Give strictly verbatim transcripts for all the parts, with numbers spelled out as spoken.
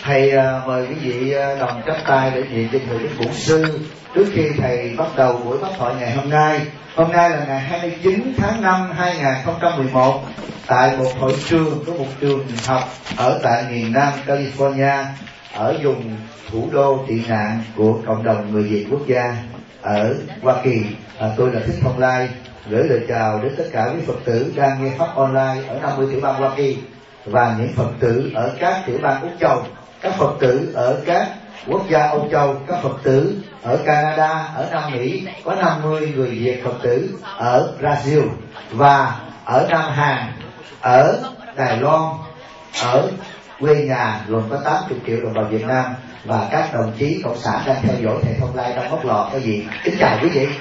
Thầy uh, mời quý vị uh, đồng chắp tay để niệm cho người Đức Bổn Sư trước khi thầy bắt đầu buổi pháp thoại ngày hôm nay. Hôm nay là ngày hai mươi chín tháng năm hai nghìn không trăm mười một tại một hội trường có một trường học ở tại miền Nam California, ở vùng thủ đô tị nạn của cộng đồng người Việt quốc gia ở Hoa Kỳ. À, tôi là Thích Phong Lai, gửi lời chào đến tất cả quý Phật tử đang nghe pháp online ở năm mươi tiểu bang Hoa Kỳ và những Phật tử ở các tiểu bang Úc Châu, các Phật tử ở các quốc gia Âu Châu, các Phật tử ở Canada, ở Nam Mỹ, có năm mươi người Việt Phật tử ở Brazil và ở Nam Hàn, ở Đài Loan, ở quê nhà gồm có tám mươi triệu đồng bào Việt Nam và các đồng chí cộng sản đang theo dõi thầy Thông Lai trong mốc lò cái gì. Kính chào quý vị.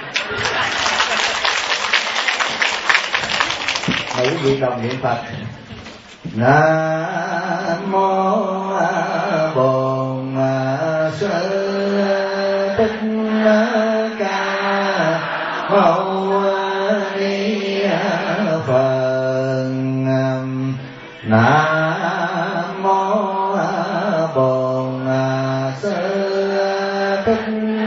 Mời quý vị đồng niệm Phật. Nam mô Bổn Sư Thích Ca Mâu Ni Phật. Nam mô Bổn Sư Thích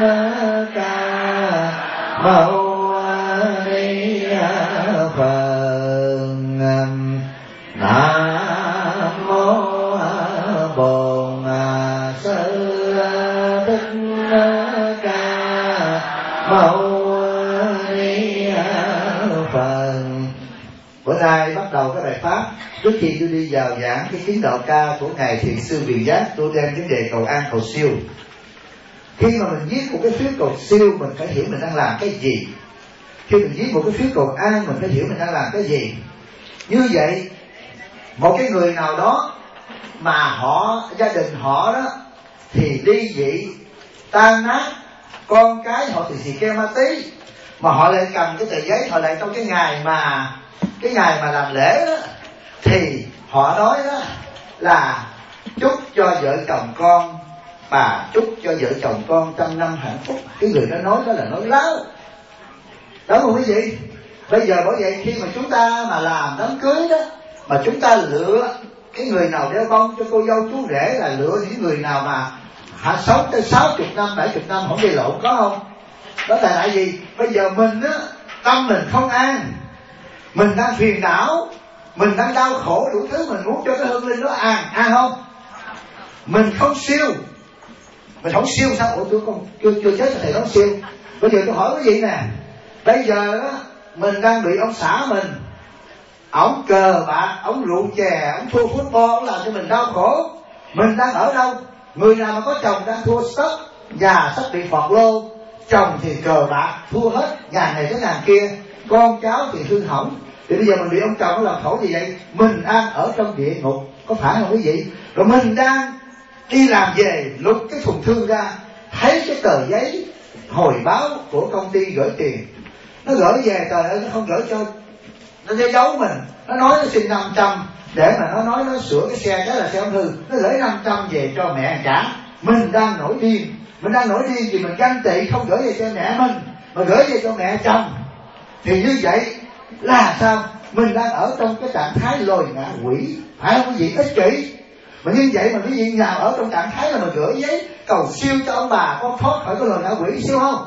Ca Mâu Ni Phật. Nam mô Bổn Sư Thích Ca Mâu Ni Phật. Bữa nay bắt đầu cái bài pháp. Trước khi tôi đi vào giảng cái kiến đạo ca của ngài Thiền sư Viền Giác, tôi đem vấn đề cầu an cầu siêu. Khi mà mình viết một cái phiếu cầu siêu, mình phải hiểu mình đang làm cái gì. Khi mình viết một cái phiếu cầu an, mình phải hiểu mình đang làm cái gì. Như vậy, một cái người nào đó mà họ, gia đình họ đó thì ly dị, tan nát, con cái họ thì xì keo ma tí, mà họ lại cầm cái tờ giấy, họ lại trong cái ngày mà cái ngày mà làm lễ đó, thì họ nói đó là chúc cho vợ chồng con, bà chúc cho vợ chồng con trăm năm hạnh phúc. Cái người đó nói đó là nói láo, đó không quý vị. Bây giờ bởi vậy khi mà chúng ta mà làm đám cưới đó, mà chúng ta lựa cái người nào đeo bông cho cô dâu chú rể, là lựa những người nào mà họ sống tới sáu mươi năm, bảy mươi năm không gây lộn, có không? Đó là tại vì bây giờ mình á, tâm mình không an, mình đang phiền não, mình đang đau khổ đủ thứ, mình muốn cho cái hương linh nó an, an không? Mình không siêu, mình không siêu sao? Ủa tôi không chưa chưa chết thầy nói siêu. Bây giờ tôi hỏi cái gì nè, bây giờ á mình đang bị ông xã mình, ổng cờ bạc, ổng rượu chè, ổng thua football, ổng làm cho mình đau khổ. Mình đang ở đâu? Người nào mà có chồng đang thua stock, nhà sắp bị phọt lô, chồng thì cờ bạc thua hết, nhà này tới nhà kia, con cháu thì hư hỏng. Thì bây giờ mình bị ông chồng nó làm khổ gì vậy? Mình đang ở trong địa ngục, có phải không quý vị? Rồi mình đang đi làm về, lục cái thùng thư ra, thấy cái tờ giấy hồi báo của công ty gửi tiền. Nó gửi về, trời ơi, nó không gửi cho, nó sẽ giấu mình. Nó nói nó xin năm trăm để mà nó nói nó sửa cái xe, cái là xe ống hư. Nó gửi năm trăm về cho mẹ trả. Mình đang nổi điên, mình đang nổi điên vì mình ganh tị, không gửi về cho mẹ mình mà gửi về cho mẹ chồng. Thì như vậy là sao? Mình đang ở trong cái trạng thái lồi ngã quỷ, phải không quý vị? Ích kỷ. Mà như vậy mà quý vị nào ở trong trạng thái là mình gửi giấy cầu siêu cho ông bà con thoát khỏi cái lồi ngã quỷ, siêu không?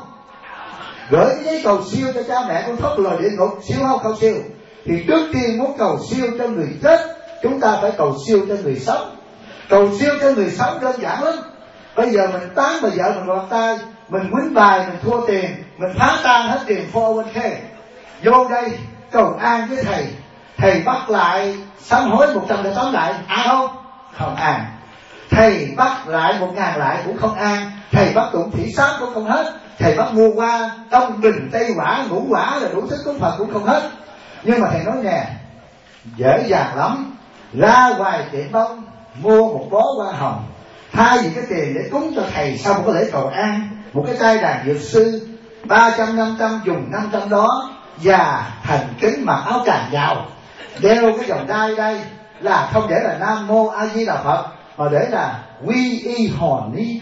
Gửi cái giấy cầu siêu cho cha mẹ con thoát lồi địa ngục, siêu không? Không siêu. Thì trước tiên muốn cầu siêu cho người chết, chúng ta phải cầu siêu cho người sống. Cầu siêu cho người sống đơn giản lắm. Bây giờ mình tán bà vợ mình gọt tay, mình quýnh bài, mình thua tiền, mình phá tan hết tiền four oh one k, vô đây cầu an với thầy, thầy bắt lại sám hối một trăm lẻ tám lại, an không? Không an. Thầy bắt lại một ngàn lại cũng không an. Thầy bắt tụng thủy sát cũng không hết. Thầy bắt mua qua đông bình tây quả ngũ quả là đủ thứ cúng Phật cũng không hết. Nhưng mà thầy nói nè, dễ dàng lắm, ra ngoài tiệm bông mua một bó hoa hồng, thay vì cái tiền để cúng cho thầy sau một cái lễ cầu an, một cái trai đàn dược sư ba trăm năm trăm dùng năm trăm đó, và thành kính mặc áo tràng vào, đeo cái vòng đai đây là không để là Nam Mô A Di Đà Phật, mà để là quy y hòn ni.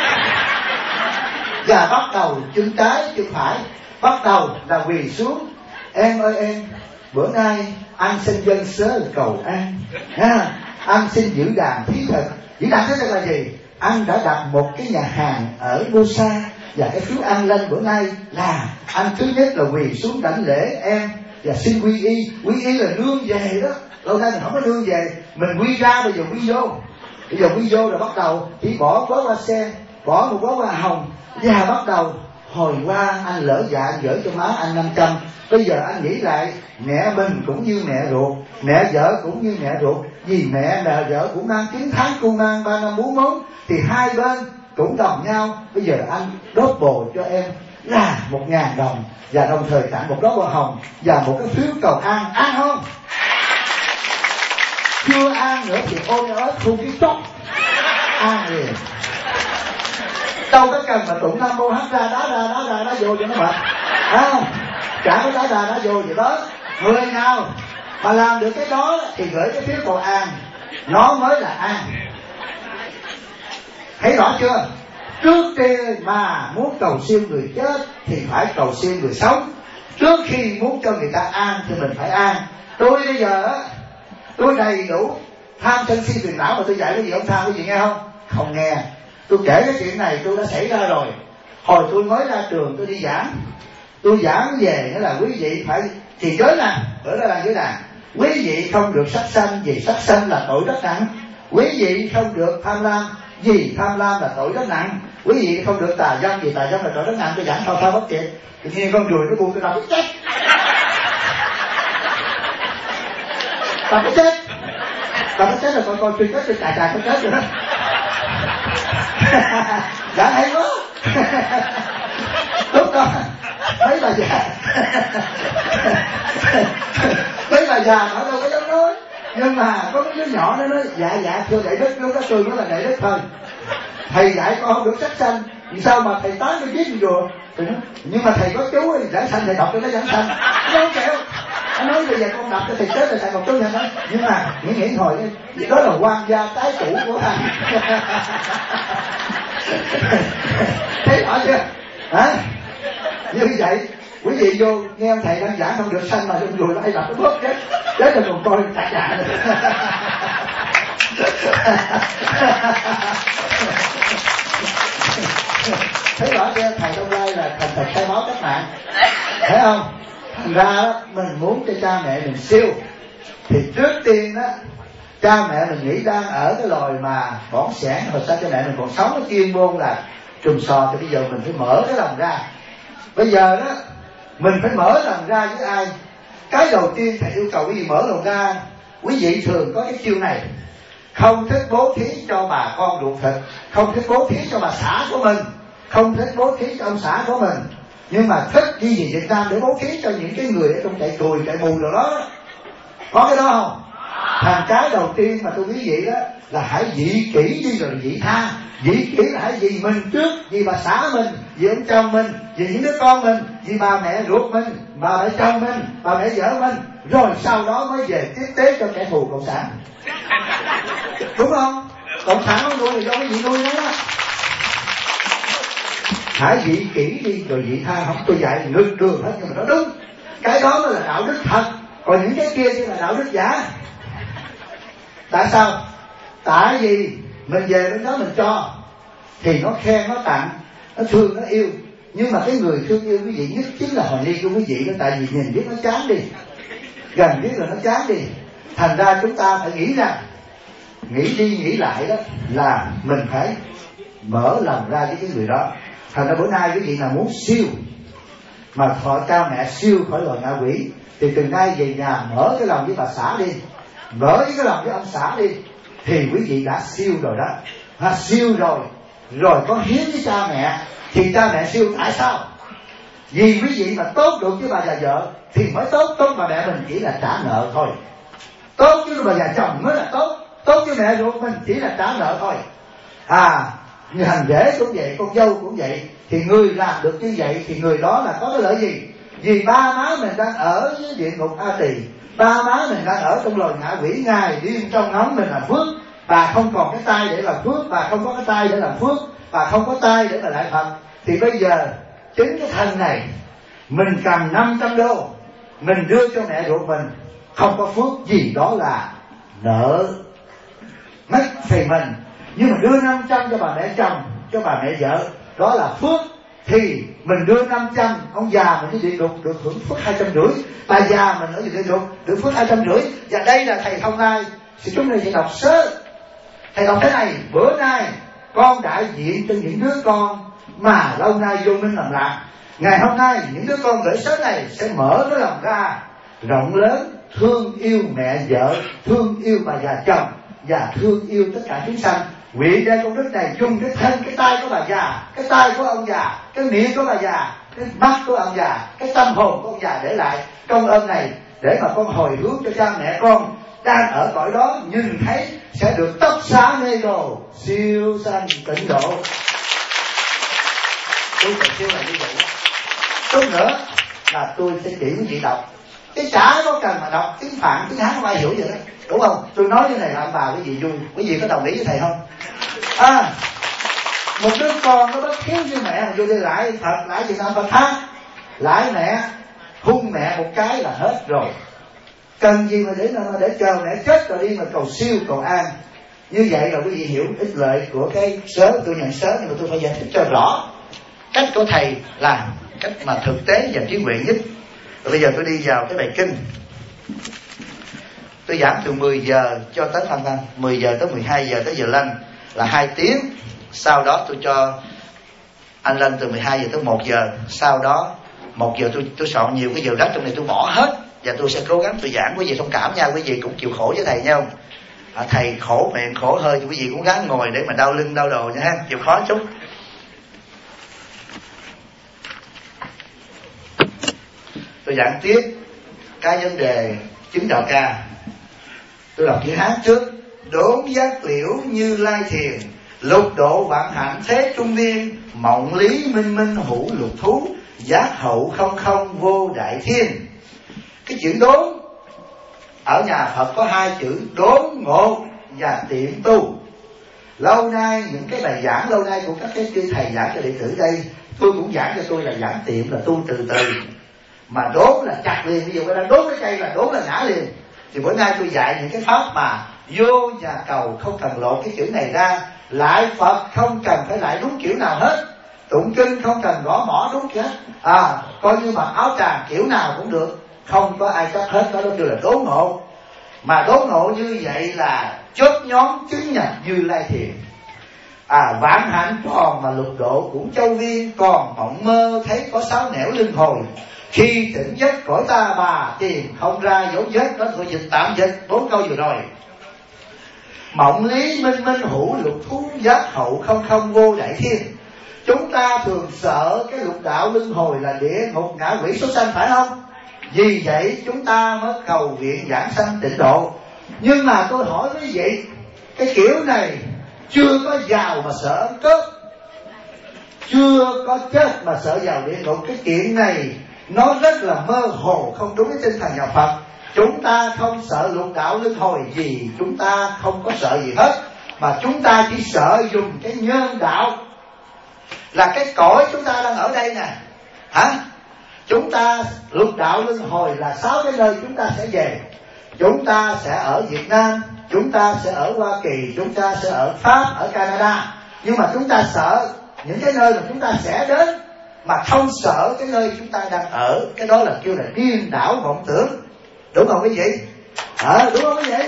Và bắt đầu chân trái chân phải, bắt đầu là quỳ xuống. Em ơi em, bữa nay anh xin dân sớ cầu an, ha, anh xin giữ đàn thí thực, Vĩ đại thế là gì? Anh đã đặt một cái nhà hàng ở Busa, và cái phiếu ăn lên bữa nay là anh thứ nhất là quỳ xuống đảnh lễ em và xin quy y. Quy y là nương về đó, lâu nay mình không có nương về, mình quy ra bây giờ quy vô. Bây giờ quy vô là bắt đầu chỉ bỏ bó hoa sen, bỏ một bó hoa hồng, và bắt đầu hồi qua anh lỡ dạ anh gửi cho má anh năm trăm. Bây giờ anh nghĩ lại, mẹ mình cũng như mẹ ruột, mẹ vợ cũng như mẹ ruột, vì mẹ mẹ vợ cũng đang chín tháng cu mang ba năm bốn món, thì hai bên cũng đồng nhau. Bây giờ anh đốt bồ cho em là một ngàn đồng, và đồng thời tặng một đó hoa hồng và một cái phiếu cầu an. An không? Chưa an nữa thì ôi ớt thu cái tóc. An liền. Đâu có cần mà tụng nam mô hát ra đá ra đá ra đá vô cho nó mệt, à, chả có đá ra đá vô gì đó. Người nào mà làm được cái đó thì gửi cái phiếu cầu an, nó mới là an. Thấy rõ chưa? Trước tiên mà muốn cầu siêu người chết thì phải cầu siêu người sống. Trước khi muốn cho người ta an thì mình phải an. Tôi bây giờ tôi đầy đủ tham sân si phiền não, mà tôi dạy cái gì ông tham cái gì nghe không? Không nghe. Tôi kể cái chuyện này tôi đã xảy ra rồi. Hồi tôi mới ra trường tôi đi giảng, tôi giảng về nghĩa là quý vị phải thì giới nè, ở đó là giới nè, quý vị không được sát sanh vì sát sanh là tội rất nặng, quý vị không được tham lam vì tham lam là tội rất nặng, quý vị không được tà dâm vì tà dâm là tội rất nặng. Tôi giảng thao thao bất tuyệt, tự nhiên con ruồi nó buông tôi đọc chết, đọc cái chết, đọc cái chết là con con truy kết tôi cài cài cái chết rồi đó. Dạ hay quá. Lúc đó mấy bà già mấy bà già nói đâu có dám nói, nhưng mà có mấy đứa nhỏ nó nói dạ dạ thưa đại đức. Lúc đó tôi mới là đại đức thôi, thầy dạy con không được sát sanh, vì sao mà thầy tán tôi giết rùa? Nhưng mà thầy có chú giảng sanh thầy đọc cho nó giảng sanh. Nó không chịu, nó nói bây giờ con đọc cho thầy chết rồi thầy còn tu nhận đó. Nhưng mà nghĩ nghĩ hồi đó là quan gia tái chủ của thầy. Thấy rõ chưa? Hả? Như vậy quý vị vô nghe ông thầy đang giảng không được sanh mà rồi nó ai đọc nó bớt chết chết rồi còn coi tạc dạ rồi. Thấy rõ chưa? Thầy Đông Lai là thành thật khai báo cách mạng, thấy không? Thành ra mình muốn cho cha mẹ mình siêu thì trước tiên đó cha mẹ mình nghĩ đang ở cái loài mà bỏng sẻn, hồi sao cha mẹ mình còn sống cái chuyên môn là trùm sò, thì bây giờ mình phải mở cái lòng ra. Bây giờ đó mình phải mở lòng ra với ai? Cái đầu tiên thầy yêu cầu quý vị mở lòng ra. Quý vị thường có cái chiêu này, không thích bố thí cho bà con ruột thịt, không thích bố thí cho bà xã của mình, không thích bố thí cho ông xã của mình, nhưng mà thích đi về Việt Nam để bố thí cho những cái người ở trong chạy cùi chạy mù rồi đó. Có cái đó không? Thành cái đầu tiên mà tôi quý vị đó là hãy dị kỹ đi rồi dị tha. Dị kỹ là hãy vì mình trước, vì bà xã mình, vì ông chồng mình, vì những đứa con mình, vì bà mẹ ruột mình, bà mẹ chồng mình, bà mẹ vợ mình, rồi sau đó mới về tiếp tế cho kẻ thù cộng sản. Đúng không? Cộng sản không nuôi thì do cái gì nuôi nó đó. Hãy dị kỹ đi rồi dị tha. Không tôi dạy ngược đường hết, nhưng mà nó đúng. Cái đó mới là đạo đức thật, còn những cái kia chỉ là đạo đức giả. Tại sao? Tại vì mình về bên đó mình cho thì nó khen, nó tặng, nó thương, nó yêu. Nhưng mà cái người thương yêu quý vị nhất chính là Hoàng Ni của quý vị đó. Tại vì nhìn biết nó chán đi, gần biết là nó chán đi. Thành ra chúng ta phải nghĩ rằng, nghĩ đi nghĩ lại đó là mình phải mở lòng ra với cái người đó. Thành ra bữa nay quý vị nào muốn siêu mà họ cha mẹ siêu khỏi loài ngạ quỷ thì từ nay về nhà mở cái lòng với bà xã đi, mở cái lòng với ông xã đi, thì quý vị đã siêu rồi đó. Ha, siêu rồi, rồi có hiến với cha mẹ thì cha mẹ siêu. Tại sao? Vì quý vị mà tốt được với bà già vợ thì mới tốt. Tốt bà mẹ mình chỉ là trả nợ thôi. Tốt với bà già chồng mới là tốt. Tốt với mẹ ruột mình chỉ là trả nợ thôi. À, hành rể cũng vậy, con dâu cũng vậy. Thì người làm được như vậy thì người đó là có cái lợi gì? Vì ba má mình đang ở với địa ngục A Tỳ, ba má mình đang ở trong loài ngạ quỷ, ngày đêm trong ngóng mình làm phước. Bà không còn cái tay để làm phước, bà không có cái tay để làm phước, bà không có tay để mà lại Phật. Thì bây giờ chính cái thân này mình cầm năm trăm đô mình đưa cho mẹ ruột mình, không có phước gì, đó là nợ mất thì mình. Nhưng mà đưa năm trăm cho bà mẹ chồng, cho bà mẹ vợ, đó là phước. Thì mình đưa năm trăm, ông già mình đi địa ngục được hưởng phước hai trăm rưỡi, bà già mình ở địa ngục được phước hai trăm rưỡi. Và đây là thầy thông nay, thì chúng này sẽ đọc sớ. Thầy đọc thế này: bữa nay con đại diện cho những đứa con mà lâu nay vô minh làm lạc. Ngày hôm nay những đứa con gửi sớ này sẽ mở cái lòng ra rộng lớn, thương yêu mẹ vợ, thương yêu bà già chồng, và thương yêu tất cả chúng sanh. Nguyện đem công đức này dùng cái thân, cái tay của bà già, cái tay của ông già, cái miệng của bà già, cái mắt của ông già, cái tâm hồn của ông già để lại công ơn này, để mà con hồi hướng cho cha mẹ con đang ở cõi đó nhìn thấy sẽ được tóc xá mê đồ, siêu sanh tịnh độ. Tôi phải siêu là như vậy. Chút nữa là tôi sẽ chỉ quý vị đọc, cái chả có cần mà đọc tiếng Phạn, tiếng Hán không ai hiểu vậy đó, đúng không? Tôi nói cái này là ông bà quý vị vui, quý vị có đồng ý với thầy không? À, một đứa con nó bất hiếu như mẹ mà vô đi lại Phật, lại Việt Nam Phật khác, lại mẹ hung mẹ một cái là hết rồi. Cần gì mà để mà để chờ mẹ chết rồi đi mà cầu siêu cầu an. Như vậy là quý vị hiểu ích lợi của cái sớ. Tôi nhận sớ nhưng mà tôi phải giải thích cho rõ cách của thầy là cách mà thực tế và trí huệ nhất. Rồi bây giờ tôi đi vào cái bài kinh. Tôi giảng từ mười giờ cho tới phần phần mười giờ tới mười hai giờ tới giờ lanh là hai tiếng. Sau đó tôi cho anh lên từ mười hai giờ tới một giờ. Sau đó một giờ tôi tôi soạn nhiều cái giờ đất trong này tôi bỏ hết, và tôi sẽ cố gắng tôi giảng. Quý vị thông cảm nha, quý vị cũng chịu khổ với thầy nha không? À, thầy khổ miệng khổ hơi thì quý vị cũng gắng ngồi để mà đau lưng đau đầu nha, chịu khó chút. Tôi giảng tiếp cái vấn đề chứng đạo ca. Tôi đọc chữ Hán trước. Đốn giác liễu Như Lai thiền, lục độ vạn hạnh thế trung niên, mộng lý minh minh hữu lục thú, giác hậu không không vô đại thiên. Cái chữ đốn ở nhà Phật có hai chữ: đốn ngộ và tiệm tu. Lâu nay những cái bài giảng lâu nay của các cái chư thầy giảng cho đệ tử đây, tôi cũng giảng cho tôi là giảng tiệm, là tu từ từ. Mà đốn là chặt liền, ví dụ người ta đốn cái cây là đốn là ngã liền. Thì bữa nay tôi dạy những cái pháp mà vô nhà cầu không cần lộ cái chữ này ra, lại Phật không cần phải lại đúng kiểu nào hết, tụng kinh không cần gõ mỏ đúng kiểu hết, à coi như mặc áo tràng kiểu nào cũng được, không có ai chấp hết. Đó đó kêu là đốn ngộ. Mà đốn ngộ như vậy là chốt nhóm chứng nhập Như Lai thiền. À vạn hạnh còn mà lục độ cũng châu viên, còn mộng mơ thấy có sáu nẻo linh hồi. Khi tỉnh giấc cõi ta bà, tìm không ra dấu vết. Đó tôi dịch tạm dịch bốn câu vừa rồi. Mộng lý minh minh hữu lục thú, giác hậu không không vô đại thiên. Chúng ta thường sợ cái lục đạo luân hồi là địa ngục ngạ quỷ số sanh, phải không? Vì vậy chúng ta mới cầu nguyện giảng sanh tịnh độ. Nhưng mà tôi hỏi quý vị, cái kiểu này chưa có giàu mà sợ ăn cướp, chưa có chết mà sợ vào địa ngục. Cái chuyện này nó rất là mơ hồ, không đúng với tinh thần nhà Phật. Chúng ta không sợ lục đạo luân hồi gì, chúng ta không có sợ gì hết, mà chúng ta chỉ sợ dùng cái nhân đạo, là cái cõi chúng ta đang ở đây nè, hả? Chúng ta lục đạo luân hồi là sáu cái nơi chúng ta sẽ về. Chúng ta sẽ ở Việt Nam, chúng ta sẽ ở Hoa Kỳ, chúng ta sẽ ở Pháp, ở Canada. Nhưng mà chúng ta sợ những cái nơi mà chúng ta sẽ đến, mà không sợ cái nơi chúng ta đang ở. Cái đó là kêu là điên đảo vọng tưởng. Đúng không quý vị? À, đúng không quý vị?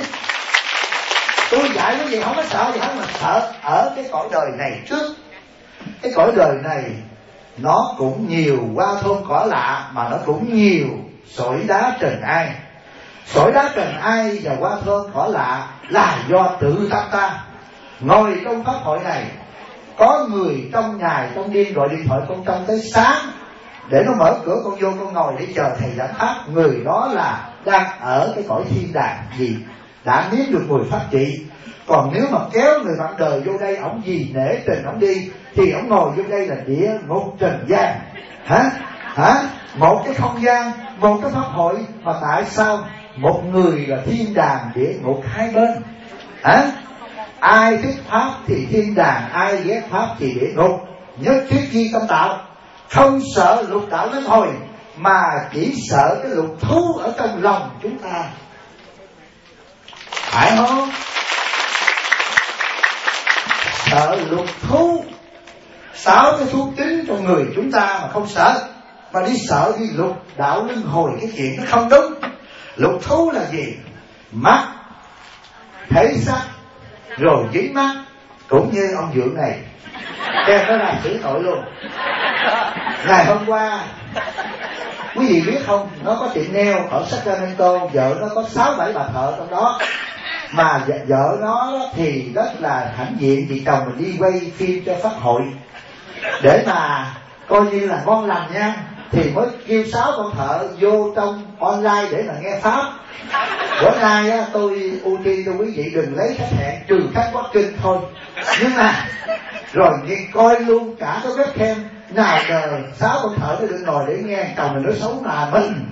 Tôi dạy quý vị không có sợ gì hết, mà sợ ở cái cõi đời này trước. Cái cõi đời này nó cũng nhiều hoa thơm cỏ lạ, mà nó cũng nhiều sỏi đá trần ai. Sỏi đá trần ai và hoa thơm cỏ lạ là do tự tâm ta. Ngồi trong pháp hội này, có người trong ngày trong đêm gọi điện thoại con trong tới sáng để nó mở cửa con vô con ngồi để chờ thầy giảng pháp. Người đó là đang ở cái cõi thiên đàng gì, đã nếm được mùi pháp trị. Còn nếu mà kéo người bạn đời vô đây, ổng gì nể tình ổng đi, thì ổng ngồi vô đây là địa ngục trần gian. Hả? Hả? Một cái không gian, một cái pháp hội, mà tại sao một người là thiên đàng, địa ngục hai bên? Hả? Ai thích pháp thì thiên đàng, ai ghét pháp thì địa ngục. Nhất thiết chi tâm tạo, không sợ lục đạo luân hồi, mà chỉ sợ cái lục thú ở trong lòng chúng ta, phải không? sợ luật thú, sáu cái thú tính trong người chúng ta mà không sợ, mà đi sợ đi luật đạo luân hồi, cái chuyện nó không đúng. Luật thú là gì? Mắt, thấy sắc, rồi dính mắt, cũng như ông Dượng này đem nó ra xử tội luôn. Ngày hôm qua quý vị biết không, nó có tiệm nail ở Sacramento, vợ nó có sáu bảy bà thợ trong đó, mà vợ nó thì rất là hãnh diện vì chồng mình đi quay phim cho pháp hội để mà coi như là ngon lành nha, thì mới kêu sáu con thợ vô trong online để mà nghe pháp. Bữa nay á, tôi ưu tiên cho quý vị đừng lấy khách hẹn, trừ khách quá kinh thôi. Nhưng mà rồi nghe coi luôn cả cái webcam, nào ngờ sáu con thợ nó được ngồi để nghe chồng mình nói xấu mà mình.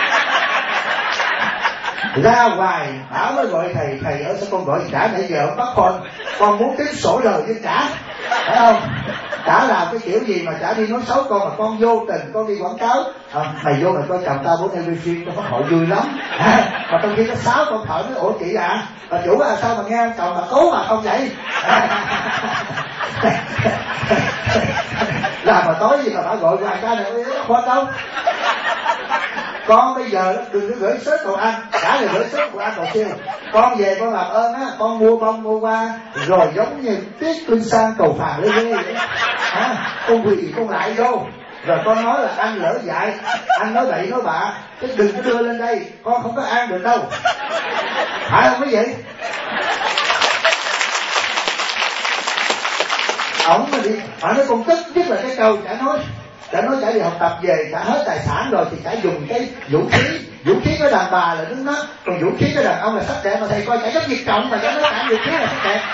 Ra ngoài Bảo mới gọi thầy, thầy ở sao con gọi trả nãy giờ bắt con, con muốn tính sổ lời với trả, phải không? Trả làm cái kiểu gì mà trả đi nói xấu con, mà con vô tình con đi quảng cáo à, mày vô mày coi chồng tao bữa nay đi phim cho phát hội vui lắm à, mà trong khi có sáu con thợ nói ủa chị à, bà chủ à sao mà nghe chồng mà cố mà không vậy à, làm mà tối gì mà bà gọi vài ca này nó khoan đâu. Con bây giờ đừng có gửi sớt đồ ăn, cả người gửi sớt đồ ăn đồ siêu. Con về con làm ơn á, con mua bông mua hoa, rồi giống như tiết tuyên sang cầu phàn lên ghê vậy. À, con quỳ con lại vô, rồi con nói là anh lỡ dại, anh nói bậy nói bạ, chứ đừng có đưa lên đây, con không có ăn được đâu. Phải không quý vị? Ổng mà đi, phải nói con tức nhất là cái câu chả nói. Đã nói chả đi học tập về, chả hết tài sản rồi thì chả dùng cái vũ khí. Vũ khí của đàn bà là đứng đó, còn vũ khí của đàn ông là sắc đẹp. Mà thầy coi chả giống Việt Cộng mà chả nói cả vũ khí là sắc đẹp.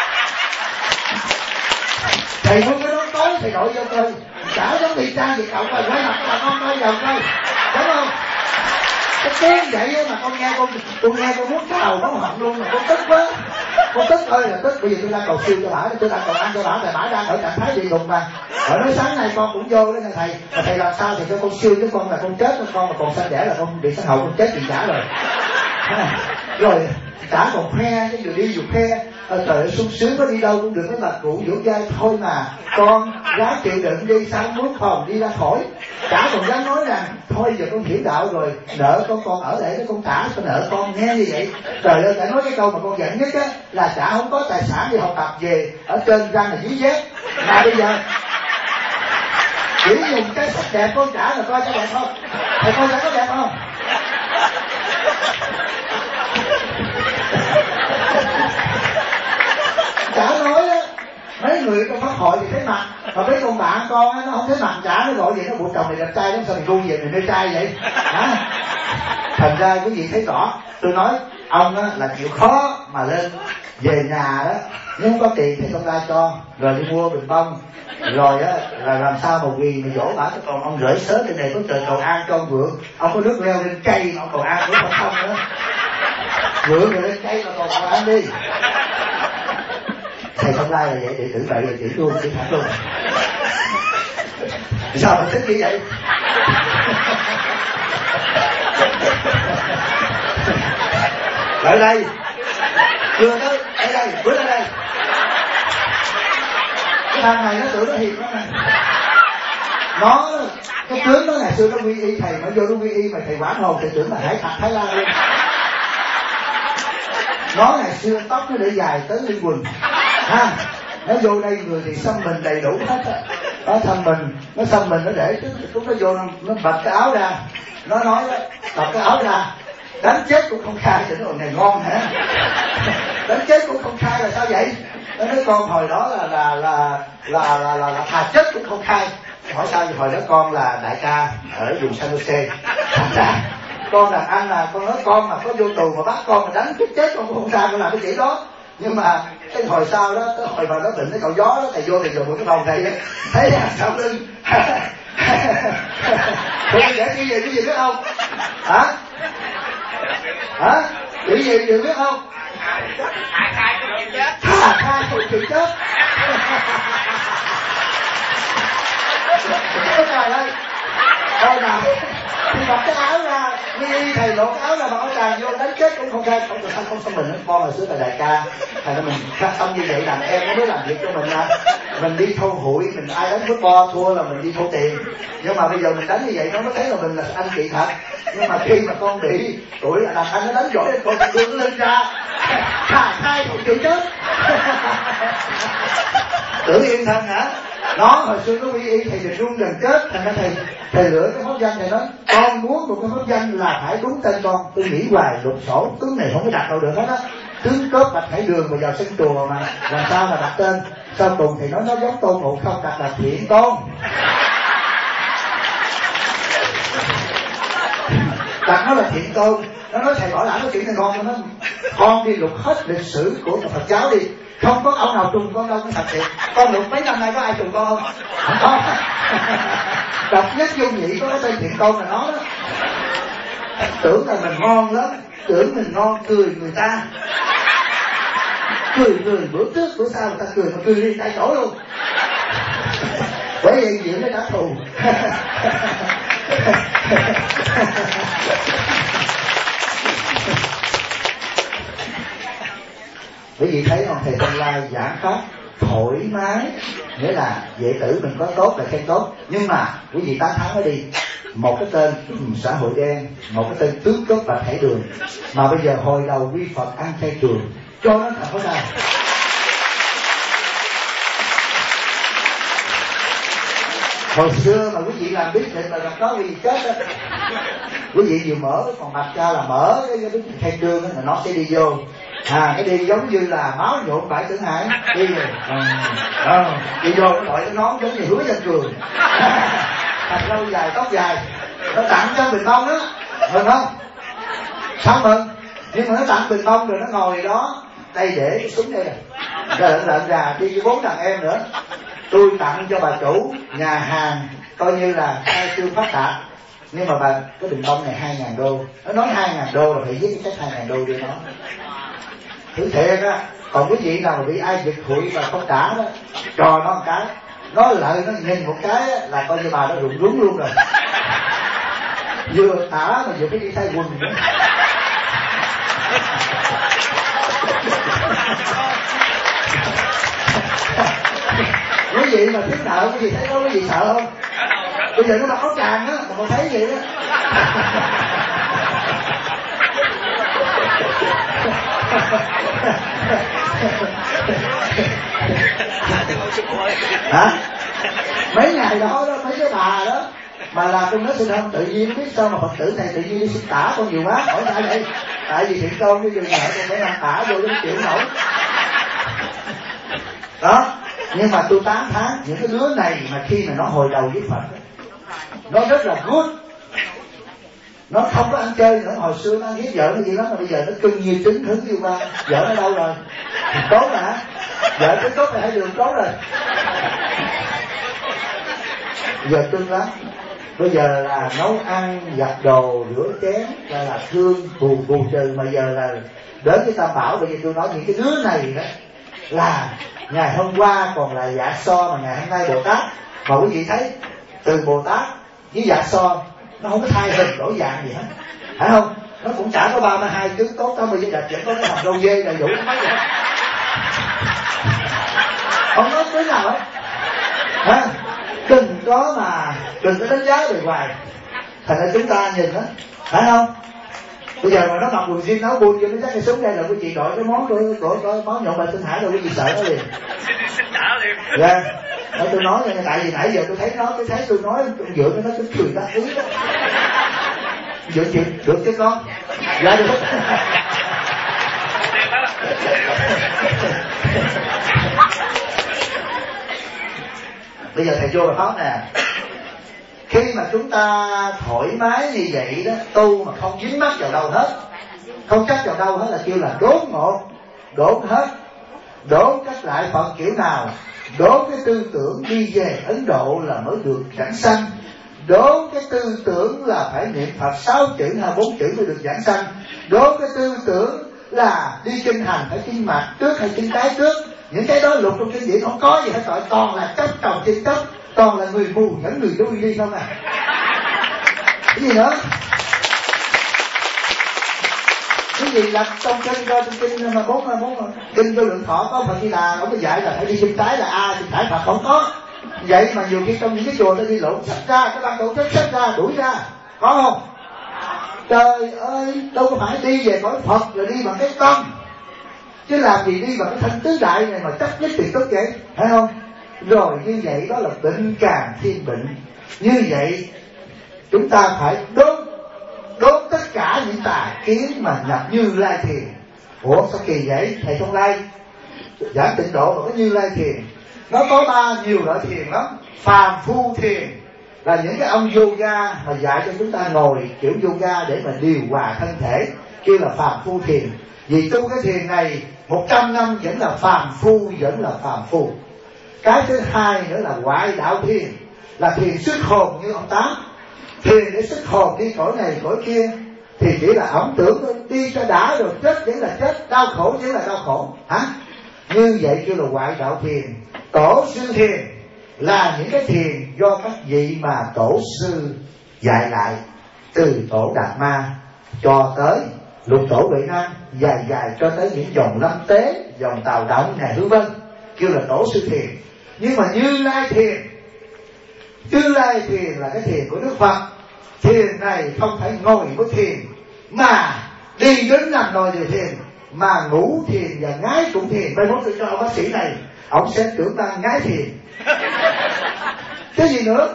Thầy muốn cái đó tối thầy đội vô coi, chả giống Việt Trang Việt Cộng rồi quay mặt bà con coi vào coi, đúng không? Cái tiếng vậy mà con nghe con con nghe con muốn cào nó hận luôn, mà con tức quá, con tức ơi là tức. Bây giờ tôi đang cầu siêu cho bả, tôi đang cầu ăn cho bả, tại bả đang ở trạng thái địa ngục mà. Ở nói sáng nay con cũng vô đó nha thầy, mà thầy làm sao thì cho con siêu chứ con là con chết, con mà còn sanh đẻ là con bị xã hội con chết gì cả rồi. Rồi cả còn khoe, cái vừa đi vừa khoe, trời ơi sung sướng có đi đâu cũng được, mấy bà cụ vỗ vai thôi mà con gái chịu đựng đi, sao muốn phòng đi ra khỏi. Cả còn dám nói rằng thôi giờ con hiểu đạo rồi, nợ con còn ở để con trả con nợ con, nghe như vậy. Trời ơi, đã nói cái câu mà con giận nhất á là chả không có tài sản đi học tập về, ở trên răng là dí dép, mà bây giờ chỉ dùng cái sắc đẹp con trả là coi cho đẹp không? Thầy coi có đẹp không? Chả nói á, mấy người trong pháp hội thì thấy mặt, mà mấy con bạn con á nó không thấy mặt chả, nó gọi vậy nó bộ chồng này đẹp trai lắm, sao mày ngu vậy, mày mê trai vậy hả? Thành ra quý vị thấy rõ, tôi nói ông á là chịu khó mà lên về nhà đó, nếu không có tiền thì không ra cho, rồi đi mua bình bông, rồi á là làm sao mà quỳ mà dỗ bả. Còn ông rưỡi sớm trên này có trời cầu an cho ông vượng, ông có nước leo lên cây mà ông cầu an cũng không xong nữa, vượng rồi lên cây mà còn cầu an đi. Thầy không lai là vậy, để tử vậy là chỉ luôn, chỉ thẳng luôn. Sao mà thích như vậy? Lại đây, chưa tới, ở đây, bước lên đây. Cái thằng này nó tưởng nó hiền lắm nè. Nó, cái tướng nó ngày xưa nó quy y, thầy mới vô nó quy y mà thầy quảng hồn, thầy tưởng là Hải Thạch Thái Lan luôn. Nó ngày xưa tóc nó để dài tới lưng quần, ha. Nó vô đây người thì xăm mình đầy đủ hết á. Nó xăm mình, nó xăm mình nó để lúc nó vô nó, nó bật cái áo ra, nó nói đó, bật cái áo ra, đánh chết cũng không khai. Thì nó nói này ngon hả? Đánh chết cũng không khai là sao vậy? Nó nói con hồi đó là là là là là là, là thà chết cũng không khai. Hỏi sao thì hồi đó con là đại ca ở vùng San Jose. Thành ra con làm ăn là con nói con mà có vô tù mà bắt con mà đánh chết chết con cũng không sao, con làm cái chuyện đó. Nhưng mà cái hồi sau đó, cái hồi mà nó bệnh cái cậu gió đó, thầy vô thì dùng một cái vòng này thấy à, sau lưng. Tụi mình để cái gì cái gì biết không? Hả? Hả? Cái gì đều biết không? Thả khai không chịu chết. Thả khai không chịu chết. Trời ơi, Thôi nào thì mặc cái áo ra, đi thầy lột áo ra, mặc áo tràng vô đánh chết cũng không khai, không được không không mình. Con hồi xưa là đại ca, thầy nói mình phát tâm như vậy, đàn em nó mới làm việc cho mình mà. Mình đi thâu hụi, mình ai đánh football thua là mình đi thâu tiền, nhưng mà bây giờ mình đánh như vậy nó mới thấy là mình là anh chị thật. Nhưng mà khi mà con bị tuổi là anh nó đánh giỏi, con đưa nó lên ra thả hai một chữ chết. Tưởng yên thân hả? Nó hồi xưa nó quy y thầy thì run gần chết. Thành ra thầy thầy lựa cái pháp danh này nói con muốn một cái pháp danh là phải đúng tên con. Tôi nghĩ hoài lục sổ tướng này không có đặt đâu được hết á. Tướng cớp Bạch Hải Đường mà vào sân chùa mà làm sao mà đặt tên. Sau cùng thì nói nó giống Tôn Ngộ Không, đặt là Thiện Tôn. Đặt nó là Thiện Tôn. Nó nói thầy hỏi lại nó chuyện này con, nó con đi lục hết lịch sử của Phật giáo đi, không có ông nào trùng con đâu. Nó thật thiệt, con lục mấy năm nay có ai trùng con không? Không có. Đọc nhất vô nhị có cái tên Thiện Tôn là nó đó. Tưởng là mình ngon lắm, tưởng mình ngon, cười người ta, cười người bữa trước bữa sau người ta cười mà cười đi tại chỗ luôn. Bởi vậy diễn nó trả thù. Quý vị thấy không, thầy Tân Lai giảng pháp thoải mái, nghĩa là đệ tử mình có tốt là khen tốt. Nhưng mà quý vị tán thán nó đi, một cái tên xã hội đen, một cái tên tướng cướp Bạch Hải Đường, mà bây giờ hồi đầu quy Phật ăn chay trường, cho nó thật thế nào. Hồi xưa mà quý vị làm biết định là gặp đó quý vị chết đó. Quý vị vừa mở còn mặt ra là mở cái cái khen trường là nó sẽ đi vô. À cái đi giống như là máu nhuộm bãi Tử Hải đi rồi, à, à, đi vô cái đội cái nón giống như Hứa Văn Cường, thật lâu dài tóc dài, nó tặng cho Bình Bông đó, mừng không? Sao mừng? Nhưng mà nó tặng Bình Bông rồi nó ngồi đó, đây để cái súng đây này, lợn lợn gà đi với bốn thằng em nữa. Tôi tặng cho bà chủ nhà hàng coi như là khai trương phát đạt, nhưng mà bà cái Bình Bông này hai ngàn đô, nó nói hai ngàn đô là phải viết cái sách hai ngàn đô đưa nó. Thử thiệt á, còn quý vị nào mà bị ai giật hụi mà không trả đó, trò nó một cái, nói lợi nó nhìn một cái là coi như bà nó rụng rúng luôn rồi. Vừa trả mà vừa phải đi thay quần nữa. Quý vị mà thiếu nợ, quý vị thấy có quý vị sợ không? Bây giờ nó mặc áo tràng á, mà còn thấy vậy đó. Hả? Mấy ngày đó đó, mấy cái bà đó mà làm trong đó xin không tự nhiên biết sao mà Phật tử này tự nhiên đi xin tả con nhiều quá. Hỏi sao vậy? Tại vì Thiện Tôn cái dừng lại con phải làm tả vô đến chịu nổi đó. Nhưng mà tôi tán thán những cái đứa này mà khi mà nó hồi đầu với Phật, nó rất là good, nó không có ăn chơi nữa. Hồi xưa nó ăn hiếp vợ nó gì lắm, mà bây giờ nó cưng như trứng hứng yêu ba. Vợ nó đâu rồi? Tốt rồi hả? Vợ cái tốt là Hải Đường tốt rồi. Giờ cưng lắm. Bây giờ là nấu ăn, giặt đồ, rửa chén, là, là thương bù bù trừ. Mà giờ là đến cái Tam Bảo. Bây giờ tôi nói những cái đứa này đó là ngày hôm qua còn là Dạ So, mà ngày hôm nay Bồ Tát. Mà quý vị thấy từ Bồ Tát với Dạ So nó không có thay hình đổi dạng gì hết, phải không? Nó cũng chả có ba mươi hai trứng tốt, tám mươi giây đẹp, chỉ có cái hàm râu dê đầy đủ nó mấy vậy. Không nói cái nào hết. Hả? Đừng có mà đừng có đánh giá bề ngoài. Thành ra chúng ta nhìn đó, phải không? Bây giờ mà nó mặc quần jean nấu buôn cho nó dắt cái súng đây là quý vị đội cái món của của, của món nhậu bài Tinh Hải rồi quý vị sợ nó liền. Dạ. Để tôi nói nha, tại vì nãy giờ tôi thấy nó, tôi thấy tôi nói dựa cho nó cứ cười đắc ý đó. Dựa chịu được chứ con? Dạ được. Bây giờ thầy vô bài pháp nè. Khi mà chúng ta thoải mái như vậy đó, tu mà không dính mắc vào đâu hết, không chắc vào đâu hết là kêu là đốn ngột, đốn hết, đốn cách lại Phật kiểu nào, đốn cái tư tưởng đi về Ấn Độ là mới được giảng sanh, đốn cái tư tưởng là phải niệm Phật sáu chữ hay bốn chữ mới được giảng sanh, đốn cái tư tưởng là đi kinh hành phải kinh mặt trước hay kinh cái trước. Những cái đó lục trong kinh điển không có gì hết, toàn là chấp trồng trên chấp, toàn là người mù dẫn người đuôi đi không à. Cái gì nữa? Cái gì là trong kinh coi trong kinh mà bốn bốn kinh Vô Lượng Thọ có Phật Di Đà ông có dạy là phải đi bên trái là A, bên phải Phật không có. Vậy mà nhiều khi trong những cái chùa ta đi lộn sách ra, cái ban tổ chức sách ra đuổi ra, có không? Trời ơi, đâu có phải đi về cõi Phật là đi bằng cái tâm, chứ làm gì đi bằng cái thanh tứ đại này mà chắc nhất thì tốt vậy, phải không? Rồi như vậy đó là bệnh càng thêm bệnh. Như vậy chúng ta phải đốt đốt tất cả những tà kiến mà nhập Như Lai thiền. Ủa sao kỳ vậy? Thầy Thông Lai giảng Tịnh Độ mà có Như Lai thiền. Nó có ba nhiều loại thiền lắm. Phàm phu thiền là những cái ông yoga mà dạy cho chúng ta ngồi kiểu yoga để mà điều hòa thân thể, kêu là phàm phu thiền. Vì tu cái thiền này một trăm năm vẫn là phàm phu, vẫn là phàm phu. Cái thứ hai nữa là ngoại đạo thiền, là thiền xuất hồn như ông Tám. Thiền để xuất hồn đi cõi này cõi kia thì chỉ là ảo tưởng, đi cho đã rồi chết vẫn là chết, đau khổ vẫn là đau khổ hả? Như vậy kêu là ngoại đạo thiền. Tổ sư thiền là những cái thiền do các vị mà tổ sư dạy lại, từ tổ Đạt Ma cho tới lục tổ Huệ Năng, dài dài cho tới những dòng Lâm Tế, dòng Tào Động này vân vân, kêu là tổ sư thiền. Nhưng mà Như Lai thiền, Như Lai thiền là cái thiền của Đức Phật. Thiền này không phải ngồi với thiền mà đi đến nằm nồi điều thiền, mà ngủ thiền và ngái cũng thiền. Mai mốt tôi cho bác sĩ này, ông sẽ tưởng ta ngái thiền. Cái gì nữa?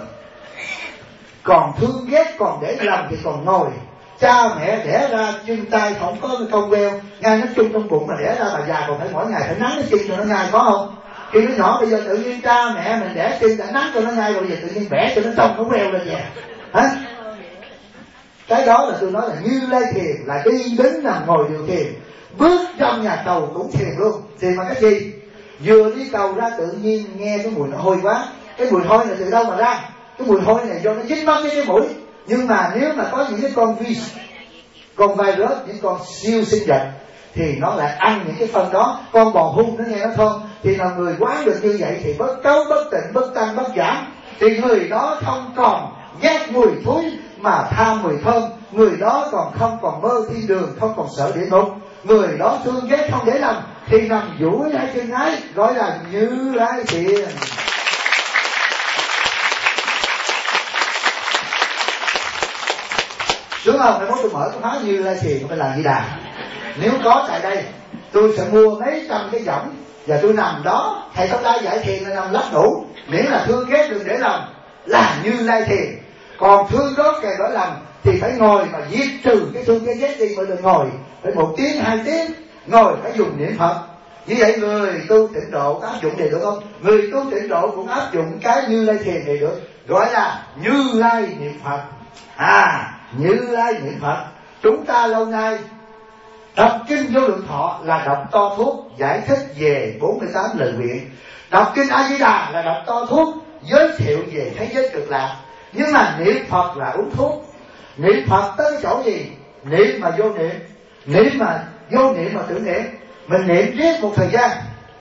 Còn thương ghét, còn để lòng thì còn ngồi. Cha mẹ đẻ ra chân tay không có con queo, ngay nó chung trong bụng mà đẻ ra bà già còn phải mỗi ngày phải nắng cái chân cho nó ngay, có không? Khi nó nhỏ bây giờ tự nhiên cha mẹ mình đẻ chân đã nắng cho nó ngay rồi, bây giờ tự nhiên bẻ cho nó trông nó queo lên vậy hả? Cái đó là tôi nói là Như Lai thiền, là đi đến nằm ngồi điều thiền. Bước trong nhà cầu cũng thiền luôn. Thiền bằng cái gì? Vừa đi cầu ra tự nhiên nghe cái mùi nó hôi quá. Cái mùi hôi này từ đâu mà ra? Cái mùi hôi này do nó dính mắc với cái mũi. Nhưng mà nếu mà có những cái con virus, con virus, những con siêu sinh vật thì nó lại ăn những cái phân đó. Con bò hung nó nghe nó thơm, thì là người quán được như vậy thì bất cấu, bất tịnh, bất tăng, bất giảm, thì người đó không còn ghét mùi thối mà tham mùi thơm. Người đó còn không còn mơ thiên đường, không còn sợ địa ngục. Người đó thương ghét không để lòng thì nằm duỗi hai chân ái, gọi là Như Lai thiền. Đúng không? Mai mốt tôi mở cái khóa Như Lai thiền phải làm gì Đà. Nếu có tại đây tôi sẽ mua mấy trăm cái võng và tôi nằm đó. Thầy Thông Lai dạy thiền là nằm lắc đủ, miễn là thương ghét đừng để lòng, là Như Lai thiền. Còn thương đó kề đổi lòng thì phải ngồi mà diệt trừ cái thương cái ghét đi, mà đừng ngồi phải một tiếng hai tiếng, ngồi phải dùng niệm Phật. Như vậy người tu Tịnh Độ áp dụng này được không? Người tu Tịnh Độ cũng áp dụng cái Như Lai thiền này được, gọi là Như Lai niệm Phật. À, Như Lai niệm Phật. Chúng ta lâu nay đọc kinh Vô Lượng Thọ là đọc to thuốc giải thích về bốn mươi tám lời nguyện. Đọc kinh A Di Đà là đọc to thuốc giới thiệu về thế giới cực lạc. Nhưng mà niệm Phật là uống thuốc. Niệm Phật tới cái chỗ gì? Niệm mà vô niệm, niệm mà vô niệm mà tưởng niệm. Mình niệm riết một thời gian,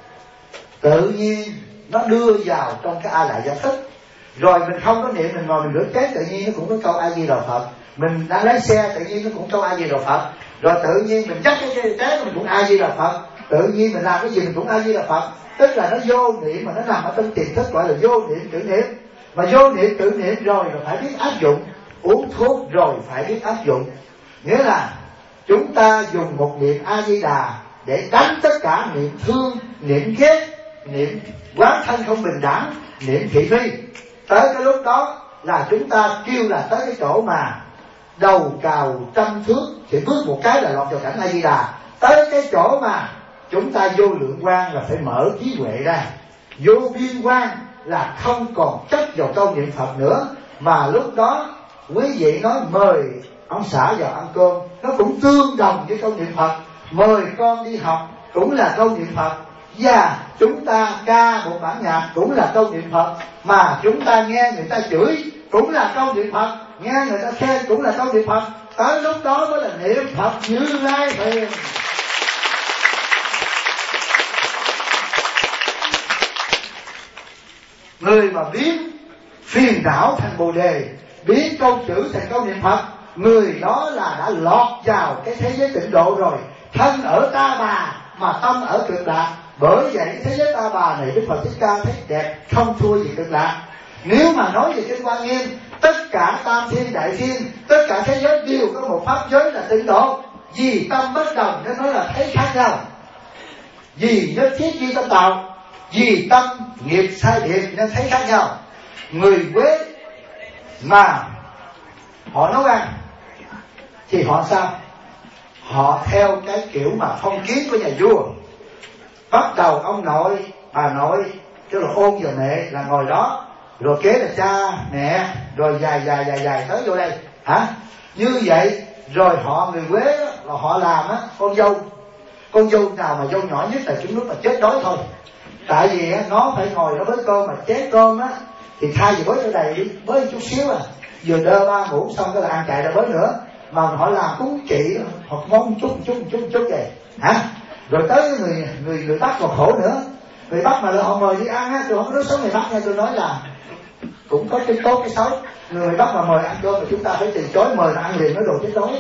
tự nhiên nó đưa vào trong cái A Lại Gia Thức. Rồi mình không có niệm, mình ngồi mình rửa chén, tự nhiên nó cũng có câu A Di Đà Phật. Mình đang lái xe, tự nhiên nó cũng câu A Di Đà Phật. Rồi tự nhiên mình dắt cái chén mình cũng A Di Đà Phật. Tự nhiên mình làm cái gì mình cũng A Di Đà Phật. Tức là nó vô niệm mà nó nằm ở trong tiềm thức, gọi là vô niệm tự niệm. Mà vô niệm tự niệm rồi rồi phải biết áp dụng. Uống thuốc rồi phải biết áp dụng. Nghĩa là chúng ta dùng một niệm A Di Đà để đánh tất cả niệm thương, niệm ghét, niệm quán thân không bình đẳng, niệm thị phi. Tới cái lúc đó là chúng ta kêu là tới cái chỗ mà đầu cào trăm thước thì bước một cái là lọt vào cảnh A Di Đà. Tới cái chỗ mà chúng ta vô lượng quang là phải mở trí huệ ra. Vô biên quang là không còn chấp vào câu niệm Phật nữa, mà lúc đó quý vị nói mời ông xã vào ăn cơm, nó cũng tương đồng với câu niệm Phật. Mời con đi học cũng là câu niệm Phật. Và chúng ta ca một bản nhạc cũng là câu niệm Phật. Mà chúng ta nghe người ta chửi cũng là câu niệm Phật, nghe người ta khen cũng là câu niệm Phật. Tới lúc đó mới là niệm Phật Như Lai thiền. Người mà biến phiền não thành Bồ Đề, biến câu chữ thành câu niệm Phật, người đó là đã lọt vào cái thế giới tịnh độ rồi. Thân ở Ta Bà mà tâm ở Cực Lạc. Bởi vậy thế giới Ta Bà này Đức Phật Thích Ca thấy đẹp không thua gì Cực Lạc. Nếu mà nói về Kinh Hoa Nghiêm, tất cả tam thiên đại thiên, tất cả thế giới đều có một pháp giới là tịnh độ. Vì tâm bất đồng nên nói là thấy khác nhau. Vì nhất thiết duy tâm tạo, vì tâm nghiệp sai biệt nên thấy khác nhau. Người Quế mà họ nấu ăn thì họ sao? Họ theo cái kiểu mà phong kiến của nhà vua. Bắt đầu ông nội, bà nội, tức là ôn và mẹ là ngồi đó, rồi kế là cha, mẹ, rồi dài dài dài dài tới vô đây, hả? Như vậy, rồi họ người Quế là họ làm á, con dâu, con dâu nào mà dâu nhỏ nhất là chúng lúc mà chết đói thôi. Tại vì á, nó phải ngồi nó bới cơm mà chén cơm á, thì thay vì bới cho đầy, bới chút xíu à, vừa đơ ba muỗng xong cái là ăn chạy ra bới nữa. Mà họ làm cúng chị, họ mong chút chút chút chút vậy, hả? Rồi tới người người người Bắc còn khổ nữa. Người Bắc mà họ mời đi ăn á, tôi không có nói xấu người Bắc nha, tôi nói là cũng có cái tốt cái xấu. Người Bắc mà mời ăn cơm mà chúng ta phải từ chối, mời là ăn liền nói đồ chết đói.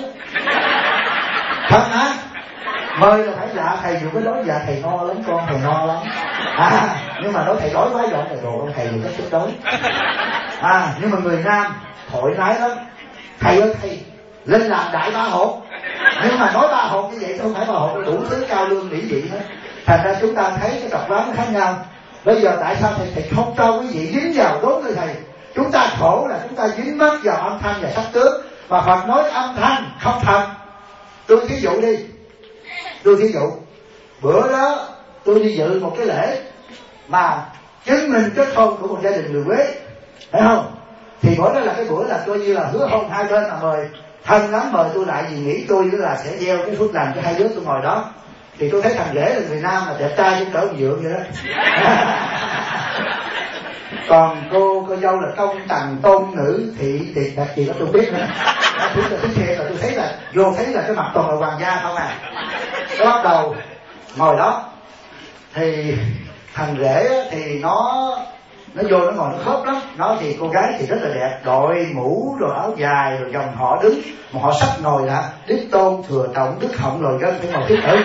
Thật hả? Mời là phải dạ thầy dù cái đói, dạ thầy no lắm con, thầy no lắm. À, nhưng mà nói thầy đói quá giỏi thầy đồ ông thầy dù có chết đói. À, nhưng mà người Nam thoải mái lắm. Thầy ơi thầy lên làm đại ba hột. Nhưng mà nói ba hột như vậy không phải ba hột, đủ thứ cao lương mỹ vị hết. Thành ra chúng ta thấy cái tập quán nó khác nhau. Bây giờ tại sao thầy, thầy không cho quý vị dính vào đốn người thầy? Chúng ta khổ là chúng ta dính mắc vào âm thanh và sắc tướng. Mà Phật nói âm thanh không thật. Tôi thí dụ đi, tôi thí dụ bữa đó tôi đi dự một cái lễ mà chứng minh kết hôn của một gia đình người Quế, phải không? Thì bữa đó là cái bữa là coi như là hứa hôn hai bên là mời thân lắm, mời tôi lại vì nghĩ tôi là sẽ gieo cái phước lành cho hai đứa tôi ngồi đó. Thì tôi thấy thằng rể là người Nam mà đẹp trai chứ cỡ một dượng vậy đó. Còn cô cô dâu là công tần tôn nữ thị thì đặc gì đó tôi biết nữa. Thứ là thứ thiệt là tôi thấy là vô thấy là cái mặt toàn là hoàng gia không à. Nó bắt đầu ngồi đó thì thằng rể thì nó nó vô nó ngồi nó khớp lắm. Nó thì cô gái thì rất là đẹp, đội mũ rồi áo dài rồi dòng họ đứng mà họ sắp ngồi là đích tôn thừa trọng đức họng rồi gân phải ngồi tiếp tử.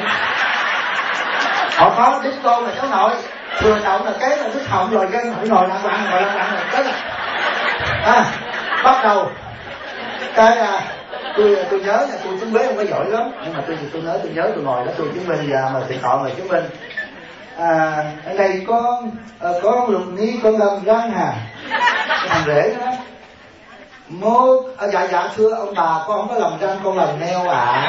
Họ có đích tôn là cháu nội, thừa trọng là cái là đức họng rồi gân phải ngồi lặng lặng ngồi lặng lặng rồi đó là. À, bắt đầu cái à, tôi tôi nhớ là tôi chứng minh không có giỏi lắm, nhưng mà tôi tôi nhớ tôi nhớ tôi ngồi đó tôi chứng minh và mà thầy thọ mà chứng minh. À, ở đây có có Lục Ni con Lâm răng hà, thằng rể đó mốt à, dạ dạ thưa ông bà con không có lầm răng, con lầm neo à.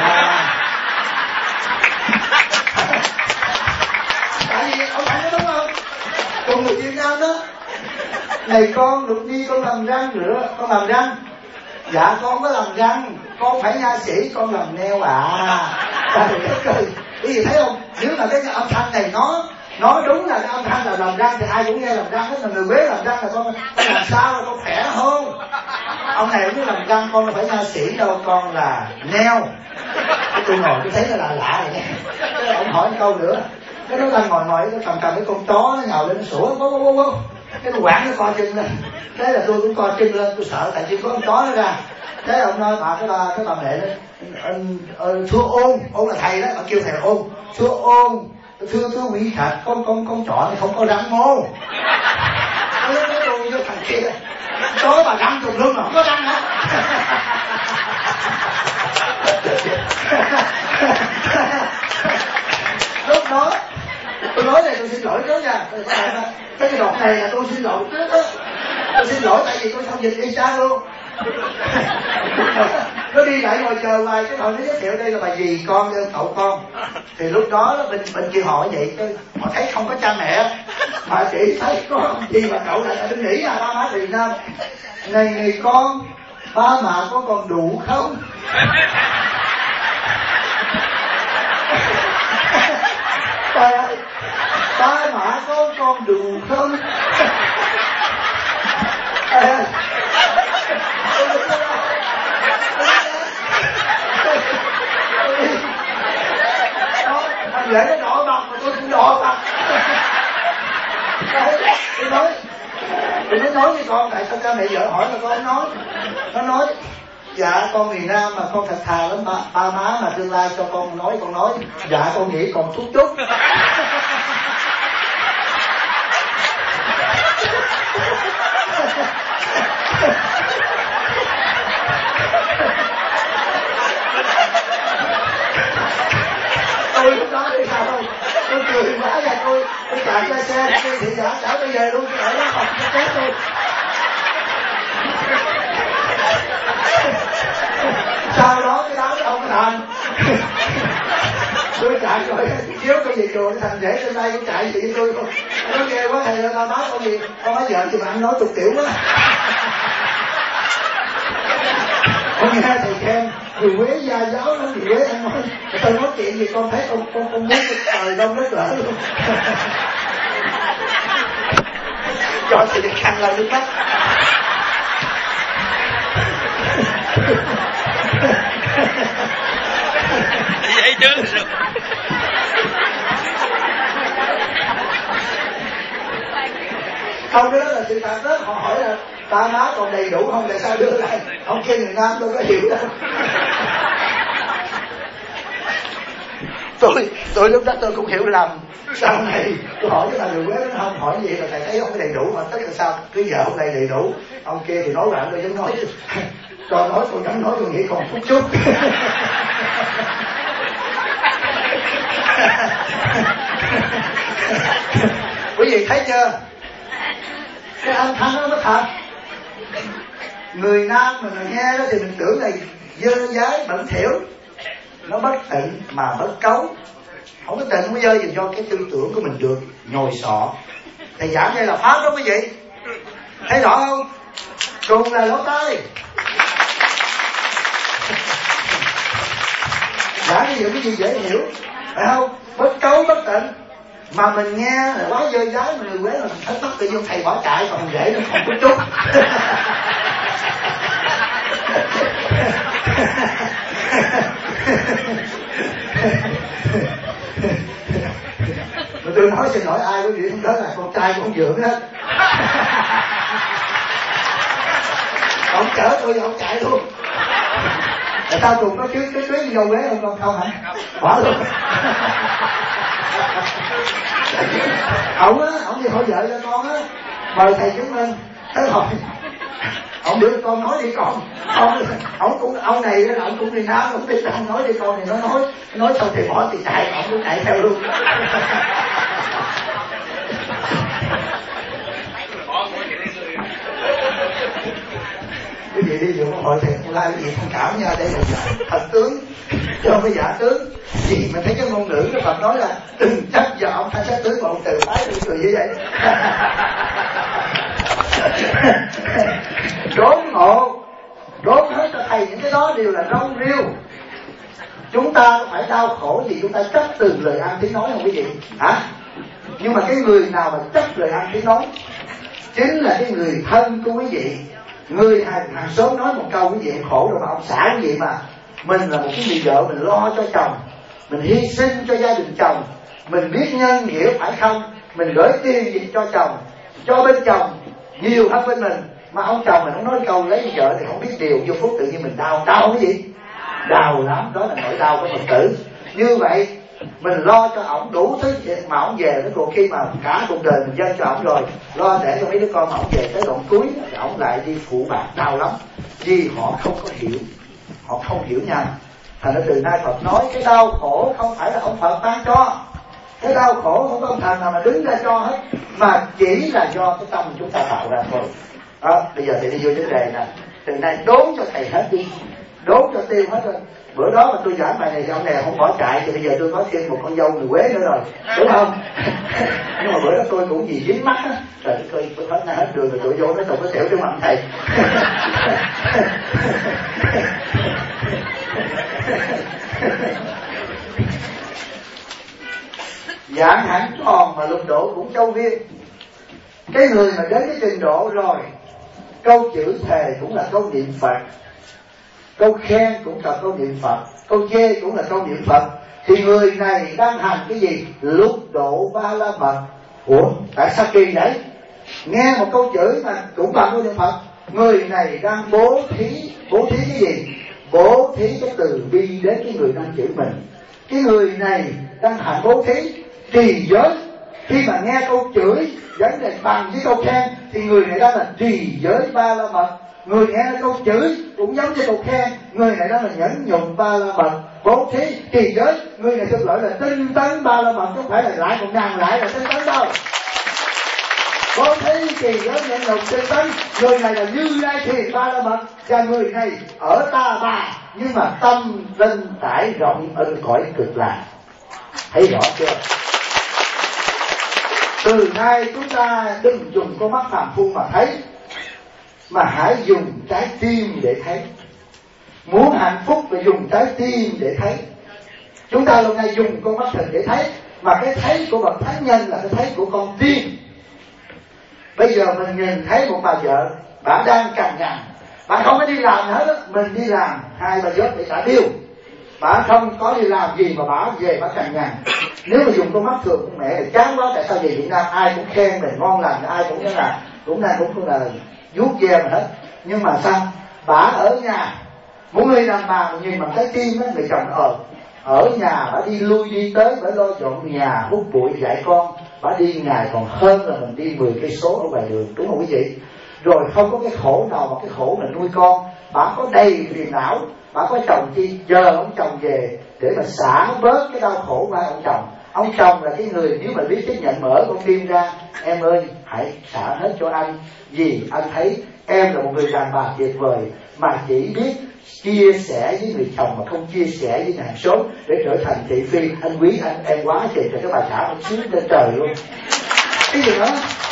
Tại vì ông anh nói đúng không, cùng người Việt Nam đó, này con Lục Ni con lầm răng nữa, con lầm răng. Dạ con không có lầm răng, con phải nha sĩ, con lầm neo à. Trời đất ơi, quý vị thấy không? Nếu mà cái âm thanh này nó nói đúng là cái âm thanh là làm răng thì ai cũng nghe làm răng hết. Mà người Quế làm răng là con, con làm sao là con khỏe không? Ông này không biết làm răng, con là phải nha sĩ đâu, con là neo. Cái tôi ngồi tôi thấy nó lạ lạ vậy nha. Cái ông hỏi một câu nữa, cái nó đang ngồi ngồi nó cầm cầm cái con chó nó nhào lên nó sủa bố bố bố bố. Cái nó quảng nó co chân lên. Thế là tôi cũng co chân lên, tôi sợ tại vì có con chó nó ra. Thế ông nói bà cái bà cái bà mẹ đó, thưa ôn, ôn là thầy đó, bà kêu thầy là ôn, thưa ôn, thưa thưa quý thật, con con con chó này không có răng mô. Nó nói tôi với thằng kia, chó bà răng tùm lum mà không có răng hả? Lúc đó tôi nói này tôi xin lỗi đó nha, cái cái đoạn này là tôi xin lỗi trước đó, tôi xin lỗi tại vì tôi không dịch y chang luôn. Nó đi lại ngồi chờ hoài, cái họ nó giới thiệu đây là bà dì con đơn cậu con. Thì lúc đó bên bên kia họ vậy, cái họ thấy không có cha mẹ mà chỉ thấy có ông dì và cậu lại tôi nghĩ là ba má Việt Nam. Này này con, ba mà có còn đủ không? Trời ơi, ba mã có con đủ không? Trời ơi, anh để nó đỏ mặt mà tôi cũng đỏ mặt. Tôi nói Thì nó nói với con, tại sao cha mẹ vợ hỏi mà con không nói. Nó nói dạ con miền Nam mà con thật thà lắm ba, ba má mà tương lai cho con nói con nói. Dạ con nghĩ còn chút chút. Tôi lúc đó đi sao không? Tôi cười quá và tôi tôi chạy ra xe tôi thị xã chở tôi về luôn, tôi ở đó học nó chết tôi. Sau đó cái đó nó không có thành. Tôi chạy rồi chiếu cái gì chùa thành để trên đây cũng chạy chị tôi không. Nó ghê quá thầy ơi, tao nói con gì con nói vợ thì mà anh nói tục tiểu quá. Con nghe thầy khen người Quế gia giáo lắm, người Quế anh nói tôi nói chuyện gì con thấy con con con muốn trời đông đất lỡ luôn. Cho sự được khăn là nước mắt. Vậy chứ. Không, cái đó là sự thật đó. Họ hỏi là ta má còn đầy đủ không, tại sao đưa lại ông kia người Nam đâu có hiểu đâu. tôi tôi lúc đó tôi cũng hiểu lầm. Sau này tôi hỏi cái bà người Quế nó không hỏi gì là thầy thấy ông đầy đủ mà tất là sao cứ giờ hôm nay đầy đủ, ông kia thì nói bạn tôi dám nói. Con nói con dám nói tôi nghĩ còn chút chút. Quý vị thấy chưa, cái âm thanh nó bất thật. Người Nam mình nghe đó thì mình tưởng là dơ dái bẩn thỉu, nó bất tịnh mà bất cấu. Không có tịnh không có dơ gì do cái tư tưởng của mình được nhồi sọ. Thầy giảng đây là pháp đó quý vị, thấy rõ không? Cùng là lỗ tai. Giảng cái gì cái gì dễ hiểu, phải không? Bất cấu bất tịnh mà mình nghe là quá dơ dái, mình người Quế là mình thấy bắt tự nhiên thầy bỏ chạy còn dễ nó không có chút. Mà tôi nói xin lỗi ai quý vị không đó là con trai cũng không dưỡng hết. Ông chở tôi ông chạy luôn. Tại sao cùng có chuyến cái chuyến đi vô Quế không con không hả? Bỏ luôn. Ông á, ông đi hỏi vợ cho con á, mời thầy chứng minh. Thế rồi ông đưa con nói đi con. Ông, ông cũng ông này là ông cũng đi Nam, ông đi ông nói đi con thì nó nói nói xong thì bỏ thì chạy, ông cũng chạy theo luôn. Quý vị đi dùng hội thầy Lai quý vị thông cảm nha, đây là giả thật tướng cho cái giả tướng. Vì mình thấy cái ngôn ngữ cái Phật nói là đừng chấp vào ông thanh sát tướng mà ông từ ái đi cười như vậy. Đốn ngộ, đốn hết cho thầy những cái đó đều là rong riêu. Chúng ta có phải đau khổ gì chúng ta chấp từng lời ăn tiếng nói không quý vị? Hả? Nhưng mà cái người nào mà chấp lời ăn tiếng nói chính là cái người thân của quý vị. Người hàng, hàng xóm nói một câu quý vị khổ rồi mà ông xã quý vị mà mình là một cái người vợ, mình lo cho chồng, mình hy sinh cho gia đình chồng, mình biết nhân nghĩa phải không, mình gửi tiền gì cho chồng, cho bên chồng nhiều hơn bên mình, mà ông chồng mình không nói câu lấy vợ thì không biết điều, vô phút tự nhiên mình đau. Đau cái gì? Đau lắm. Đó là nỗi đau của Phật tử. Như vậy mình lo cho ổng đủ thứ mà ổng về đến cuộc khi mà cả cuộc đời mình dâng cho ổng rồi, lo để cho mấy đứa con mà ổng về tới đoạn cuối ổng lại đi phụ bạc, đau lắm. Vì họ không có hiểu, họ không hiểu nha. Thành ra từ nay Phật nói cái đau khổ không phải là ông Phật ban cho, cái đau khổ không có ông thần nào mà đứng ra cho hết, mà chỉ là do cái tâm chúng ta tạo ra thôi. Đó, bây giờ thì đi vô vấn đề nè. Từ nay đốn cho thầy hết đi, đốn cho tiêu hết rồi. Bữa đó mà tôi giảng bài này ông này không bỏ chạy thì bây giờ tôi có thêm một con dâu người Quế nữa rồi, đúng không? Nhưng mà bữa đó tôi cũng gì dính mắt á, rồi tôi tôi hết na hết đường rồi tụi vô nó tôi có xỉu trong mặt thầy. Giảng hẳn tròn mà lục độ cũng châu viên. Cái người mà đến cái trình độ rồi, câu chữ thề cũng là câu niệm Phật, câu khen cũng là câu niệm Phật, câu chê cũng là câu niệm Phật, thì người này đang hành cái gì? Lục độ ba la mật. Ủa tại sao kỳ vậy? nghe một câu chửi mà cũng bằng câu niệm Phật, người này đang bố thí. Bố thí cái gì? Bố thí cái từ bi đến cái người đang chửi mình. Cái người này đang hành bố thí trì giới. Khi mà nghe câu chửi vấn đề bằng với câu khen thì người này đang là trì giới ba la mật. Người nghe câu chửi cũng giống như câu khen, người này đang là nhẫn nhục ba la mật. Bố thí trì giới, người này được gọi là tinh tấn ba la mật, chứ không phải là lại một ngàn lại là tinh tấn đâu. Bố thí trì giới nhẫn nhục tinh tấn, người này là Như Lai Thiền ba la mật. Và người này ở Ta Bà nhưng mà tâm linh trải rộng ở cõi Cực Lạc. Thấy rõ chưa? Từ nay chúng ta đừng dùng con mắt phàm phu mà thấy, mà hãy dùng trái tim để thấy. Muốn hạnh phúc phải dùng trái tim để thấy. Chúng ta lâu nay dùng con mắt thịt để thấy, mà cái thấy của bậc thánh nhân là cái thấy của con tim. Bây giờ mình nhìn thấy một bà vợ, bà đang cằn nhằn, bà không có đi làm hết đó. Mình đi làm hai ba job để trả bill, bà không có đi làm gì mà bà về bà cằn nhằn. Nếu mà dùng con mắt thường của mẹ thì chán quá. Tại sao về Việt Nam ai cũng khen mình ngon lành, ai cũng nói là cũng đang cũng cũng là vuốt ve mà hết. Nhưng mà sao bà ở nhà, một người đàn bà nhìn bằng trái tim á, người chồng ở ở nhà bà đi lui đi tới, bà lo dọn nhà, hút bụi, dạy con. Bà đi ngày còn hơn là mình đi mười cây số ở ngoài đường, đúng không quý vị? Rồi không có cái khổ nào mà cái khổ là nuôi con. Bà có đầy phiền não. Bà có chồng chi chờ ông chồng về để mà xả bớt cái đau khổ của ông chồng. Ông chồng là cái người nếu mà biết chấp nhận mở con tim ra, em ơi hãy xả hết cho anh, vì anh thấy em là một người đàn bà tuyệt vời mà chỉ biết chia sẻ với người chồng mà không chia sẻ với hàng xóm để trở thành thị phi. Anh quý anh em quá trời, cho cái bà xã ông xíu trên trời luôn. Cái gì đó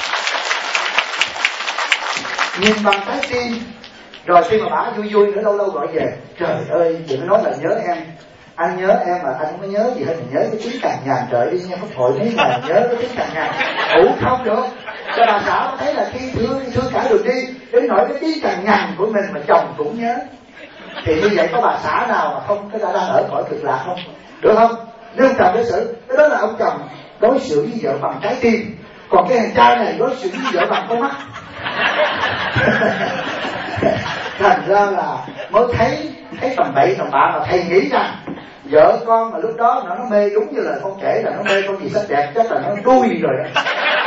nhìn bằng trái tim. Rồi khi mà bà vui vui nữa lâu lâu gọi về, trời ơi đừng nói là nhớ em, anh nhớ em mà anh không có nhớ gì hết, mình nhớ cái tiếng cằn nhằn. Trời đi nghe Pháp hội mấy ngày nhớ cái tiếng cằn nhằn ngủ không được. Cho bà xã thấy là khi thương thương cả đường đi đến nỗi cái tiếng cằn nhằn của mình mà chồng cũng nhớ. Thì như vậy có bà xã nào mà không cái đã đang ở cõi Cực Lạc không? Được không? Nếu ông chồng đối xử, cái đó là ông chồng đối xử với vợ bằng trái tim. Còn cái thằng trai này đối xử với vợ bằng con mắt. Thành ra là mới thấy thấy tầm bậy tầm bạ mà thầy nghĩ rằng vợ con mà lúc đó nó nó mê, đúng như là con kể là nó mê con gì sắc đẹp, chắc là nó đuôi rồi đó.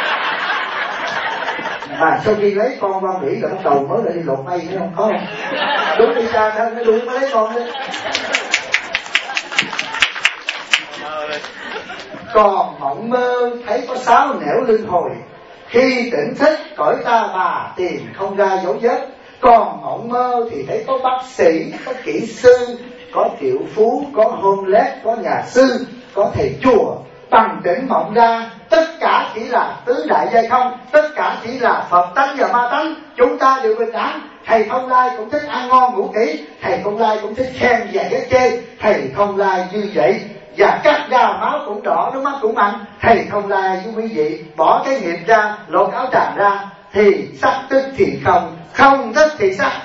Mà sau khi lấy con qua Mỹ là bắt đầu mới lại đi lột mây nữa, không có không? Đúng đi ra đó, nó đuôi mới lấy con đấy. Còn mộng mơ thấy có sáu nẻo luân hồi, khi tỉnh thức cõi Ta Bà tìm không ra dấu vết. Còn mộng mơ thì thấy có bác sĩ, có kỹ sư, có triệu phú, có homeless, có nhà sư, có thầy chùa. Bằng tỉnh mộng ra tất cả chỉ là tứ đại giai không, tất cả chỉ là Phật tánh và ma tánh. Chúng ta đều bình đẳng. Thầy Thông Lai cũng thích ăn ngon ngủ kỹ, thầy Thông Lai cũng thích khen và ghét chê, thầy Thông Lai như vậy. Và cắt da máu cũng đỏ, nước mắt cũng mặn. Thầy Thông Lai với quý vị bỏ cái nghiệp ra, lột áo tràng ra, thì sắc tức thì không, không tức thì sắc.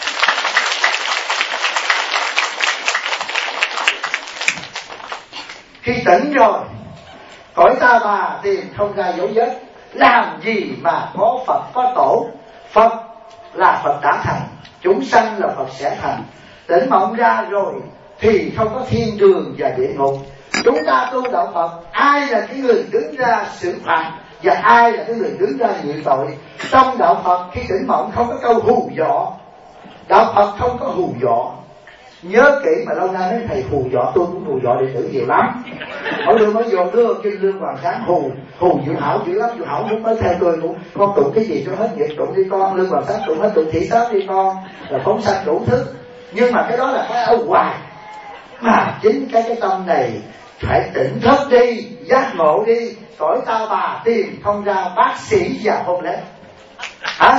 Khi tỉnh rồi, cõi Ta Bà tìm không ra dấu vết. Làm gì mà có Phật có tổ? Phật là Phật đã thành, chúng sanh là Phật sẽ thành. Tỉnh mộng ra rồi thì không có thiên đường và địa ngục. Chúng ta tu đạo Phật, ai là cái người đứng ra xử phạt và ai là cái người đứng ra nhận tội? Trong đạo Phật khi tỉnh mộng không có câu hù dọ. Đạo Phật không có hù dọ. Nhớ kỹ mà lâu nay mấy thầy hù dọ, tôi cũng hù dọ đệ tử nhiều lắm. Mỗi đứa mới vô đưa kinh Lương Hoàng Sáng hù hù Diệu Hảo dữ lắm. Diệu Hảo muốn nói theo tôi cũng con tụng cái gì cho hết nghiệp, tụng đi con. Lương Hoàng Sáng tụng hết, tụng thị sát đi con, là phóng sanh đủ thứ. Nhưng mà cái đó là cái ở ngoài. Mà chính cái cái tâm này phải tỉnh thức đi, giác ngộ đi. Cõi Ta Bà tìm không ra bác sĩ và hôn lễ. Hả?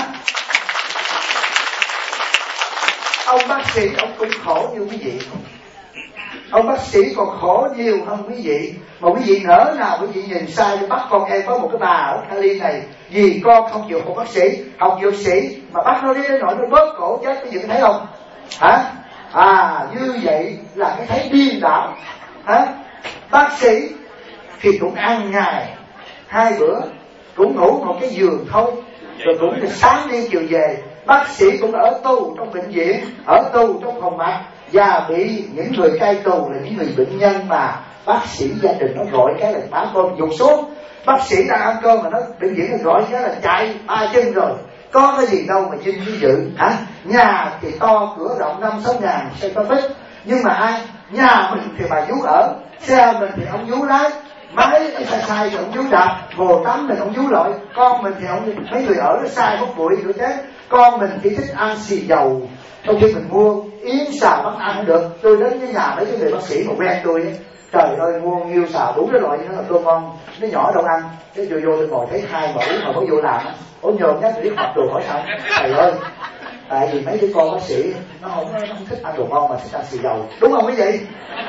Ông bác sĩ ông cũng khổ như quý vị. Ông bác sĩ còn khổ nhiều hơn quý vị. Mà quý vị nỡ nào quý vị nhìn sai cho bắt con em có một cái bà ở Cali này, vì con không chịu học bác sĩ, học dược sĩ mà bắt nó đến nỗi nó bóp cổ chết. Quý vị thấy không? Hả? À như vậy là cái thấy điên đảo. Hả? Bác sĩ thì cũng ăn ngày hai bữa, cũng ngủ một cái giường thôi, rồi cũng sáng đi chiều về. Bác sĩ cũng ở tù trong bệnh viện, ở tù trong phòng mạch, và bị những người cai tù là những người bệnh nhân mà bác sĩ gia đình nó gọi cái là bá cơm dục xuống. Bác sĩ đang ăn cơm mà nó bệnh viện nó gọi cái là chạy ba chân rồi. Có cái gì đâu mà dinh với dự hả? Nhà thì to cửa rộng năm sáu ngàn xe có phích, nhưng mà ai? Nhà mình thì bà vú ở, xe mình thì ông vú lái, máy sai sai thì ông vú đạp, hồ tắm thì ông vú lội, con mình thì ông mấy người ở nó sai hút bụi nữa chứ. Con mình chỉ thích ăn xì dầu, trong khi mình mua yến xào bắt ăn không được. Tôi đến với nhà mấy cái người bác sĩ mà quen tôi ấy, trời ơi mua nghiêu xào đúng cái loại nó là cơm ngon, nó nhỏ đâu ăn. Cái vô vô tôi ngồi thấy hai mẫu mà mới vô làm, ủa nhường nhá, tôi biết học đồ hỏi sao? Trời ơi, tại vì mấy đứa con bác sĩ nó không, nó không thích ăn đồ ngon mà thích ăn xì dầu, đúng không quý vị?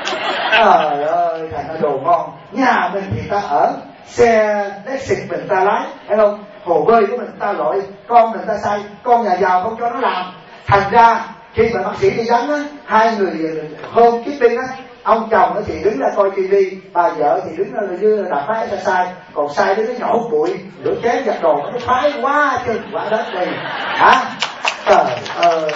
Trời ơi, thành ra đồ ngon. Nhà mình thì ta ở, xe Lexus mình ta lái, thấy không? Hồ bơi của mình ta lội, con mình ta say, con nhà giàu không cho nó làm. Thành ra khi mà bác sĩ đi vắng á, hai người hôm kiếp đi á, ông chồng thì đứng ra coi tivi, bà vợ thì đứng ra như đạp máy ta sai, còn sai đứa nó nhỏ hút bụi, rửa chén giặt đồ nó phái quá chứ quả đất đây hả? Trời ơi,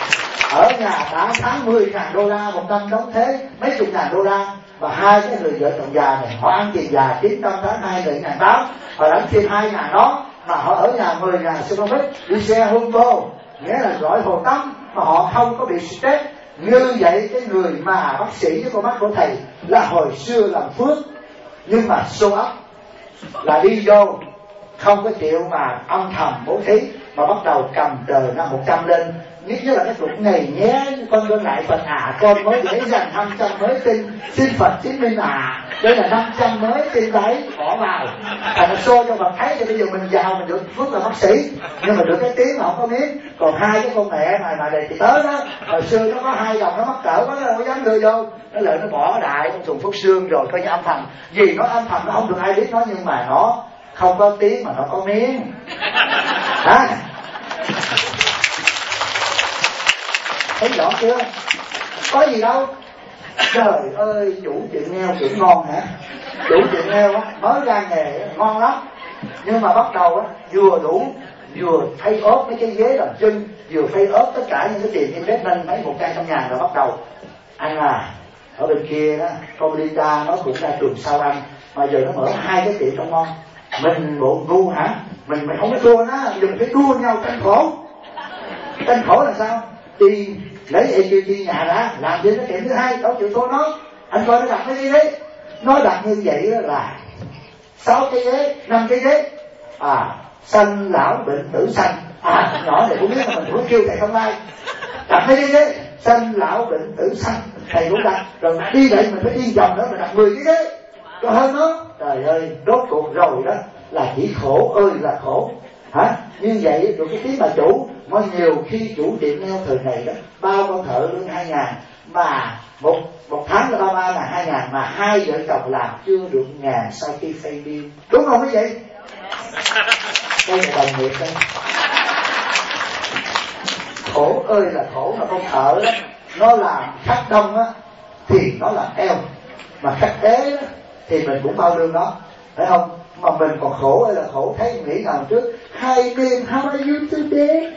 ở nhà đã tháng mười ngàn đô la một năm đóng thế mấy chục ngàn đô la, và hai cái người vợ chồng già này họ ăn tiền già chín trăm tháng hai mươi ngàn tám, họ đánh thêm hai ngàn đó mà họ ở nhà mười ngàn super bích, đi xe Honda, nghĩa là gọi hồ tắm mà họ không có bị stress. Như vậy cái người mà bác sĩ với con mắt của thầy là hồi xưa làm phước, nhưng mà show up là đi vô không có chịu mà âm thầm bố thí, mà bắt đầu cầm tờ năm một trăm lên, nhất nhất là cái tục này nhé, con con lại Phật à, con mới để dành năm trăm mới tin xin Phật chứng minh à, đây là năm trăm mới tin đấy, bỏ vào thành nó show cho Phật thấy. Cho bây giờ mình giàu mình được phước là bác sĩ, nhưng mà được cái tiếng mà không có miếng. Còn hai cái con mẹ mà mà này thì tới đó, hồi xưa nó có hai đồng nó mắc cỡ quá, nó đâu có dám đưa vô, nó lợi nó bỏ đại trong thùng phước xương rồi coi như âm thầm. Vì nó âm thầm nó không được ai biết nó, nhưng mà nó không có tiếng mà nó có miếng hả? Thấy rõ chưa? Có gì đâu. Trời ơi, chủ tiệm nail kiểu ngon hả? Chủ tiệm nail á, mới ra nghề ngon lắm, nhưng mà bắt đầu á vừa đủ, vừa thay ốp mấy cái ghế làm chân, vừa thay ốp tất cả những cái tiền như phép nên mấy một trăm trăm ngàn rồi bắt đầu. Anh à, ở bên kia đó, con Linda nó cũng ra trường sau anh, mà giờ nó mở hai cái tiệm trong ngon. Mình bộ ngu hả? Mình mình không có thua nó, giờ mình phải đua nhau tranh khổ. Tranh khổ là sao? Đi lấy a tê tê nhà ra làm gì nó tiệm thứ hai, đâu chịu thua nó. Anh coi nó đặt cái gì đấy, nó đặt như vậy là sáu cái ghế, năm cái ghế, à sanh lão bệnh tử sanh, à nhỏ này cũng biết mà mình cũng kêu thầy không ai đặt mấy cái ghế sanh lão bệnh tử sanh, thầy cũng đặt rồi đi vậy mình phải đi vòng nữa, mình đặt mười cái ghế cho hơn nó. Trời ơi, rốt cuộc rồi đó là chỉ khổ ơi là khổ hả? Như vậy được cái tiếng bà chủ, mà nhiều khi chủ tiệm nail thời này đó bao con thợ lương hai ngàn, mà một một tháng là ba ba là hai ngàn, mà hai vợ chồng làm chưa được ngàn sau khi pay bill, đúng không quý vị? Đây là đồng nghiệp đây. Khổ ơi là khổ, mà con thợ đó nó làm khắc đông á thì nó là eo, mà khắc đế đó thì mình cũng bao lương đó, phải không? Mà mình còn khổ ơi là khổ, thấy nghĩ nào trước hai đêm how are you today?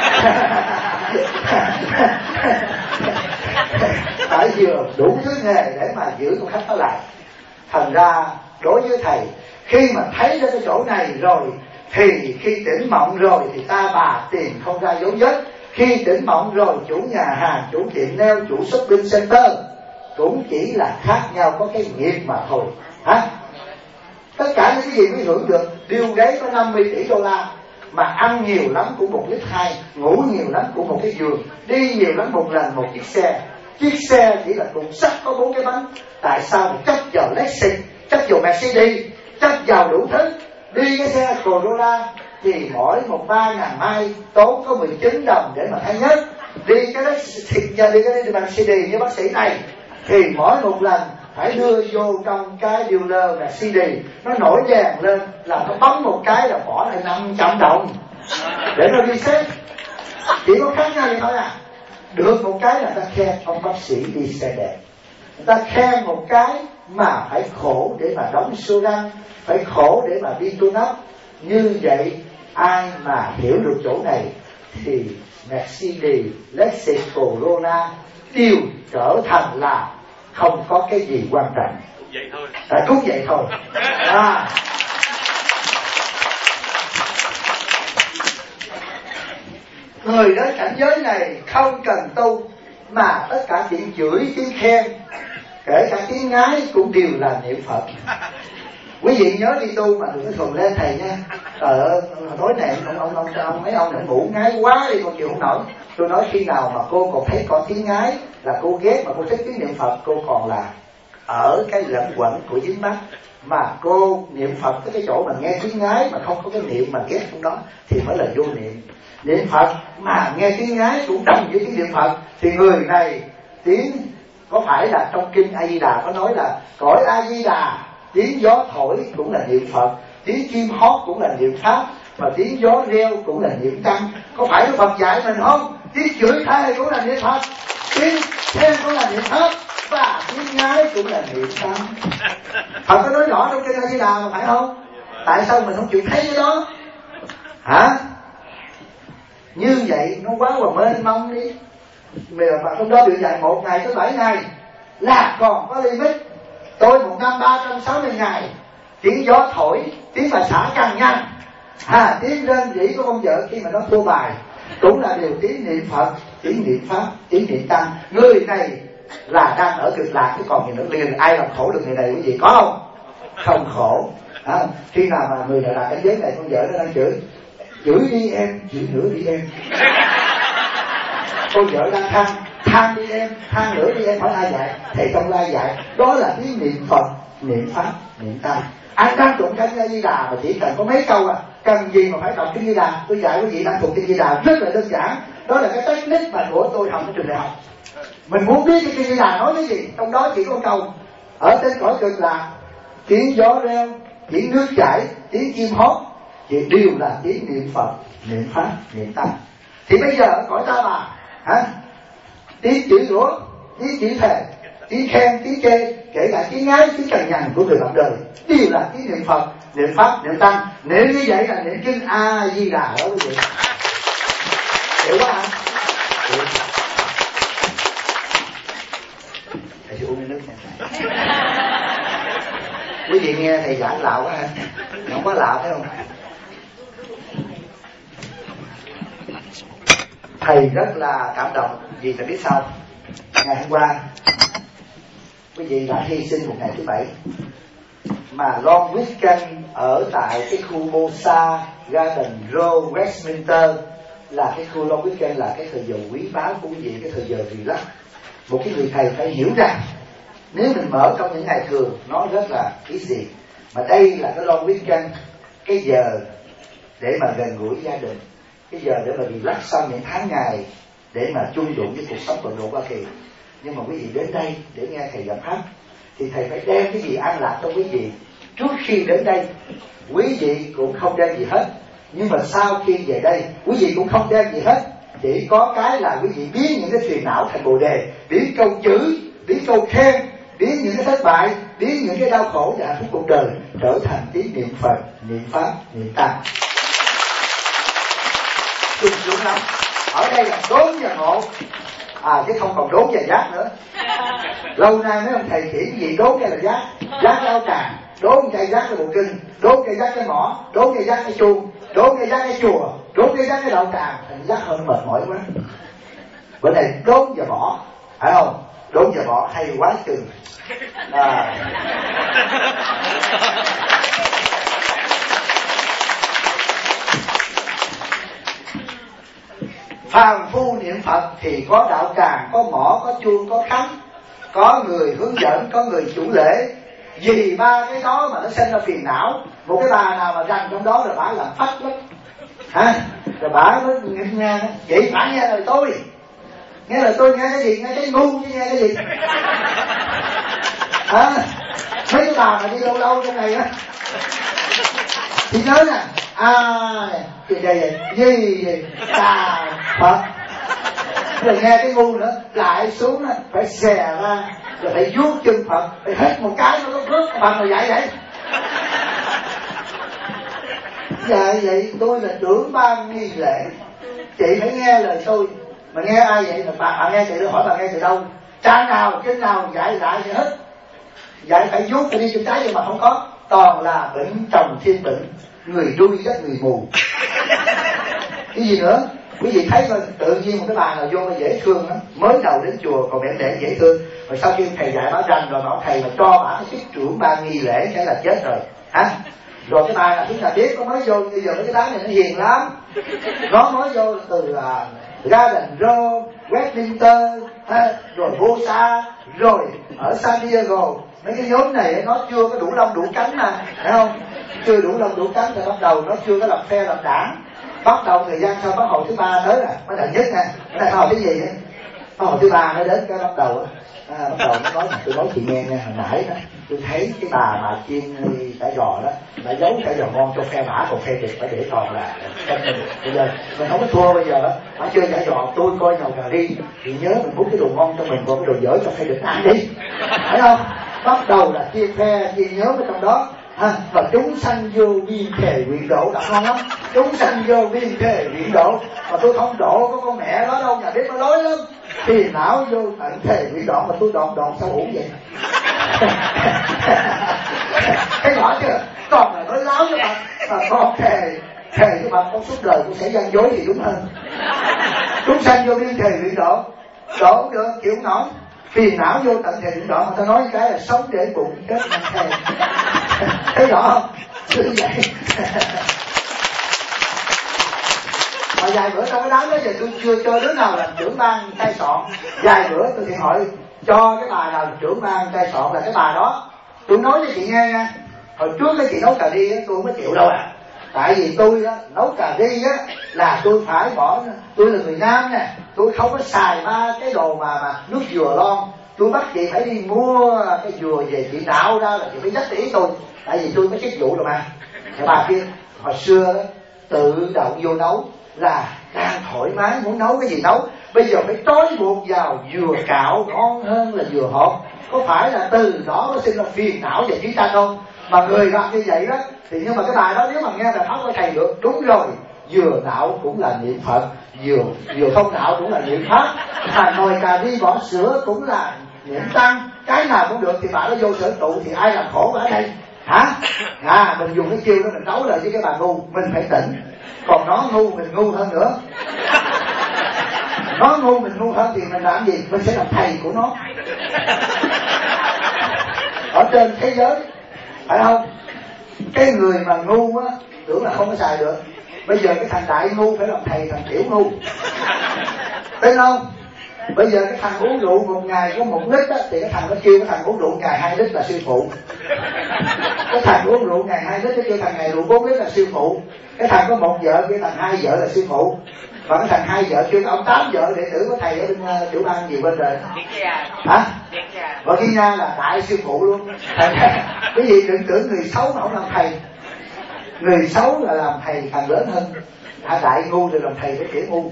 Phải vừa đủ thứ nghề để mà giữ con khách nó lại. Thành ra đối với thầy, khi mà thấy ra cái chỗ này rồi thì khi tỉnh mộng rồi thì ta bà tìm không ra dấu vết. Khi tỉnh mộng rồi, chủ nhà hàng, chủ tiệm nail, chủ shopping center cũng chỉ là khác nhau có cái nghiệp mà thôi hả? Tất cả những cái gì mới hưởng được. Bill Gates có năm mươi tỷ đô la mà ăn nhiều lắm cũng một lít hai, ngủ nhiều lắm cũng một cái giường, đi nhiều lắm một lần một chiếc xe. Chiếc xe chỉ là cục sắt có bốn cái bánh. Tại sao chất vào Lexus, chất vào Mercedes, chất vào đủ thứ? Đi cái xe Corolla thì mỗi một ba ngàn mai tốn có mười chín đồng để mà thay nhất. Đi cái thịt giờ đi cái Mercedes như bác sĩ này thì mỗi một lần phải đưa vô trong cái dealer Mercedes, nó nổi đèn lên là nó bấm một cái là bỏ lại năm trăm đồng để nó đi xét. Chỉ có khác nhau vậy thôi à. Được một cái là ta khen ông bác sĩ đi xe đẹp, người ta khen một cái mà phải khổ để mà đóng số răng, phải khổ để mà đi tu nắp. Như vậy ai mà hiểu được chỗ này thì Mercedes, Lexus, Corona đều trở thành là không có cái gì quan trọng. Cũng vậy thôi. À, cũng vậy thôi. À. Người đến cảnh giới này không cần tu, mà tất cả tiếng chửi, tiếng khen, kể cả tiếng ngái cũng đều là niệm Phật. Quý vị nhớ đi tu mà đừng có thuần lên thầy nha. Ờ, tối nay ông, ông, ông, ông mấy ông lại ngủ ngái quá đi con chịu không nổi. Tôi nói khi nào mà cô còn thấy có tiếng ngái là cô ghét, mà cô thích tiếng niệm Phật, cô còn là ở cái lẫn quẩn của dính mắt. Mà cô niệm Phật tới cái chỗ mà nghe tiếng ngái mà không có cái niệm mà ghét trong đó thì mới là vô niệm. Niệm Phật mà nghe tiếng ngái cũng đồng với tiếng niệm Phật thì người này tiếng, có phải là trong kinh A Di Đà có nói là cõi A Di Đà tiếng gió thổi cũng là niệm Phật, tiếng chim hót cũng là niệm Pháp, và tiếng gió reo cũng là niệm Tăng. Có phải Đức Phật dạy mình không? Tiếng chửi thề cũng là niệm Phật, tiếng khen cũng là niệm Pháp, và tiếng ngái cũng là niệm Tăng. Phật có nói rõ trong kinh A Di Đà mà phải không? Tại sao mình không chịu thấy cái đó? Hả? Như vậy nó quá là mênh mông đi. Bây giờ mà trong đó được dạy một ngày tới bảy ngày là còn có limit. Tôi một năm ba trăm sáu mươi ngày, tiếng gió thổi, tiếng bà xã cằn nhằn, à, tiếng rên rỉ của con vợ khi mà nó thua bài cũng là điều tiếng niệm Phật, tiếng niệm Pháp, tiếng niệm Tăng. Người này là đang ở cực lạc, chứ còn gì nữa. Liền ai làm khổ được người này quý vị có không? Không khổ. À, khi nào mà người này là cảnh giới này, con vợ nó đang chửi, chửi đi em, chửi nữa đi em. Con vợ đang than, than đi em, than nữa đi em. Hỏi ai dạy? Thầy Trong Lai dạy. Đó là tiếng niệm Phật, niệm Pháp, niệm Tăng. Ai đang tụng kinh A Di Đà mà chỉ cần có mấy câu à, cần gì mà phải đọc kinh Di Đà. Tôi dạy quý vị đang tụng kinh Di Đà rất là đơn giản. Đó là cái technique mà của tôi học ở trường đại học. Mình muốn biết cái kinh Di Đà nói cái gì, trong đó chỉ có câu ở trên cõi cực lạc tiếng gió reo, tiếng nước chảy, tiếng chim hót, thì đều là tiếng niệm Phật, niệm Pháp, niệm Tăng. Thì bây giờ ở cõi Ta Bà, hả? Tiếng chửi rủa, tiếng chửi thề, tiếng khen, tiếng chê, kể cả tiếng ngái, tiếng cằn nhằn của người bạn đời đều là tiếng niệm Phật, niệm Pháp, niệm Tăng. Nếu như vậy là niệm kinh A Di Đà đó quý vị. Hiểu quá hả? Hiểu. Thầy sẽ uống cái nước nha. Quý vị nghe thầy giảng lạo quá ha. Không có lạo phải không? Thầy rất là cảm động vì thầy biết sao, ngày hôm qua quý vị đã hy sinh một ngày thứ bảy mà long weekend ở tại cái khu Mosa Garden Row Westminster, là cái khu long weekend, là cái thời giờ quý báu của quý vị, cái thời giờ relax. Một cái người thầy phải hiểu rằng nếu mình mở trong những ngày thường nó rất là easy, mà đây là cái long weekend, cái giờ để mà gần gũi gia đình, cái giờ để mà relax sau những tháng ngày để mà chung đụng với cuộc sống bận rộn Hoa Kỳ. Nhưng mà quý vị đến đây để nghe thầy giảng pháp thì thầy phải đem cái gì an lạc cho quý vị. Trước khi đến đây quý vị cũng không đem gì hết, nhưng mà sau khi về đây quý vị cũng không đem gì hết. Chỉ có cái là quý vị biến những cái phiền não thành bồ đề, biến câu chữ, biến câu khen, biến những cái thất bại, biến những cái đau khổ và hạnh phúc cuộc đời trở thành tiếng niệm Phật, niệm Pháp, niệm Tăng. Trung dũng lắm. Ở đây là đốn và ngộ, à chứ không còn đốn và giác nữa. Lâu nay mấy ông thầy chỉ cái gì đốn cái là giác, giác lao tràng, đốn cái giác cái bộ kinh, đốn cái giác cái mỏ, đốn cái giác cái chuông, đốn cái giác cái chùa, đốn cái giác cái đạo tràng, thành giác hơn mệt mỏi quá. Bữa này đốn và bỏ, phải không? Đốn và bỏ hay quá chừng. À. Phàm phu niệm Phật thì có đạo tràng, có mỏ, có chuông, có khánh, có người hướng dẫn, có người chủ lễ. Vì ba cái đó mà nó sinh ra phiền não. Một cái bà nào mà rành trong đó rồi bà làm phách lắm, hả? Rồi bà mới nghe, vậy phải nghe lời tôi. Nghe lời tôi nghe cái gì? Nghe cái ngu chứ nghe cái gì? Hả? Mấy cái bà mà đi lâu lâu trong này á thì nhớ nè, à thì đây gì gì tà Phật, rồi nghe cái ngu nữa lại xuống đó, phải xè ra rồi phải vuốt chân Phật, phải hết một cái nó có rớt bằng rồi vậy vậy. Dạ vậy tôi là trưởng ban nghi lễ, chị phải nghe lời tôi. Mà nghe ai vậy? Là bà, bà nghe chị, tôi hỏi bà nghe từ đâu? Cha nào trên nào dạy lại vậy hết. Dạy phải vuốt phải đi chân trái nhưng mà không có. Toàn là bệnh chồng thiên bệnh, người đuôi dắt người mù. Cái gì nữa? Quý vị thấy coi, tự nhiên một cái bà nào vô mà dễ thương đó, mới đầu đến chùa còn mẹ mẹ dễ thương, rồi sau khi thầy dạy bảo rành rồi bảo thầy mà cho bà cái chức trưởng ban nghi lễ cái là chết rồi hả? Rồi cái bà nào chúng ta biết có nói vô, bây giờ mấy cái đám này nó hiền lắm, nó nói vô từ là Garden Row, Westminster, ha, rồi Bosa, rồi ở San Diego. Mấy cái nhóm này nó chưa có đủ lông đủ cánh mà, phải không? Chưa đủ lông đủ cánh thì bắt đầu nó chưa có lập phe lập đảng. Bắt đầu thời gian sau bắt hồi thứ ba tới là bắt đầu nhất nè, cái này bắt hồi cái gì á? Bắt hồi thứ ba nó đến cái bắt đầu á, à, bắt đầu nó nói, tôi nói chị nghe nha, hồi nãy đó tôi thấy cái bà mà chiên cả giò đó, đã giấu cả giò ngon cho phe bả, còn phe địch phải để còn là bây giờ mình không có thua. Bây giờ đó bả chơi cả giò, tôi coi nhầu cà ri thì nhớ mình muốn cái đồ ngon cho mình, còn cái đồ dở cho phe địch ăn đi, phải không? Bắt đầu là chia phe chia nhóm ở trong đó. À, và chúng sanh vô biên thề nguyện độ đã ngon lắm. Chúng sanh vô biên thề nguyện độ, mà tôi không độ có con mẹ đó đâu, nhà biết nó nói lắm. Thì não vô tận thề nguyện độ mà tôi đòn đòn sao uổng vậy? Thấy rõ chưa? Còn là nói láo với bạn, mà con thề thề với bạn con suốt đời cũng sẽ gian dối thì đúng hơn. Chúng sanh vô biên thề nguyện độ, độ cũng được chịu không nổi. Phiền não vô tận thề nguyện độ, mà ta nói cái là sống để bụng chết mà thề. Thấy rõ không? Như vậy. Mà vài bữa trong cái đám đó giờ tôi chưa cho đứa nào làm trưởng ban cai soạn. Vài bữa tôi thì hỏi cho cái bà nào trưởng ban cai soạn là cái bà đó. Tôi nói cho chị nghe nha, hồi trước cái chị nấu cà ri á tôi không có chịu đâu à. Tại vì tôi á nấu cà ri á là tôi phải bỏ, tôi là người Nam nè, tôi không có xài ba cái đồ mà mà nước dừa lon. Tôi bắt chị phải đi mua cái dừa về chị nạo ra là chị phải dắt ý tôi. Tại vì tôi có chức vụ rồi mà. Cái bà kia hồi xưa đó, tự động vô nấu là đang thoải mái muốn nấu cái gì nấu. Bây giờ phải trói buộc vào dừa cạo ngon hơn là dừa hột. Có phải là từ đó nó sinh ra phiền não về trí ta không? Mà người làm như vậy đó thì nhưng mà cái bài đó nếu mà nghe là không có thầy được. Đúng rồi, dừa nạo cũng là niệm Phật, dừa dừa không nạo cũng là niệm Pháp, mà nồi cà ri bỏ sữa cũng là niệm Tăng. Cái nào cũng được thì bà nó vô sở trụ thì ai làm khổ ở đây hả? À mình dùng cái chiêu đó mình đấu lại với cái bà ngu, mình phải tỉnh. Còn nó ngu mình ngu hơn nữa. Nó ngu mình ngu hơn thì mình làm gì? Mình sẽ làm thầy của nó ở trên thế giới, phải không? Cái người mà ngu á tưởng là không có xài được. Bây giờ cái thằng đại ngu phải làm thầy thằng tiểu ngu, tin không? Bây giờ cái thằng uống rượu một ngày có một lít á thì cái thằng nó kêu cái thằng uống rượu ngày hai lít là sư phụ. Cái thằng uống rượu ngày hai lít nó kêu thằng ngày rượu bốn lít là sư phụ. Cái thằng có một vợ kêu thằng hai vợ là sư phụ. Và cái thằng hai vợ kêu ông tám vợ đệ tử của thầy ở bên uh, tiểu bang gì bên rồi hả? Và Kiên Nha là đại sư phụ luôn. Cái gì đừng tưởng người xấu mà không làm thầy. Người xấu là làm thầy càng lớn hơn. Hả, đại ngu thì làm thầy với tiểu ngu,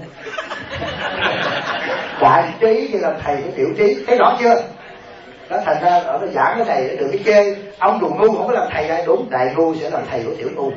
đại trí thì làm thầy với tiểu trí. Thấy rõ chưa? Đó, thành ra ở đây giảng cái này để được cái chê ông đồ ngu không có làm thầy ai đúng, đại ngu sẽ làm thầy của tiểu ngu.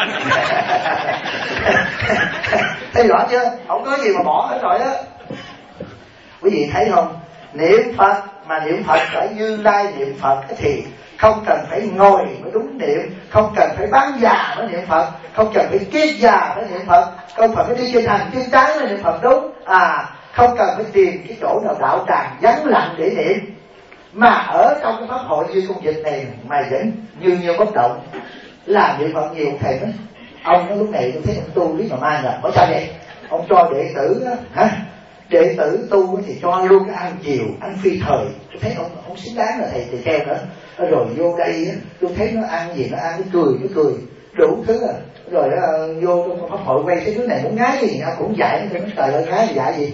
Thấy rõ chưa? Không có gì mà bỏ hết rồi á. Quý vị thấy không? Niệm Phật mà niệm Phật phải Như Lai niệm Phật thì không cần phải ngồi mới đúng niệm, không cần phải bán già mới niệm Phật, không cần phải kiết già mới niệm Phật, không cần phải đi trên hành chân trái mới niệm Phật đúng. À, không cần phải tìm cái chỗ nào đạo tràng vắng lặng để niệm. Mà ở trong cái pháp hội như con dịch này mà vẫn như như bất động, làm niệm Phật nhiều thầy đó. Ông nói lúc này tôi thấy ông tu lý mà mai là có sao vậy? Ông cho đệ tử đó, hả? Đệ tử tu thì cho luôn cái ăn chiều, ăn phi thời. Tôi thấy ông không xứng đáng là thầy thầy treo nữa. Rồi vô đây tôi thấy nó ăn gì nó ăn, nó cười nó cười đủ thứ à. Rồi uh, vô trong pháp hội quay cái đứa này muốn ngái gì nó cũng dạy nó, trời ơi ngái gì dạy gì.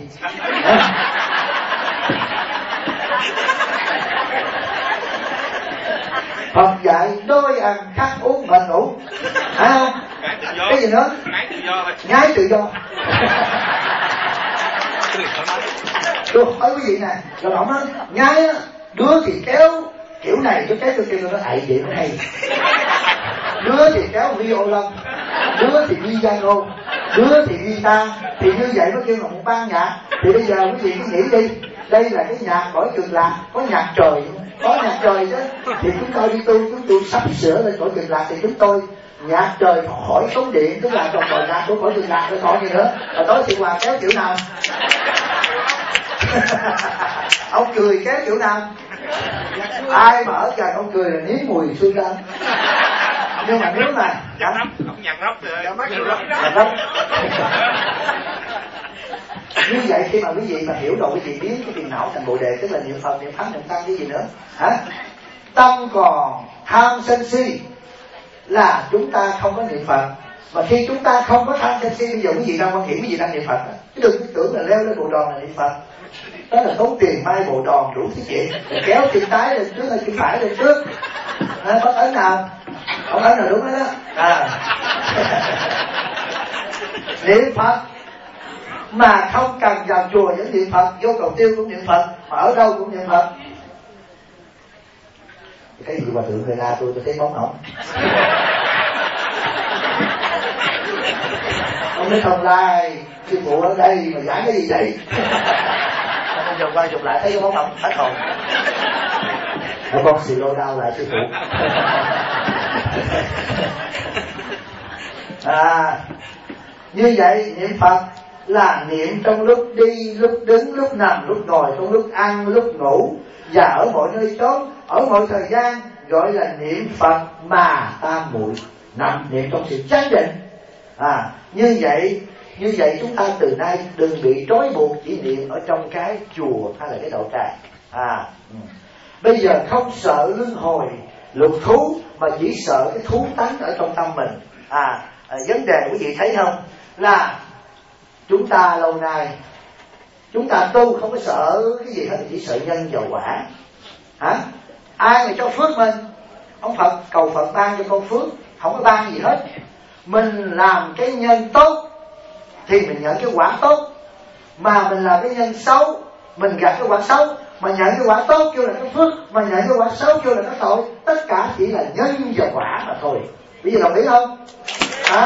Phật dạy đôi ăn khắc uống mệt ngủ, à, cái gì nữa? Ngái tự do. Tôi hỏi quý vị nè, rồi ông nói nhái á, đứa thì kéo kiểu này, đứa kéo tôi kêu nó ạy vậy nó hay. Đứa thì kéo violon, đứa thì piano, đứa thì guitar, thì như vậy mới kêu là một ban nhạc. Thì bây giờ quý vị cứ nghĩ đi, đây là cái nhạc cõi Cực Lạc, có nhạc trời, có nhạc trời chứ. Thì chúng tôi đi tu, chúng tôi sắp sửa lên cõi Cực Lạc thì chúng tôi nhạc trời khỏi sống điện, tức là còn cõi nhạc của cõi Cực Lạc rồi còn gì nữa. Rồi tối thì Hòa kéo kiểu nào? Ông cười kéo kiểu nào? Ai mà ở gần ông cười là nếm mùi xuân lên. Nhưng mà nếu mà nhạc nắp, ông nhạc nắp rồi, nhạc nắp. Như vậy khi mà quý vị mà hiểu rồi, quý vị biến cái phiền não thành bồ đề, tức là niệm Phật, niệm Pháp, niệm Tăng, cái gì nữa hả? Tâm còn tham sân si là chúng ta không có niệm Phật. Mà khi chúng ta không có tham sân si, bây giờ quý vị đang quan hệ, quý vị đang niệm Phật, chứ đừng tưởng là leo lên bộ đòn là niệm Phật. Đó là tốn tiền mai bộ đòn đủ thứ chuyện, kéo chân trái lên trước hay chân phải lên trước. À, có ấn nào? Không ấn nào đúng đó. À. Niệm Phật mà không cần vào chùa vẫn niệm Phật, vô cầu tiêu cũng niệm Phật, mà ở đâu cũng niệm Phật. Cái gì mà thượng người la tôi tôi thấy bóng ổng. Ông nói không lai, sư phụ ở đây mà giảng cái gì vậy? Ông vòng qua vòng lại thấy cái bóng ổng hết hồn. Nó con xì lô đau lại sư phụ. À, như vậy niệm Phật là niệm trong lúc đi, lúc đứng, lúc nằm, lúc ngồi, trong lúc ăn, lúc ngủ, và ở mọi nơi chốn, ở mọi thời gian, gọi là niệm Phật mà tam muội, nằm niệm trong sự chánh định. À, như vậy, như vậy chúng ta từ nay đừng bị trói buộc chỉ niệm ở trong cái chùa hay là cái đạo tràng. À, ừ. Bây giờ không sợ luân hồi lục thú, mà chỉ sợ cái thú tánh ở trong tâm mình. À, à vấn đề quý vị thấy không, là chúng ta lâu nay chúng ta tu không có sợ cái gì hết, chỉ sợ nhân và quả. Hả? Ai mà cho phước mình, ông Phật cầu Phật ban cho con phước, không có ban gì hết. Mình làm cái nhân tốt thì mình nhận cái quả tốt, mà mình làm cái nhân xấu mình gặp cái quả xấu. Mà nhận cái quả tốt kêu là cái phước, mà nhận cái quả xấu kêu là cái tội. Tất cả chỉ là nhân và quả mà thôi. Bây giờ đồng ý không? Hả?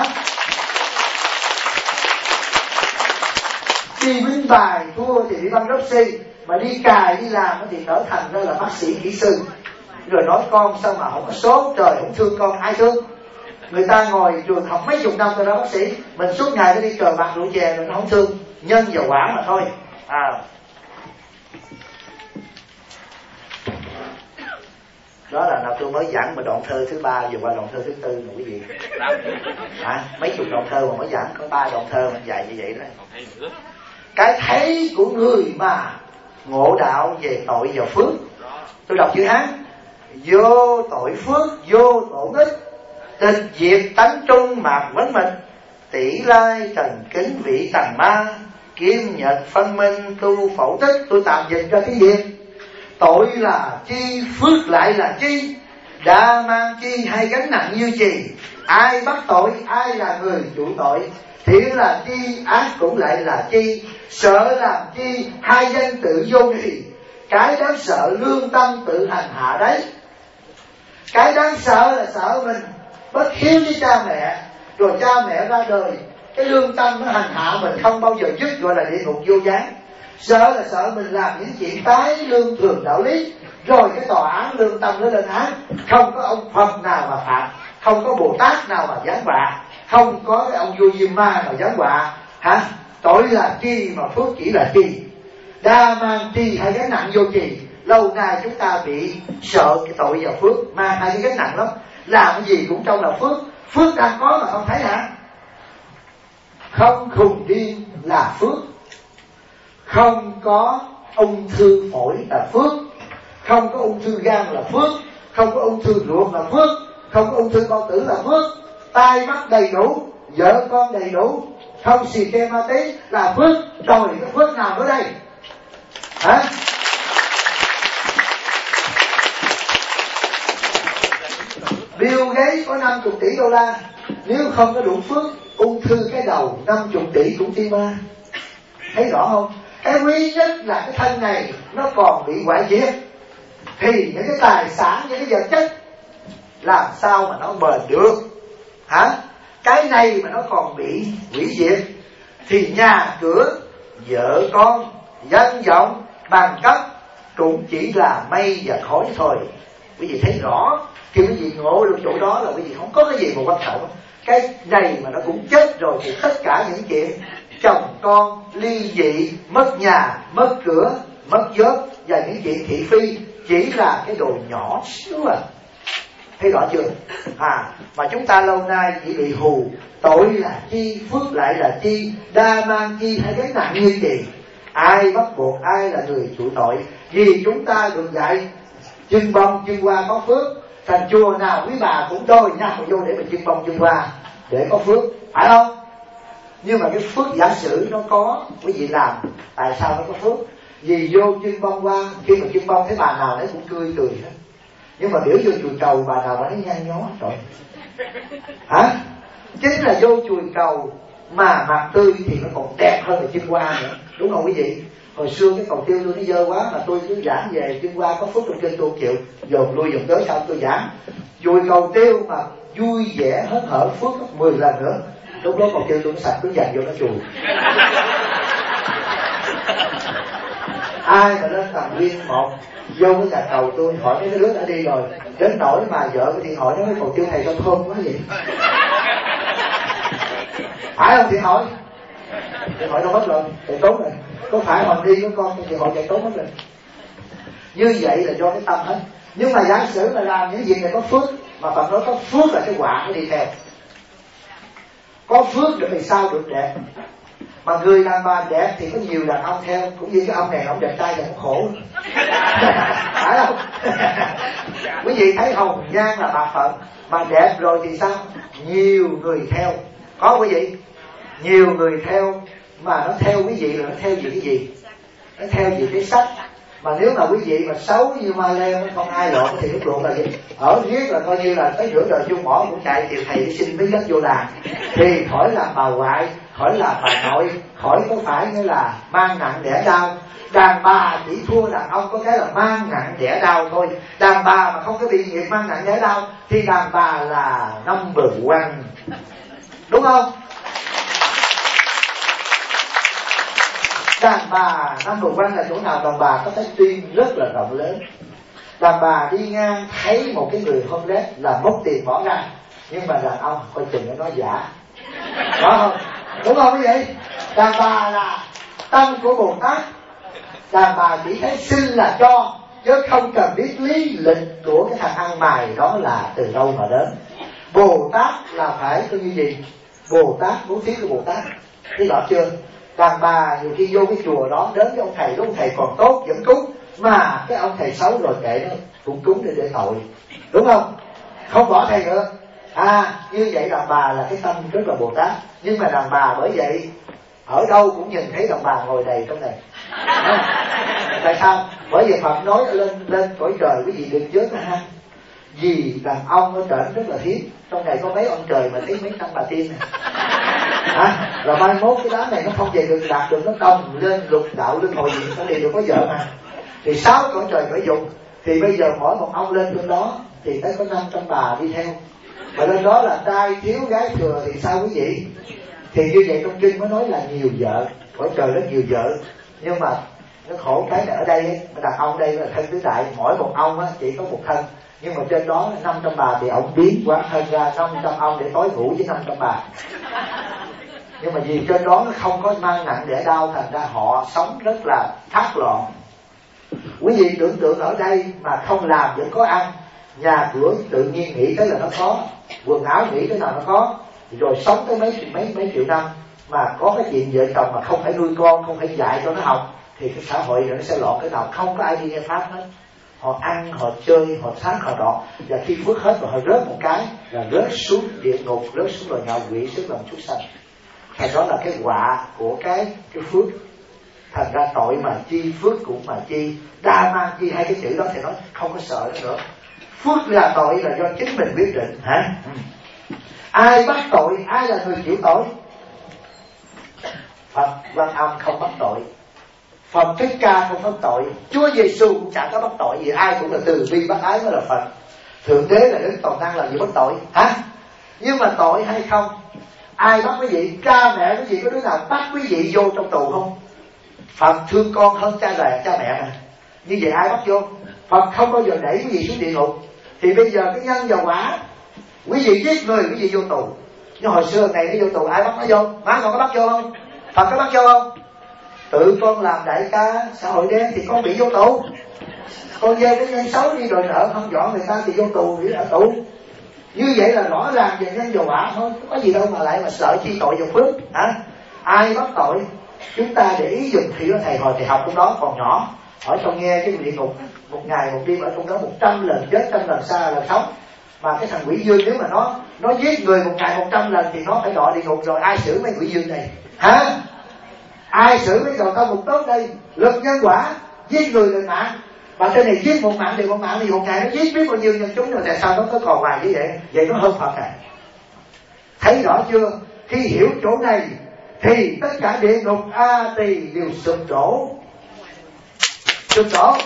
Đi binh bài thua thì bị băng đốc si, mà đi cài đi làm thì trở thành ra là bác sĩ kỹ sư. Rồi nói con sao mà không có số, trời không thương con, ai thương? Người ta ngồi trường học mấy chục năm rồi đó bác sĩ, mình suốt ngày nó đi cờ bạc rượu chè mình không thương. Nhân và quả mà thôi. À, đó là nào tôi mới giảng mà đoạn thơ thứ ba vừa qua đoạn thơ thứ tư nè quý vị. À, mấy chục đoạn thơ mà mới giảng có ba đoạn thơ mình dạy như vậy đó. Cái thấy của người mà ngộ đạo về tội và phước. Tôi đọc chữ Hán: vô tội phước, vô tội ích, tịch diệt tánh trung mạc vấn mịch, tỷ lai trần kính vị tầng ma, kim nhật phân minh tu phẫu tích. Tôi tạm dịch cho tiếng Việt. Tội là chi, phước lại là chi, đã mang chi hay gánh nặng như chì. Ai bắt tội, ai là người chủ tội, thiện là chi, ác cũng lại là chi. Sợ làm chi, hai danh tự vô trì, cái đáng sợ lương tâm tự hành hạ đấy. Cái đáng sợ là sợ mình bất hiếu với cha mẹ, rồi cha mẹ ra đời, cái lương tâm nó hành hạ mình không bao giờ dứt, gọi là địa ngục vô gián. Sợ là sợ mình làm những chuyện tái lương thường đạo lý, rồi cái tòa án lương tâm nó lên án. Không có ông Phật nào mà phạt, không có Bồ Tát nào mà giáng họa, không có cái ông vua Diêm Ma nào giáng họa. Hả? Tội là chi mà phước chỉ là chi, đa mang chi hay gánh nặng vô trì. Lâu nay chúng ta bị sợ cái tội và phước, mang hai cái gánh nặng lắm. Làm cái gì cũng trong là phước, phước đang có mà không thấy hả? Không khùng điên là phước, không có ung thư phổi là phước, không có ung thư gan là phước, không có ung thư ruột là phước, không có ung thư bao tử là phước, tai mắt đầy đủ, vợ con đầy đủ, không xì ke ma tí là phước. Rồi cái phước nào nữa đây? Hả? Bill Gates có năm mươi tỷ đô la, nếu không có đủ phước, ung thư cái đầu năm mươi tỷ cũng tim ma. Thấy rõ không? Cái quý nhất là cái thân này nó còn bị hoại diệt, thì những cái tài sản, những cái vật chất làm sao mà nó bền được? Hả? cái này mà nó còn bị hủy diệt thì nhà cửa, vợ con, danh vọng, bằng cấp cũng chỉ là mây và khói thôi. Quý vị thấy rõ, khi quý vị ngộ được chỗ đó là quý vị không có cái gì mà quan trọng. Cái này mà nó cũng chết rồi thì tất cả những chuyện chồng con, ly dị, mất nhà, mất cửa, mất job và những chuyện thị phi chỉ là cái đồ nhỏ xíu à. Thấy rõ chưa? À, mà chúng ta lâu nay chỉ bị hù, tội là chi, phước lại là chi, đa mang chi hay cái nặng như gì. Ai bắt buộc ai là người chịu tội? Vì chúng ta được dạy chưng bông chưng hoa có phước, thành chùa nào quý bà cũng đôi nhau vô để mình chưng bông chưng hoa để có phước, phải không? Nhưng mà cái phước giả sử nó có, quý vị làm tại sao nó có phước? Vì vô chưng bông hoa, khi mà chưng bông thấy bà nào đấy cũng cười cười hết, nhưng mà biểu vô chùi cầu bà nào bà thấy nhăn nhó rồi. Hả? Chính là vô chùi cầu mà mặt tươi thì nó còn đẹp hơn là chưng hoa nữa, đúng không quý vị? Hồi xưa cái cầu tiêu tôi nó dơ quá mà tôi cứ giảng về chưng hoa có phước trong trên tôi chịu, dồn lui dồn tới sao tôi giảng chùi cầu tiêu mà vui vẻ hớn hở phước gấp mười lần nữa. Lúc đó cầu tiêu tôi nó sạch cứ dành vô nó chùi. Ai mà lên tầng viên một vô cái nhà cầu tôi hỏi mấy cái đứa đã đi rồi, đến nỗi mà vợ cái điện hỏi nó mới cầu tiêu thầy sao thơm quá vậy. Phải không chị hỏi? Chị hỏi đâu mất rồi, chạy trốn rồi. Có phải hồi đi với con thì họ chạy trốn mất rồi. Như vậy là do cái tâm hết. Nhưng mà giả sử là làm những việc này có phước, mà Phật nói có phước là cái quả nó đi theo. Có phước rồi thì sao được đẹp. Mà người đàn bà đẹp thì có nhiều đàn ông theo. Cũng như cái ông này, ông đẹp trai là cũng khổ. Phải không? Quý vị thấy hồng nhan là bạc phận, mà đẹp rồi thì sao? Nhiều người theo. Có quý vị? Nhiều người theo. Mà nó theo quý vị là nó theo gì cái gì? Nó theo gì cái sách. Mà nếu mà quý vị mà xấu như ma leo, không ai lộn thì lúc lộn là gì? Ở riết là coi như là tới nửa đời vô mỏ cũng chạy tìm thầy đi xin mấy gắt vô làng. Thì khỏi làm bà ngoại, khỏi làm bà nội, khỏi có phải như là mang nặng đẻ đau. Đàn bà chỉ thua đàn ông có cái là mang nặng đẻ đau thôi. Đàn bà mà không có bị nghiệp mang nặng đẻ đau thì đàn bà là number one. Đúng không? Đàn bà number one là chỗ nào? Đàn bà có cái tim rất là rộng lớn. Đàn bà đi ngang thấy một cái người homeless là móc tiền bỏ ra, nhưng mà đàn ông coi chừng nó nói giả. Đó không? Đúng không quý vị? Đàn bà là tâm của Bồ Tát. Đàn bà chỉ thấy xin là cho, chứ không cần biết lý lịch của cái thằng ăn mày đó là từ đâu mà đến. Bồ Tát là phải có như gì? Bồ Tát, bố thí của Bồ Tát. Thấy rõ chưa? Đàn bà nhiều khi vô cái chùa đó, đến với ông thầy, ông thầy còn tốt vẫn cúng, mà cái ông thầy xấu rồi kệ nó cũng cúng để để tội. Đúng không? Không bỏ thầy nữa. À, như vậy đàn bà là cái tâm rất là Bồ Tát. Nhưng mà đàn bà bởi vậy ở đâu cũng nhìn thấy đàn bà ngồi đầy trong này. Tại sao? Bởi vì Phật nói lên lên cõi trời quý vị đừng chớp ha. Vì đàn ông ở trển rất là hiếm. Trong này có mấy ông trời mà thấy mấy trăm bà tiên này. À, rồi mai mốt cái đám này nó không về được, đạt được nó công lên lục đạo luân hồi gì nó đi được có vợ mà. Thì sáu cõi trời phải dùng. Thì bây giờ mỗi một ông lên trên đó thì tới có năm trăm bà đi theo. Mà lên đó là trai thiếu gái thừa thì sao quý vị? Thì như vậy trong kinh mới nói là nhiều vợ, cõi trời rất nhiều vợ. Nhưng mà nó khổ cái là ở đây ấy, đàn ông đây là thân tứ đại, mỗi một ông á, chỉ có một thân. Nhưng mà trên đó năm trăm bà thì ông biến quán thân ra năm trăm ông để tối ngủ với năm trăm bà. Nhưng mà vì trên đó nó không có mang nặng đẻ đau, thành ra họ sống rất là thác loạn. Quý vị tưởng tượng ở đây mà không làm vẫn có ăn, nhà cửa tự nhiên nghĩ tới là nó có, quần áo nghĩ tới nào nó có, rồi sống tới mấy mấy mấy triệu năm mà có cái chuyện vợ chồng mà không phải nuôi con, không phải dạy cho nó học, thì cái xã hội này nó sẽ loạn cái nào? Không có ai đi nghe pháp hết. Họ ăn, họ chơi, họ sát, họ đọ, và khi phước hết rồi họ rớt một cái là rớt xuống địa ngục, rớt xuống loài ngạ quỷ, xuống lòng súc sanh. Thành đó là cái quả của cái cái phước. Thành ra tội mà chi, phước cũng mà chi, đa mang chi, hai cái chữ đó thì nói không có sợ nữa. Phước là tội là do chính mình quyết định hả? Ừ. Ai bắt tội, ai là người chịu tội? Phật Quan Âm không bắt tội, Phật Thích Ca không bắt tội, Chúa Giêsu cũng chẳng có bắt tội gì. Ai cũng là từ bi bác ái mới là Phật. Thượng đế là Đức Toàn Năng làm gì bắt tội hả? Nhưng mà tội hay không Ai bắt quý vị? Cha mẹ quý vị có đứa nào bắt quý vị vô trong tù không? Phật thương con hơn cha mẹ cha mẹ mà. Như vậy ai bắt vô? Phật không bao giờ đẩy quý vị xuống địa ngục. Thì bây giờ cái nhân và quả, quý vị giết người quý vị vô tù. Nhưng hồi xưa này nó vô tù ai bắt nó vô? Má con có bắt vô không? Phật có bắt vô không? Tự con làm đại ca xã hội đen thì con bị vô tù. Con dê cái nhân xấu đi đòi nợ không rõ người ta thì vô tù, bị ở tù. Như vậy là rõ ràng về nhân và quả thôi, có gì đâu mà lại mà sợ chi tội và phước hả? Ai bắt tội? Chúng ta để ý dùm khi đó thầy hồi thầy học trong đó còn nhỏ, ở trong nghe cái địa ngục một ngày một đêm ở trong đó một trăm lần chết, trăm lần xa là sống. Mà cái thằng quỷ dương nếu mà nó nó giết người một ngày một trăm lần thì nó phải đọa địa ngục rồi. Ai xử mấy quỷ dương này hả? Ai xử mấy đầu công một tốt đây? Lực nhân quả, giết người là mạng. Và trên này giết một mạng thì một mạng thì một ngày nó giết biết bao nhiêu nhân chúng rồi, tại sao nó có còn hoài như vậy? Vậy nó hơn Phật này. Thấy rõ chưa? Khi hiểu chỗ này thì tất cả địa ngục A Tỳ đều sụp đổ. Sụp đổ.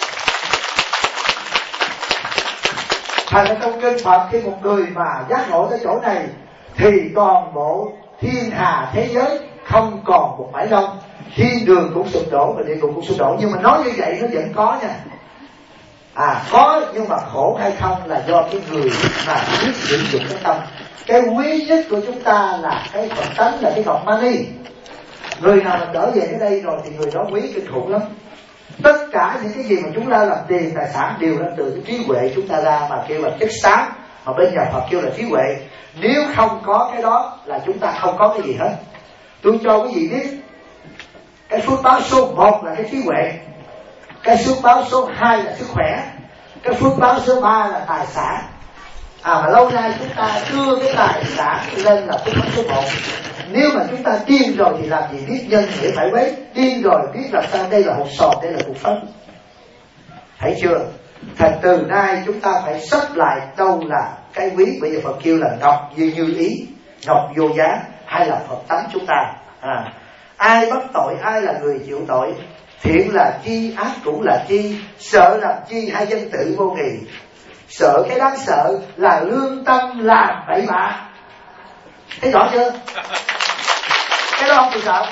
Thành ra trong kinh Phật khi một người mà giác ngộ tới chỗ này thì toàn bộ thiên hà thế giới không còn một mảy lông. Thiên đường cũng sụp đổ và địa ngục cũng sụp đổ. Nhưng mà nói như vậy nó vẫn có nha. À có, nhưng mà khổ hay không là do cái người mà biết sử dụng cái tâm. Cái quý nhất của chúng ta là cái Phật tánh, là cái ngọc mani. Người nào mà trở về cái đây rồi thì người đó quý kinh khủng lắm. Tất cả những cái gì mà chúng ta làm tiền tài sản đều là từ cái trí huệ chúng ta ra, mà kêu là chất xám, mà bên nhà Phật kêu là trí huệ. Nếu không có cái đó là chúng ta không có cái gì hết. Tôi cho quý vị biết, cái phước báo số một là cái trí huệ, cái phước báo số hai là sức khỏe, cái phước báo số ba là tài sản. À mà lâu nay chúng ta đưa cái tài sản lên là phước báo số một. Nếu mà chúng ta điên rồi thì làm gì biết nhân nghĩa phải quấy. Điên rồi biết làm sao đây là hột sọt, đây là cuộc sống. Thấy chưa? Thành từ nay chúng ta phải sắp lại đâu là cái quý. Bây giờ Phật kêu là ngọc như như ý, ngọc vô giá, hay là Phật tánh chúng ta. À, ai bắt tội, ai là người chịu tội? Thiện là chi, ác cũng là chi, sợ làm chi, hai danh tự vô nghị. Sợ, cái đáng sợ là lương tâm làm bậy bạ. Thấy rõ chưa? Cái đó không thì sợ.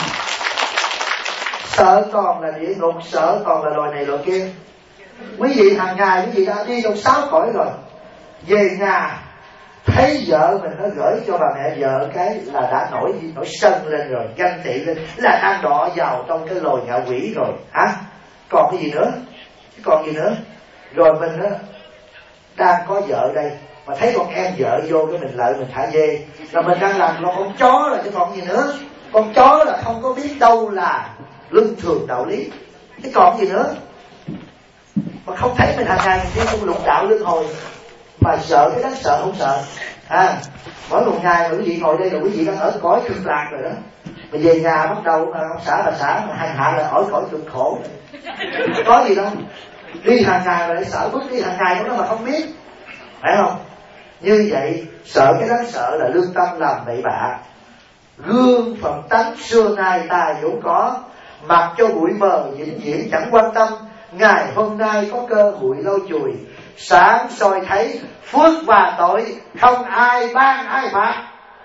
Sợ còn là địa ngục, sợ còn là loài này loài kia. Quý vị hàng ngày quý vị đã đi trong sáu cõi rồi, về nhà thấy vợ mình nó gửi cho bà mẹ vợ cái là đã nổi nổi sân lên rồi, ganh tị lên, là đang đọa vào trong cái lồi ngạ quỷ rồi hả? Còn cái gì nữa? Còn gì nữa? Rồi mình đó đang có vợ đây mà thấy con em vợ vô cái mình lợi mình thả dê, là mình đang làm lo con chó rồi chứ còn gì nữa. Con chó là không có biết đâu là luân thường đạo lý, chứ còn gì nữa. Mà không thấy mình hàng ngày mình đi trong lục đạo luân hồi mà sợ cái đáng sợ không sợ. À, mỗi một ngày mà quý vị ngồi đây là quý vị đang ở cõi cực lạc rồi đó. Mà về nhà bắt đầu ông xã bà xã mà hành hạ là ở cõi cực khổ. Có gì đâu. Đi hàng ngày lại sợ, bước đi hàng ngày của nó mà không biết, phải không? Như vậy sợ cái đáng sợ là lương tâm làm bậy bạ. Gương Phật tánh xưa nay ta vốn có, mặc cho bụi mờ vĩnh viễn chẳng quan tâm. Ngày hôm nay có cơ hội lau chùi, sáng soi thấy phước và tội không ai ban ai phạt.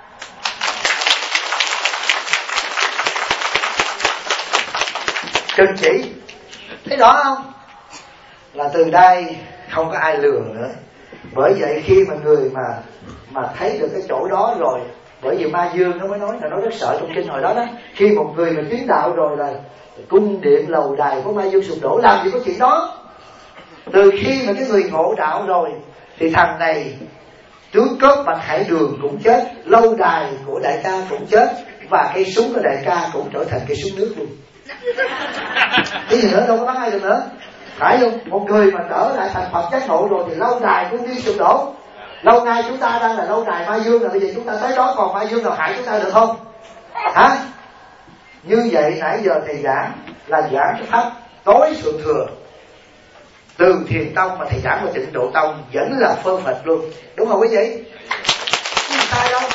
Chân chỉ thấy rõ không? Là từ đây không có ai lừa nữa. Bởi vậy khi mà người mà mà thấy được cái chỗ đó rồi, bởi vì Ma Dương nó mới nói là nó rất sợ trong kinh hồi đó đó. Khi một người mà tiến đạo rồi là cung điện lầu đài của Ma Dương sụp đổ, làm gì có chuyện đó. Từ khi mà cái người ngộ đạo rồi thì thằng này tướng cướp Bạch Hải Đường cũng chết, lâu đài của đại ca cũng chết, và cây súng của đại ca cũng trở thành cây súng nước luôn. Cái gì nữa đâu có bắn ai được nữa. Phải luôn, một người mà trở lại thành Phật giác ngộ rồi thì lâu đài cũng đi sụp đổ. Lâu nay chúng ta đang là lâu đài Ma Dương, là bây giờ chúng ta tới đó còn Ma Dương nào hại chúng ta được không? Hả? Như vậy nãy giờ thầy giảng là giảng cái pháp tối thượng thừa. Từ Thiền Tông mà thầy giảng vào Tịnh Độ Tông vẫn là phơ phật luôn. Đúng không quý vị? Không sai đâu.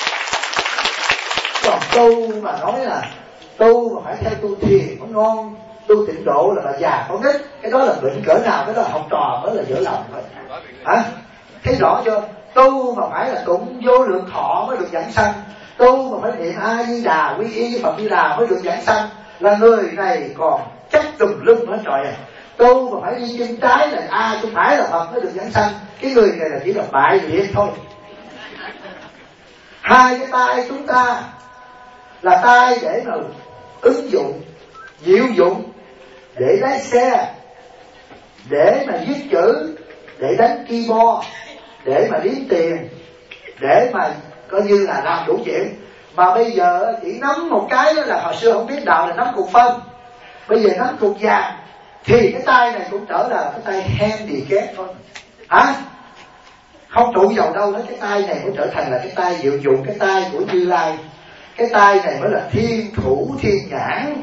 Còn tu mà nói là tu mà phải theo tu thiền mới ngon, tu Tịnh Độ là bà già con nít, cái đó là bệnh cỡ nào, cái đó là học trò mới là dở lòng thôi. Hả? Thấy rõ chưa? Tu mà phải là tụng vô lượng thọ mới được giảng sanh, tu mà phải niệm A Di Đà quy y với Phật Di Đà mới được giảng sanh, là người này còn chắc tùm lum hết trời à. Tu mà phải đi chân trái là A chân phải là Phật mới được giảng sanh, cái người này là chỉ là bại liệt thôi. Hai cái tay chúng ta là tay để mà ứng dụng, diệu dụng, để lái xe, để mà viết chữ, để đánh keyboard, để mà đếm tiền, để mà coi như là làm đủ chuyện. Mà bây giờ chỉ nắm một cái đó là hồi xưa không biết đạo là nắm cục phân, bây giờ nắm cục vàng, thì cái tay này cũng trở là cái tay handicap thôi. Hả? Không trụ vào đâu hết, cái tay này mới trở thành là cái tay diệu dụng, cái tay của Như Lai. Cái tay này mới là thiên thủ thiên nhãn.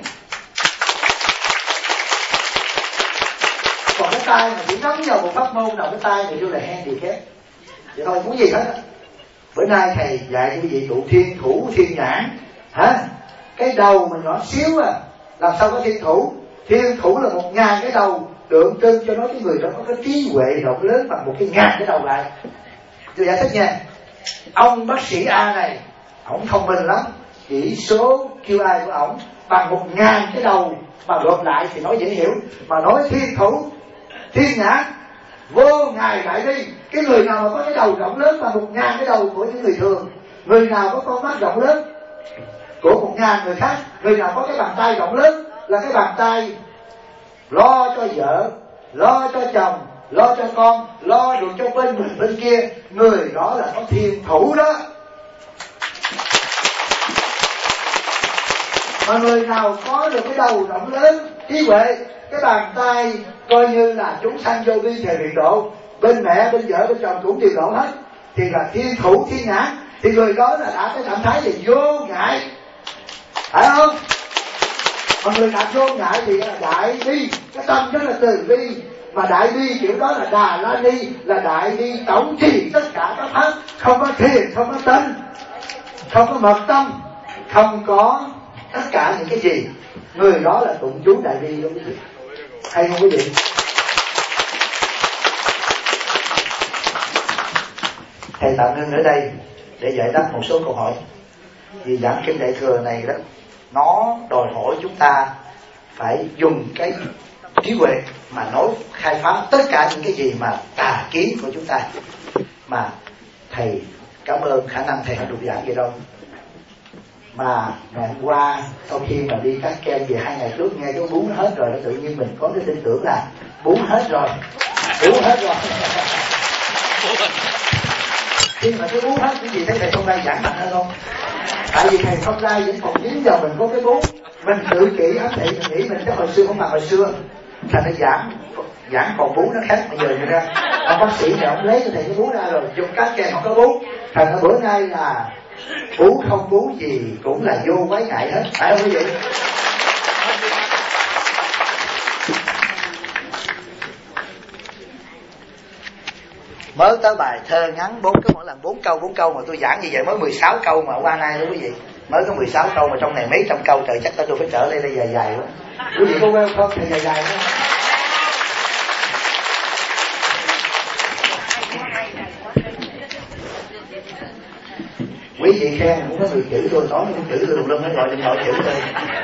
Còn cái tay mà chỉ nắm vào một pháp môn nào, cái tay này vô là handicap. Vậy thôi, muốn gì hết á. Bữa nay thầy dạy quý vị tụ thiên thủ thiên nhãn. Hả? Cái đầu mình nhỏ xíu à, làm sao có thiên thủ? Thiên thủ là một ngàn cái đầu, tượng trưng cho nói cái người đó có cái trí huệ rộng lớn bằng một cái ngàn cái đầu lại. Tôi giải thích nha. Ông bác sĩ A này, ổng thông minh lắm, chỉ số quy của ổng bằng một ngàn cái đầu mà gộp lại thì nói dễ hiểu. Mà nói thiên thủ thiên nhãn, vô ngài lại đi. Cái người nào mà có cái đầu rộng lớn bằng một ngàn cái đầu của những người thường, người nào có con mắt rộng lớn của một ngàn người khác, người nào có cái bàn tay rộng lớn là cái bàn tay lo cho vợ, lo cho chồng, lo cho con, lo được cho bên mình bên kia, người đó là có thiên thủ đó. Mà người nào có được cái đầu rộng lớn, trí huệ, cái bàn tay coi như là chúng sanh vô vi thể hiện độ, bên mẹ, bên vợ, bên chồng cũng điều độ hết, thì là thiên thủ thiên nhãn, thì người đó là đã cái trạng thái là vô ngại, phải không? Còn người nào vô ngại thì là đại bi, cái tâm rất là từ bi. Mà đại bi kiểu đó là Đà La Ni, là đại bi tổng trì tất cả các pháp, không có thiền, không có tinh, không có mật tâm, không có tất cả những cái gì. Người đó là tụng chú đại bi đó quý vị. Hay không quý vị? Thầy tạm ngưng ở đây để giải đáp một số câu hỏi. Vì giảng kinh Đại Thừa này đó, nó đòi hỏi chúng ta phải dùng cái trí huệ mà nói khai phá tất cả những cái gì mà tà kiến của chúng ta. Mà thầy cảm ơn khả năng thầy không được giảng gì đâu. Mà ngày hôm qua sau khi mà đi cắt kem về hai ngày trước nghe cái bún hết rồi, tự nhiên mình có cái tin tưởng là bún hết rồi, bún hết rồi. Khi mà cái bún hết cái gì thấy thầy không ra giảng mạnh hơn không? Tại vì thầy không ra vẫn còn chín giờ mình có cái bún, mình tự kỷ ám thị, mình nghĩ mình chắc hồi xưa không bằng hồi xưa, thành nó giảng giảng còn bún nó khác. Bây giờ ra ông bác sĩ này ông lấy cho thầy cái bún ra rồi, dùng cắt kem không có bún, thành ra bữa nay là bún không bún gì cũng là vô quái ngại hết, phải không quý vị? Mới tới bài thơ ngắn bốn cái mỗi lần bốn câu bốn câu mà tôi giảng như vậy mới mười sáu câu mà qua nay đó quý vị, mới có mười sáu câu mà trong này mấy trăm câu trời, chắc tôi phải trở lên đây dài dài quá. Quý vị có quen không? Thì dài dài không? Quý vị khen cũng có mười chữ, tôi nói những chữ tôi đừng lưng mới gọi điện thoại chữ tôi.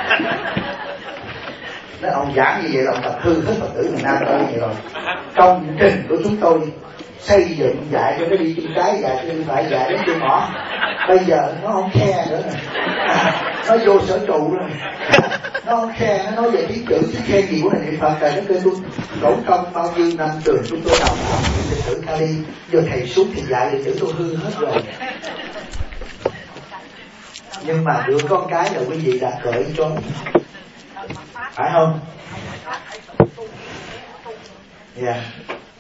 Nói ông giảng như vậy là ông tập hư hết Phật tử miền Nam tôi vậy rồi. Công trình của chúng tôi xây dựng dạy cho nó đi chân trái, dạy cho nó phải, dạy đến chân mỏ. Bây giờ nó không khe nữa nè, nó vô sở trụ rồi, nó không khe, nó nói về tiếng chữ chứ khe gì của thầy Niệm Phật. Thầy nó kêu tôi đổ công bao nhiêu năm trường chúng tôi đào tạo đệ tử Kali, giờ thầy xuống thì dạy đệ tử tôi hư hết rồi. Nhưng mà đứa con cái là quý vị đã cởi cho, phải không? Dạ. Yeah.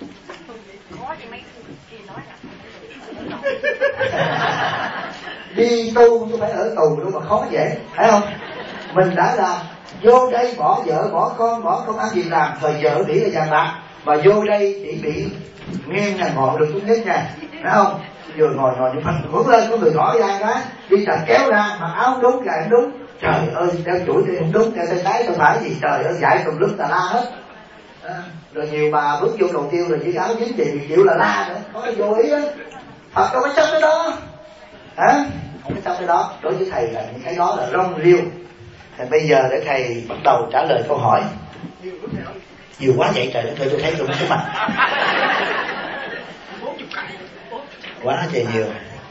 Đi tu chứ phải ở tù đâu mà khó vậy, phải không? Mình đã làm vô đây bỏ vợ bỏ con bỏ công ăn việc làm, thời vợ bị là vàng bạc, mà vô đây chỉ bị nghiêng là ngồi được chút nhất nha, phải không? Vừa ngồi ngồi như phần vững lên, có người gõ ra cái đi chặt kéo ra, mặc áo đúng gài đúng, trời ơi đeo chuỗi thì không đúng, đeo tay trái không phải gì, trời ơi dạy tùm lum tà la hết. À, rồi nhiều bà bước vô cầu tiêu rồi chỉ áo dính thì chịu là la nữa, có cái vô ý á. Phật đâu có chấp cái đó hả? Không có chấp cái đó. Đối với thầy là những cái đó là rong riêu. Thì bây giờ để thầy bắt đầu trả lời câu hỏi. Nhiều quá vậy trời đất ơi, tôi thấy tôi mất cái mặt quá trời nhiều.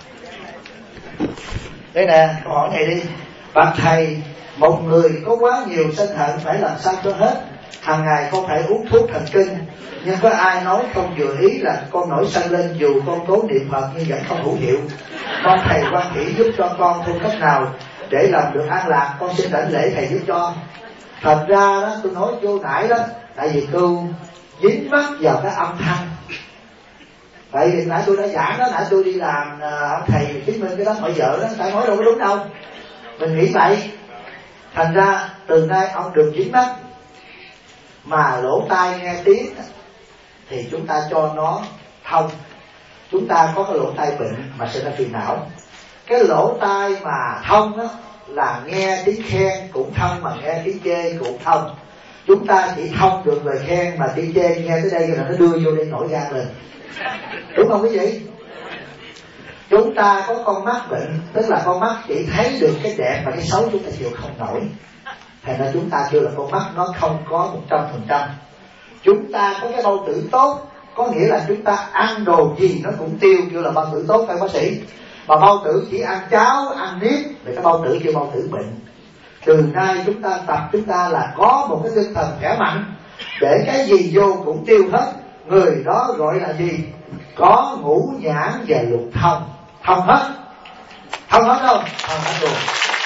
Đây nè, câu hỏi này đi. Bạch thầy, một người có quá nhiều sân hận phải làm sao cho hết? Hàng ngày con phải uống thuốc thần kinh, nhưng có ai nói không vừa ý là con nổi sân lên dù con cố niệm Phật nhưng vẫn không hữu hiệu. Con thầy quan hỷ giúp cho con thêm cách nào để làm được an lạc, con xin đảnh lễ thầy giúp cho. Thật ra đó, tôi nói vô nãy đó, tại vì tôi dính mắc vào cái âm thanh. Tại vì nãy tôi đã giảng đó, nãy tôi đi làm ông thầy chứng minh cái đó mọi vợ đó, tại nói đâu có đúng đâu. Mình nghĩ vậy. Thành ra từ nay ông được dính mắc, mà lỗ tai nghe tiếng thì chúng ta cho nó thông. Chúng ta có cái lỗ tai bệnh mà sẽ ra phiền não. Cái lỗ tai mà thông đó là nghe tiếng khen cũng thông, mà nghe tiếng chê cũng thông. Chúng ta chỉ thông được lời khen, mà tiếng chê nghe tới đây là nó đưa vô đây nổi gan lên, đúng không quý vị? Chúng ta có con mắt bệnh, tức là con mắt chỉ thấy được cái đẹp và cái xấu chúng ta chịu không nổi. Thành ra chúng ta kêu là con mắt nó không có một trăm phần trăm. Chúng ta có cái bao tử tốt, có nghĩa là chúng ta ăn đồ gì nó cũng tiêu, kêu là bao tử tốt các bác sĩ. Mà bao tử chỉ ăn cháo, ăn nếp thì cái bao tử kêu bao tử bệnh. Từ nay chúng ta tập, chúng ta là có một cái tinh thần khỏe mạnh, để cái gì vô cũng tiêu hết. Người đó gọi là gì? Có ngũ nhãn và lục thông. Thông hết. Thông hết không? Thông hết luôn.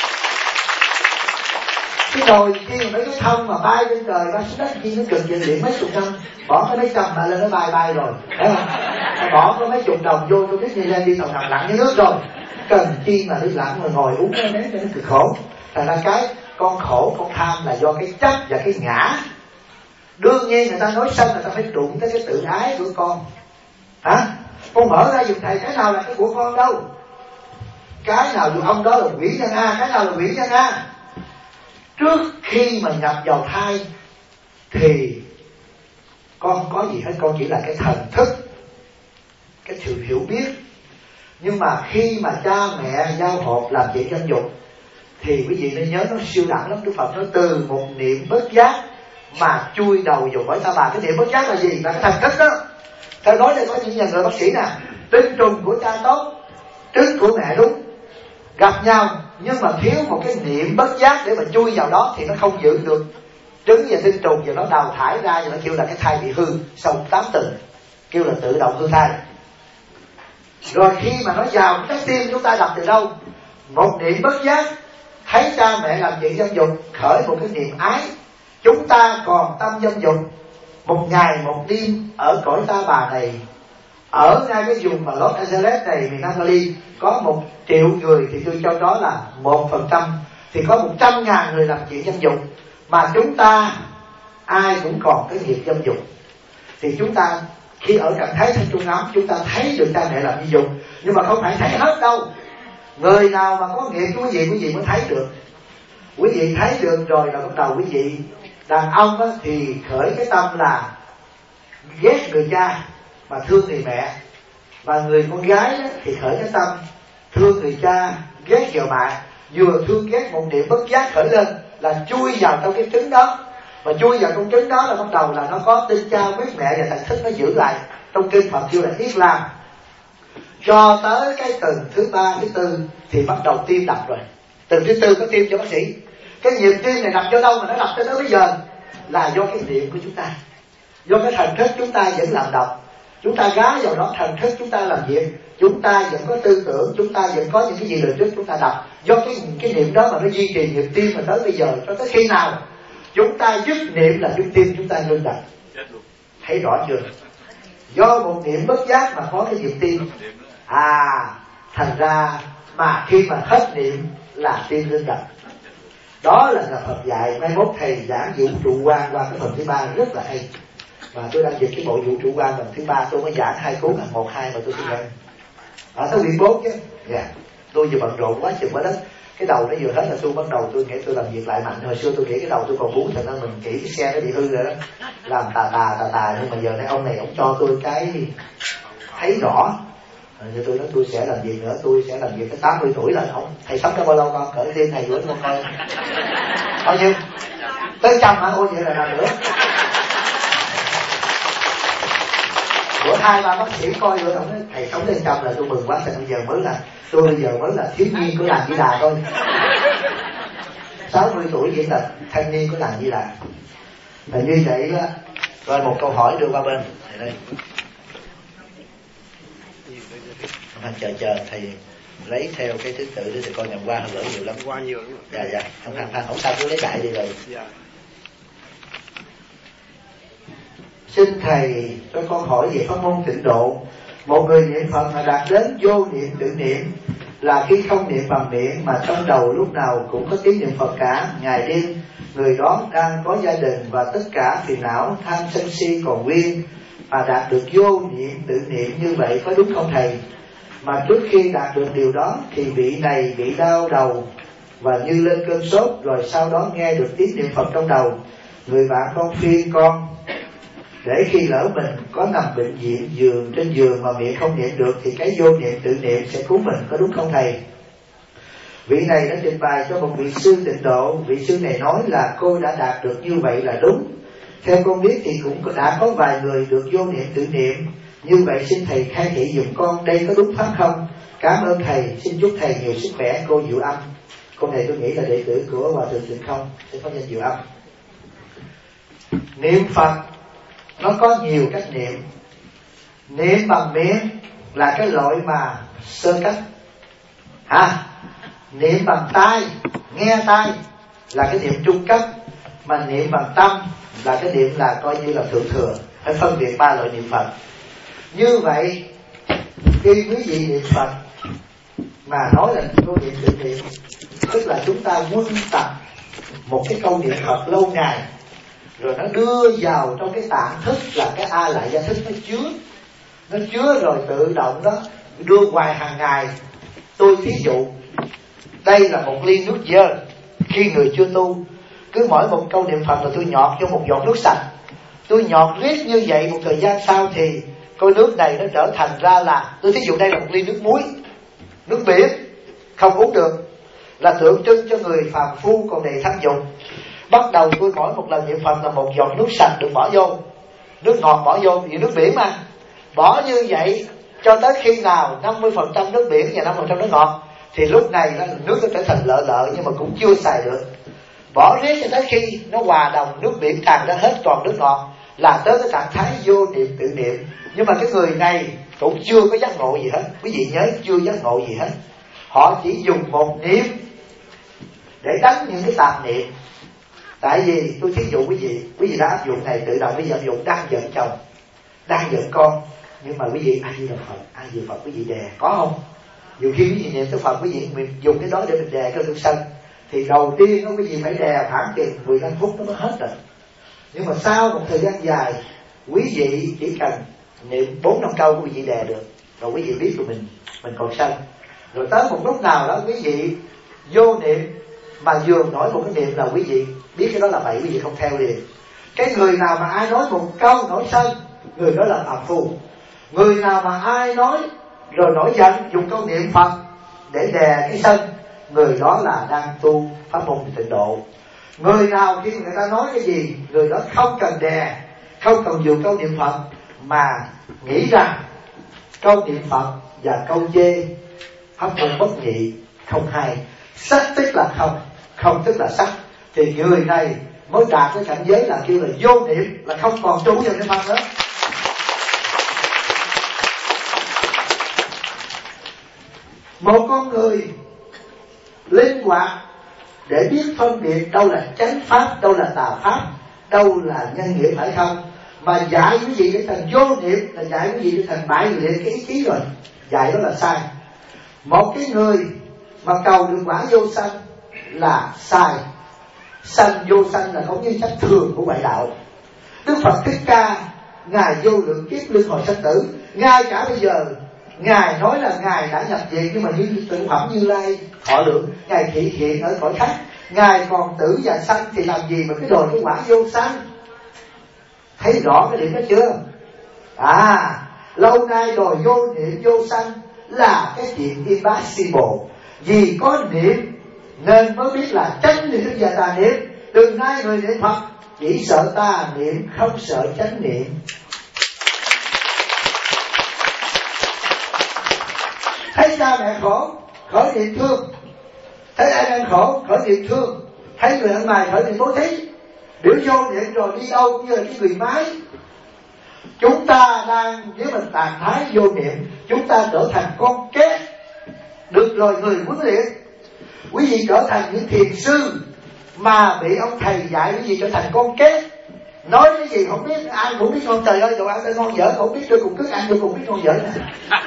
Cái đồi kia mấy cái thông mà bay trên trời bay xuống đất kia nó cực dình điện mấy chục năm, bỏ cái mấy trăm mà lên nó bay bay rồi, thấy không? Bỏ có mấy chục đồng vô tôi biết đi lên đi tàu nằm lặn dưới nước rồi, cần chi mà đi lặn mà ngồi uống cái ném cho nó cực khổ. Thành ra cái con khổ con tham là do cái chấp và cái ngã. Đương nhiên người ta nói sân người ta phải đụng tới cái tự ái của con. Hả? Con mở ra giùm thầy, cái nào là cái của con đâu? Cái nào của ông đó là quỷ nhân A, cái nào là quỷ nhân A? Trước khi mà nhập vào thai thì con không có gì hết, con chỉ là cái thần thức, cái sự hiểu biết. Nhưng mà khi mà cha mẹ giao hợp làm chuyện dâm dục thì quý vị nên nhớ nó siêu đẳng lắm. Đức Phật nói từ một niệm bất giác mà chui đầu vào cõi ta bà. Cái niệm bất giác là gì? Là cái thần thức đó. Theo nói đây có những nhà người bác sĩ nè, tinh trùng của cha tốt, trứng của mẹ đúng, gặp nhau nhưng mà thiếu một cái niệm bất giác để mà chui vào đó thì nó không giữ được trứng và tinh trùng, và nó đào thải ra, và nó kêu là cái thai bị hư sau tám tuần, kêu là tự động hư thai. Rồi khi mà nó vào trái tim chúng ta đập từ đâu? Một niệm bất giác thấy cha mẹ làm chuyện dâm dục, khởi một cái niệm ái. Chúng ta còn tâm dâm dục, một ngày một đêm ở cõi ta bà này, ở ngay cái vùng mà Los Angeles này, miền Nam Cali, có một triệu người thì tôi cho đó là một phần trăm, thì có một trăm ngàn người làm chuyện dâm dục, mà chúng ta ai cũng còn cái nghiệp dâm dục. Thì chúng ta khi ở trạng thái thanh trung ấm, chúng ta thấy được cha mẹ làm dâm dục, nhưng mà không phải thấy hết đâu. Người nào mà có nghiệp quý vị, quý vị mới thấy được. Quý vị thấy được rồi là bắt đầu quý vị, đàn ông á, thì khởi cái tâm là ghét người cha mà thương người mẹ, và người con gái á, thì khởi cái tâm thương người cha ghét vợ mẹ. Vừa thương ghét một niệm bất giác khởi lên là chui vào trong cái trứng đó, mà chui vào trong trứng đó là bắt đầu là nó có tinh cha huyết mẹ và thần thức nó giữ lại. Trong kinh Phật kêu là Yết Lam. Cho tới cái tuần thứ ba, thứ tư thì bắt đầu tim đập rồi. Tuần thứ tư có tim cho bác sĩ. Cái nhịp tim này đập cho đâu mà nó đập tới đó bây giờ? Là do cái niệm của chúng ta, do cái thần thức chúng ta vẫn làm độc. Chúng ta gá vào đó, thần thức chúng ta làm việc, chúng ta vẫn có tư tưởng, chúng ta vẫn có những cái gì lần trước chúng ta đọc. Do cái cái niệm đó mà nó duy trì nhịp tim mà tới bây giờ, cho tới khi nào chúng ta dứt niệm là cái tim chúng ta ngưng đập. Thấy rõ chưa? Do một niệm bất giác mà có cái nhịp tim. À, thành ra mà khi mà hết niệm là tim ngưng đập. Đó là nhà Phật dạy. Mai mốt thầy giảng vũ trụ quan qua cái phần thứ ba rất là hay. Và tôi đang dịch cái bộ vũ trụ quan phần thứ ba, tôi mới giảng hai cuốn là một hai mà tôi xin nhận. À, tới quyển bốn chứ. Dạ. Yeah. Tôi vừa bận rộn quá chừng quá đất. Cái đầu nó vừa hết là tôi bắt đầu tôi nghĩ tôi làm việc lại mạnh. Hồi xưa tôi nghĩ cái đầu tôi còn muốn, thành ra mình nghĩ cái xe nó bị hư rồi đó. Làm tà tà tà tà, nhưng mà giờ này ông này ông cho tôi cái thấy rõ. Rồi tôi nói tôi sẽ làm việc nữa, tôi sẽ làm việc tới tám mươi tuổi là không. Thầy sống cho bao lâu con? Cỡ đêm thầy gửi con coi. Bao nhiêu? Tới trăm hả? Ôi vậy là làm nữa. Bữa hai ba bác sĩ coi rồi ông nói thầy sống đến trăm là tôi mừng quá. Bây giờ mới là tôi bây giờ mới là thiếu niên của làng Di Đà thôi. sáu mươi tuổi vẫn là thanh niên của làng Di Đà. Và như vậy đó. Rồi một câu hỏi đưa qua bên thầy đây. Anh chờ chờ thầy lấy theo cái thứ tự để thầy coi nhầm qua hơn lỡ nhiều lắm. Qua nhiều lắm. Dạ dạ. Không không không sao cứ lấy đại đi rồi. Dạ. Xin thầy cho con hỏi về pháp môn tịnh độ. Một người niệm Phật mà đạt đến vô niệm tự niệm là khi không niệm bằng miệng mà trong đầu lúc nào cũng có tiếng niệm Phật cả ngày đêm. Người đó đang có gia đình và tất cả phiền não tham sân si còn nguyên, mà đạt được vô niệm tự niệm như vậy có đúng không thầy? Mà trước khi đạt được điều đó thì vị này bị đau đầu và như lên cơn sốt, rồi sau đó nghe được tiếng niệm Phật trong đầu. Người bạn con khuyên con để khi lỡ mình có nằm bệnh viện giường trên giường mà miệng không niệm được thì cái vô niệm tự niệm sẽ cứu mình, có đúng không thầy? Vị này đã trình bày cho một vị sư tịnh độ. Vị sư này nói là cô đã đạt được như vậy là đúng. Theo con biết thì cũng đã có vài người được vô niệm tự niệm. Như vậy xin thầy khai thị dùm con đây có đúng pháp không? Cảm ơn thầy, xin chúc thầy nhiều sức khỏe. Cô Diệu Âm. Cô này tôi nghĩ là đệ tử của Hòa Thượng Tịnh Không, sẽ có danh Diệu Âm. Niệm Phật nó có nhiều cách niệm. Niệm bằng miệng là cái loại mà sơ cấp à, niệm bằng tai, nghe tai là cái niệm trung cấp, mà niệm bằng tâm là cái niệm là coi như là thượng thừa. Phải phân biệt ba loại niệm Phật. Như vậy khi quý vị niệm Phật mà nói là câu niệm tự niệm, tức là chúng ta quân tập một cái câu niệm Phật lâu ngày, rồi nó đưa vào trong cái tạng thức là cái A Lại Gia thức, nó chứa nó chứa rồi tự động đó đưa hoài hàng ngày. Tôi thí dụ đây là một ly nước dơ. Khi người chưa tu, cứ mỗi một câu niệm Phật là tôi nhọt cho một giọt nước sạch. Tôi nhọt riết như vậy, một thời gian sau thì coi nước này nó trở thành ra là, tôi thí dụ đây là một ly nước muối, nước biển, không uống được, là tượng trưng cho người phàm phu còn đầy tham dục. Bắt đầu tôi mỗi một lần niệm Phật là một giọt nước sạch được bỏ vô, nước ngọt bỏ vô, vì nước biển mà. Bỏ như vậy cho tới khi nào năm mươi phần trăm nước biển và năm mươi phần trăm nước ngọt, thì lúc này nước nó trở thành lợ lợ nhưng mà cũng chưa xài được. Bỏ riết cho tới khi nó hòa đồng, nước biển tràn ra hết toàn nước ngọt, là tới cái trạng thái vô niệm tự niệm. Nhưng mà cái người này cũng chưa có giác ngộ gì hết. Quý vị nhớ, chưa giác ngộ gì hết. Họ chỉ dùng một niệm để đánh những cái tạp niệm. Tại vì tôi thí dụ quý vị, quý vị đã áp dụng này tự động, quý vị áp dụng đang giận chồng, đang giận con, nhưng mà quý vị ai Di Đà Phật, ai Di Đà Phật quý vị đè, có không? Nhiều khi quý vị niệm tới Phật, quý vị mình dùng cái đó để mình đè cái cơn sân, thì đầu tiên đó quý vị phải đè khoảng chừng mười lăm phút nó mới hết rồi. Nhưng mà sau một thời gian dài, quý vị chỉ cần niệm bốn năm câu quý vị đè được, rồi quý vị biết tụi mình mình còn sân. Rồi tới một lúc nào đó quý vị vô niệm mà vừa nói một cái niệm là quý vị biết cái đó là bậy, quý vị không theo liền. Cái người nào mà ai nói một câu nổi sân, người đó là phàm phu. Người nào mà ai nói rồi nổi giận dùng câu niệm Phật để đè cái sân, người đó là đang tu pháp môn tịnh độ. Người nào khi người ta nói cái gì, người đó không cần đè, không cần dùng câu niệm Phật, mà nghĩ rằng câu niệm Phật và câu chê pháp môn bất nhị, không hai. Sắc tức là không, không tức là sắc, thì người này mới đạt cái cảnh giới là kêu là vô niệm, là không còn trú vào cái Phật nữa. Một con người linh hoạt để biết phân biệt đâu là chánh pháp, đâu là tà pháp, đâu là nhân nghĩa phải không, mà dạy quý vị để thành vô niệm là dạy quý vị để thành bại liệt cái ý chí rồi, dạy đó là sai. Một cái người mà cầu được quả vô sanh là sai. Sanh vô sanh là cũng như cách thường của ngoại đạo. Đức Phật Thích Ca ngài vô lượng kiếp luân hồi sanh tử, ngay cả bây giờ ngài nói là ngài đã nhập diệt, nhưng mà như tự phẩm Như Lai thọ lượng, ngài thị hiện ở cõi khác, ngài còn tử và sanh thì làm gì mà cái đòi cái quả vô sanh. Thấy rõ cái điểm đó chưa? À, lâu lâu nay đòi vô niệm vô sanh là cái chuyện impossible. Vì có niệm nên mới biết là chánh niệm và tà niệm. Từ nay người niệm Phật chỉ sợ tà niệm, không sợ chánh niệm. Thấy cha mẹ khổ, khởi niệm thương. Thấy ai đang khổ, khởi niệm thương. Thấy người ăn mày, khởi niệm bố thí. Nếu vô niệm rồi đi đâu cũng như là cái người máy. Chúng ta đang, nếu mình tàn thái vô niệm, chúng ta trở thành con két được rồi người huấn luyện. Quý vị trở thành những thiền sư mà bị ông thầy dạy, quý vị trở thành con két. Nói cái gì không biết, ai cũng biết ngon. Trời ơi, đồ ăn ta ngon dở, không biết tôi cũng cứ ăn tôi cũng biết ngon dở nè.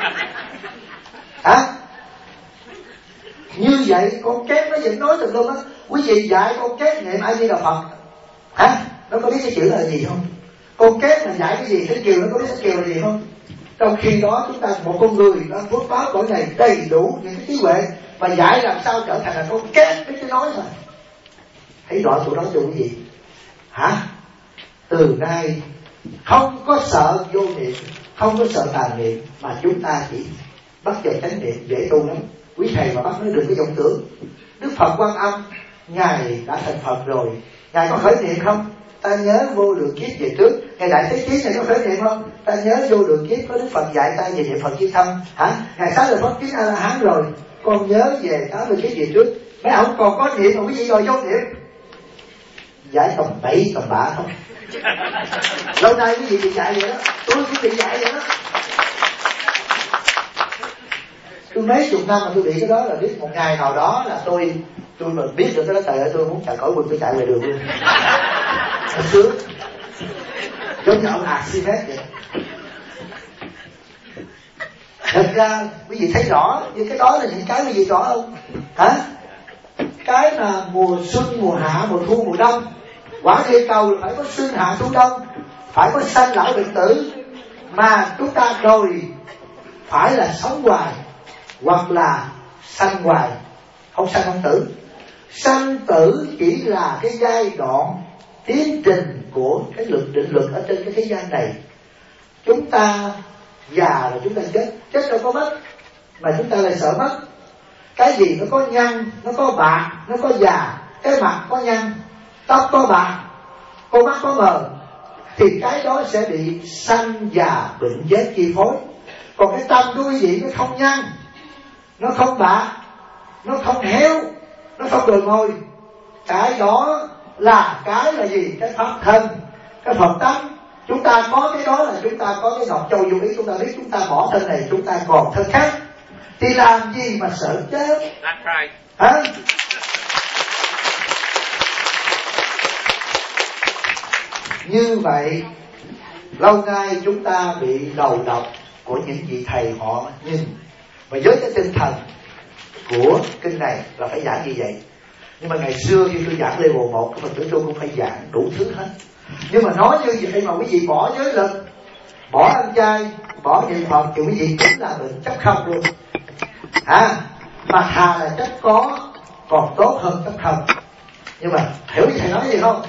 Hả? Như vậy con két nó vẫn nói được luôn á. Quý vị dạy con két niệm A Di Đà Phật, hả? Nó có biết cái chữ là gì không? Con két mình dạy cái gì Thích Kiều nó có biết Thích Kiều là gì không? Trong khi đó chúng ta một con người đã phước báo cõi này đầy đủ những cái trí huệ mà dạy làm sao trở thành là con két biết cái nói mà. Thấy rõ chỗ đó cho quý vị. Hả? Từ nay không có sợ vô niệm, không có sợ tà niệm, mà chúng ta chỉ bắt vào chánh niệm, dễ tu lắm. Quý thầy mà bắt nó được cái vọng tưởng. Đức Phật Quan Âm Ngài đã thành Phật rồi, Ngài có khởi niệm không? Ta nhớ vô lượng kiếp về trước. Ngài Đại Thế Chí Ngài có khởi niệm không? Ta nhớ vô lượng kiếp có Đức Phật dạy ta về niệm Phật Chi Thân. Hả? Ngài Xá Lợi Phất Kiến A La Hán rồi, con nhớ về tám mươi kiếp về trước. Mấy ông còn có niệm mà quý vị đòi vô niệm, giải tầm bậy tầm bạ không? Lâu nay quý vị bị dạy vậy đó, tôi cũng bị dạy vậy đó. Tôi mấy chục năm mà tôi bị cái đó là biết một ngày nào đó là tôi tôi mà biết được cái đó, trời ơi, tôi muốn chạy cõi quần tôi chạy về đường luôn. Nó sướng, giống như ông Archimedes vậy. Thật ra quý vị thấy rõ những cái đó là những cái quý vị rõ không? Hả? Cái mà mùa xuân, mùa hạ, mùa thu, mùa đông, quả địa cầu là phải có xuân hạ thu đông, phải có sanh lão bệnh tử, mà chúng ta rồi phải là sống hoài hoặc là sanh hoài, không sanh không tử. Sanh tử chỉ là cái giai đoạn tiến trình của cái lực định luật ở trên cái thế gian này. Chúng ta già là chúng ta chết, chết đâu có mất, mà chúng ta lại sợ mất. Cái gì nó có nhăn, nó có bạc, nó có già. Cái mặt có nhăn, tóc có bạc, con mắt có mờ, thì cái đó sẽ bị sanh già bệnh chết chi phối. Còn cái tâm của quý vị nó không nhăn, nó không bạc, nó không héo, nó không đồi mồi. Cái đó là cái là gì? Cái pháp thân, cái Phật tánh. Chúng ta có cái đó là chúng ta có cái ngọc châu vô ý. Chúng ta biết chúng ta bỏ thân này, chúng ta còn thân khác, thì làm gì mà sợ chết? That's right. Hả? Như vậy lâu nay chúng ta bị đầu độc của những vị thầy họ nhìn, và với cái tinh thần của kinh này là phải giảng như vậy. Nhưng mà ngày xưa khi tôi giảng level một, cái phần tử tôi cũng phải giảng đủ thứ hết. Nhưng mà nói như vậy mà quý vị bỏ giới lực, bỏ ăn chay, bỏ niệm Phật thì quý vị cũng là bệnh chấp không luôn. À, mà thà là chấp có còn tốt hơn chấp không. Nhưng mà hiểu thầy nói gì không?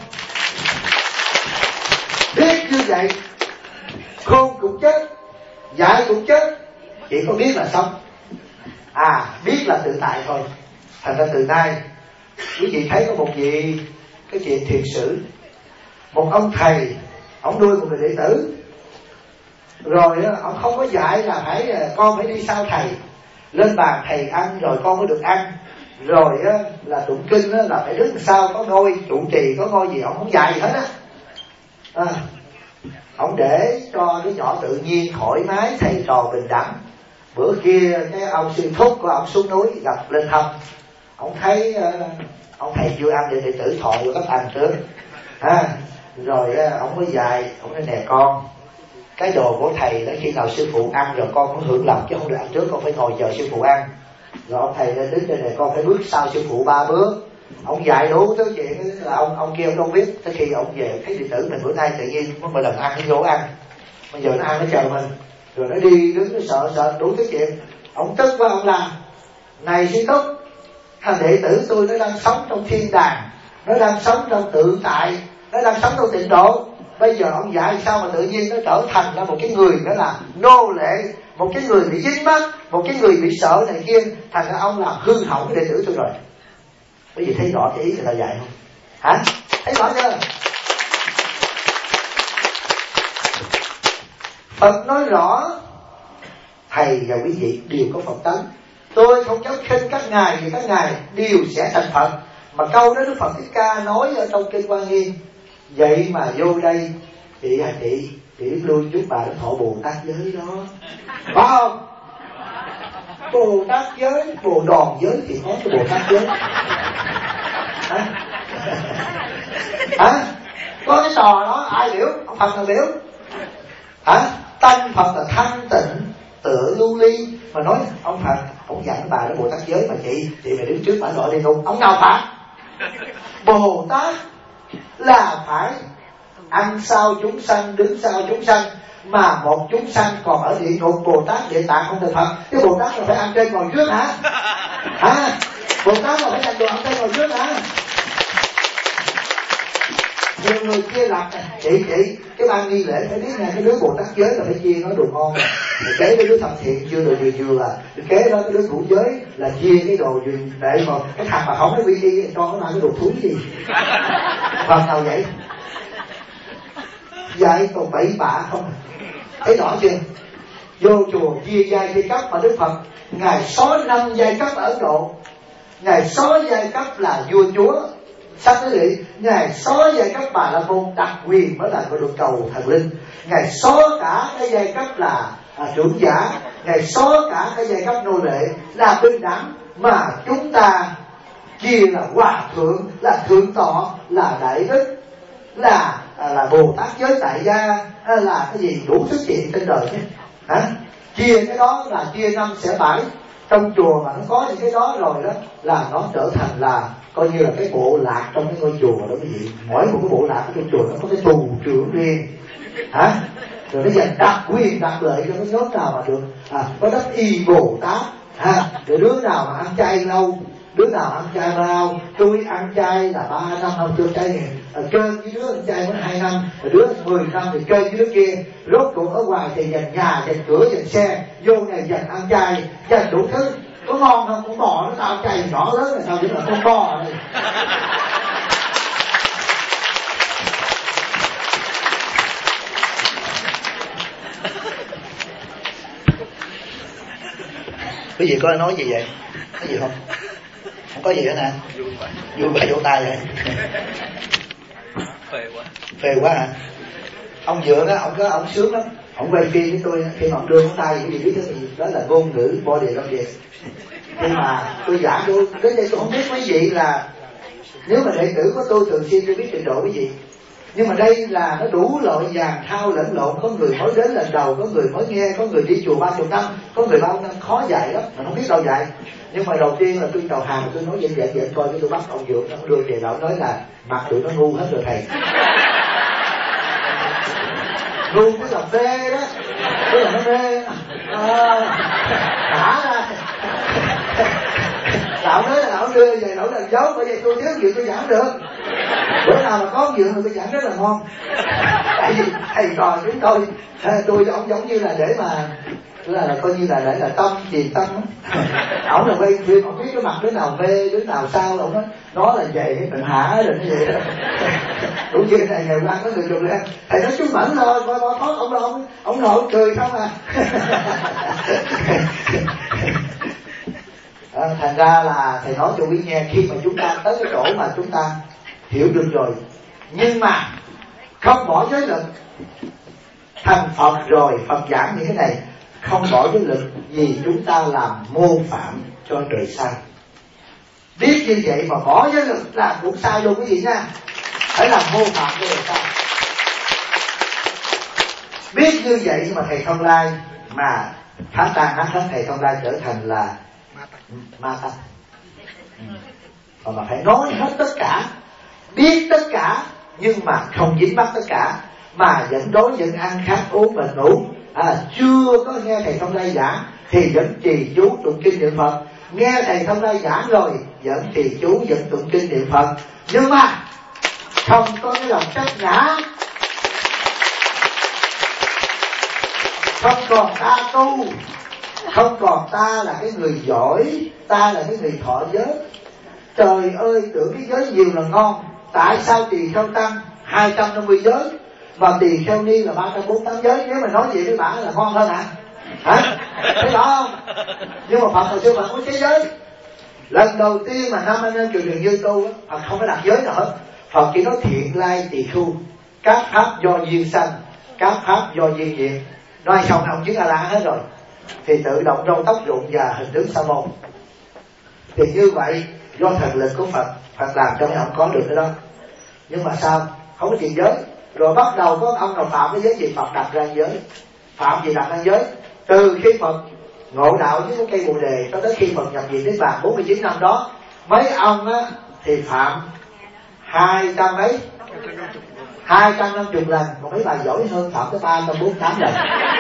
Biết như vậy, khôn cũng chết, dạy cũng chết, chỉ có biết là sống. À, biết là tự tại thôi. Thành ra từ nay quý vị thấy có một vị, cái chuyện thiệt sử, một ông thầy, ông nuôi một người đệ tử, rồi ông không có dạy là phải con phải đi sau thầy, lên bàn thầy ăn rồi con mới được ăn, rồi là tụng kinh là phải đứng sau có ngôi trụ trì, có ngôi gì, ông không dạy gì hết á. À, ông để cho đứa nhỏ tự nhiên thoải mái, thầy trò bình đẳng. Bữa kia cái ông sư thúc của ông xuống núi gặp lên thăm, ông thấy uh, ông thầy chưa ăn thì đệ tử thọ vô cấp ăn trước, à, rồi uh, ông mới dạy, ông nói nè con, cái đồ của thầy đó khi nào sư phụ ăn rồi con cũng hưởng lòng, chứ không được ăn trước, con phải ngồi chờ sư phụ ăn. Rồi ông thầy lên đứng đây này, con phải bước sau sư phụ ba bước. Ông dạy đủ thứ chuyện là ông ông kia ông đâu biết. Tới khi ông về thấy đệ tử mình bữa nay tự nhiên có một lần ăn nó vô ăn, bây giờ nó ăn nó chờ mình, rồi nó đi đứng nó sợ sợ đủ thứ chuyện. Ông tức quá ông làm, này sư thúc, thằng đệ tử tôi nó đang sống trong thiên đàng, nó đang sống trong tự tại, nó đang sống trong tịnh độ, Bây giờ ông dạy sao mà tự nhiên nó trở thành ra một cái người đó là nô lệ, một cái người bị dính mắc, một cái người bị sợ này kia, thành ra ông làm hư hỏng cái đệ tử tôi rồi. Bởi vì thấy rõ cái ý người ta dạy không? Hả? Thấy rõ chưa? Phật nói rõ, thầy và quý vị đều có Phật tánh. Tôi không dám khinh các ngài vì các ngài đều sẽ thành Phật. Mà câu đó Đức Phật Thích Ca nói ở trong kinh Hoa Nghiêm. Vậy mà vô đây chị à chị chị biết luôn chút bà đã thọ Bồ Tát giới đó, phải không? Bồ Tát giới, Bồ Đòn giới thì có cái Bồ Tát giới. Hả? Hả? Có cái trò đó ai biểu? Ông Phật nào biểu? Hả? Tâm Phật là thanh tịnh tựa lưu ly. Mà nói ông Phật, ông dặn bà đó Bồ Tát giới mà chị chị mà đứng trước bà gọi đi không? Ông nào phạt? Bồ Tát là phải ăn sau chúng sanh, đứng sau chúng sanh. Mà một chúng sanh còn ở địa ngục, Bồ Tát địa tạng không thành Phật. Cái Bồ Tát là phải ăn trên ngồi trước hả? Hả? Bồ Tát là phải ăn đồ ăn trên ngồi trước hả? Nhiều người kia lập chị chị cái ban nghi lễ phải biết nha, cái đứa Bồ Tát giới là phải chia nó đồ ngon rồi kế cái đứa thập thiện chưa được vừa vừa là kế đó cái đứa thủ giới là chia cái đồ gì để mà cái thằng mà không có quy y cho nó ăn cái đồ thúi gì. Phần nào vậy? Vậy còn bậy bạ không? Thấy rõ chưa? Vô chùa chia giai chia cấp mà Đức Phật ngài xóa năm giai cấp ở Ấn Độ, ngài xóa giai cấp là vua chúa. Sao quý vị? Ngài xóa giai cấp Bà La Môn đặc quyền mới là người được cầu thần linh. Ngài xóa cả cái giai cấp là à, trưởng giả. Ngài xóa cả cái giai cấp nô lệ là bình đẳng. Mà chúng ta chia là hòa thượng, là thượng tọa, là đại đức, là à, là Bồ Tát giới tại gia, là cái gì đủ thứ chuyện trên đời chứ. Hả? Chia cái đó là chia năm xẻ bảy. Trong chùa mà nó có những cái đó rồi đó là nó trở thành là coi như là cái bộ lạc trong cái ngôi chùa đó quý vị. Mỗi một cái bộ lạc ở trong chùa nó có cái tù trưởng riêng. Hả? Rồi nó dành đặc quyền đặc lợi cho cái nhóm nào mà được à, có đất y Bồ Tát. Ha, rồi đứa nào mà ăn chay lâu, đứa nào ăn chay bao, tôi ăn chay là ba năm không chưa chay này, à, trên với đứa ăn chay mới hai năm, rồi đứa mười năm thì trên với đứa kia, rốt cuộc ở ngoài thì dành nhà, dành cửa, dành xe, vô này dành ăn chay, dành đủ thứ, có ngon không? Con bò nó tao chay nhỏ lớn là sao chứ là con bò này. Quý vị có nói gì vậy? Có gì không? Không có gì hết nè. Vui bài vỗ tay vậy. Phê quá. Phê quá hả? Ông Dượng á, ông có ông sướng lắm. Ông quay phim với tôi khi mà ông đưa ngón tay, quý vị biết cái gì? Đó là ngôn ngữ body language. Nhưng mà tôi giảng tôi, đến đây tôi không biết quý vị là nếu mà đệ tử của tôi thường xuyên tôi biết trình độ quý vị. Nhưng mà đây là nó đủ loại vàng thao lẫn lộn, có người mới đến lần đầu, có người mới nghe, có người đi chùa ba chục năm, có người bao năm khó dạy lắm, mà không biết đâu dạy. Nhưng mà đầu tiên là tôi đầu hàng tôi nói vậy vậy vậy coi cái tôi bắt ông Dượng nó đưa về đó nói là mặt tụi nó ngu hết rồi thầy. Ngu cái là phê đó, cái là nó phê, à, thả ra. Lão nói là lão đưa về lão làm dấu, bởi vì tôi thiếu gì tôi giảng được. Bữa nào mà có dường thì tôi giảng rất là ngon. Tại vì thầy trò chúng tôi, tôi với ông giống như là để mà là, là coi như là để là tâm truyền tâm. Ổng là quay phim, ổng biết cái mặt đứa nào mê, đứa nào sao, ổng nói nó là vậy, mình hả rồi như vậy đó. Đúng chưa này ngày qua có người chụp lên, thầy nói chúng mảnh thôi, coi coi thoát ông đâu, ông ông nội cười không à. À, thành ra là thầy nói cho quý nghe, khi mà chúng ta tới cái chỗ mà chúng ta hiểu được rồi, nhưng mà không bỏ giới lực, thành Phật rồi Phật giảng những cái này không bỏ giới lực, vì chúng ta làm mô phạm cho trời sai. Biết như vậy mà bỏ giới lực là cũng sai luôn quý vị nha, phải làm mô phạm cho trời sai. Biết như vậy nhưng mà thầy Thông Lai mà hát tan hát hết, thầy Thông Lai trở thành là ma tâm. Còn mà phải nói hết tất cả, biết tất cả nhưng mà không dính mắc tất cả, mà vẫn đối vẫn ăn khát uống và ngủ. À, chưa có nghe thầy Thông Lai giảng thì vẫn trì chú tụng kinh niệm Phật, nghe thầy Thông Lai giảng rồi vẫn trì chú vẫn tụng kinh niệm Phật, nhưng mà không có cái lòng chấp ngã, Không còn ta tu, không còn ta là cái người giỏi, ta là cái người thọ giới. Trời ơi, tưởng cái giới nhiều là ngon. Tại sao tỳ kheo tăng hai trăm năm mươi giới và tỳ kheo ni là ba trăm bốn mươi tám giới? Nếu mà nói gì với bạn là ngon hơn hả? Hả? Thấy rõ không? Nhưng mà Phật hồi xưa Phật có chế giới. Lần đầu tiên mà năm anh em trường đường như tu, Phật không có đặt giới nào hết. Phật chỉ nói thiện lai tỳ khu, các pháp do duyên sanh, các pháp do duyên diệt. Nói xong ông chứng A La hết rồi, thì tự động râu tóc rụng và hình tướng sa môn. Thì như vậy do thần lực của Phật, Phật làm cho mấy ông có được cái đó. Nhưng mà sao? Không có tiền giới. Rồi bắt đầu có ông nào phạm cái giới gì, Phật đặt ra giới. Phạm gì đặt ra giới? Từ khi Phật ngộ đạo với cái cây bồ đề cho tới khi Phật nhập viện đến vàng bốn mươi chín năm đó, mấy ông á thì phạm hai trăm mấy hai trăm năm chục lần, còn mấy bà giỏi hơn phạm tới ba trăm bốn mươi tám lần.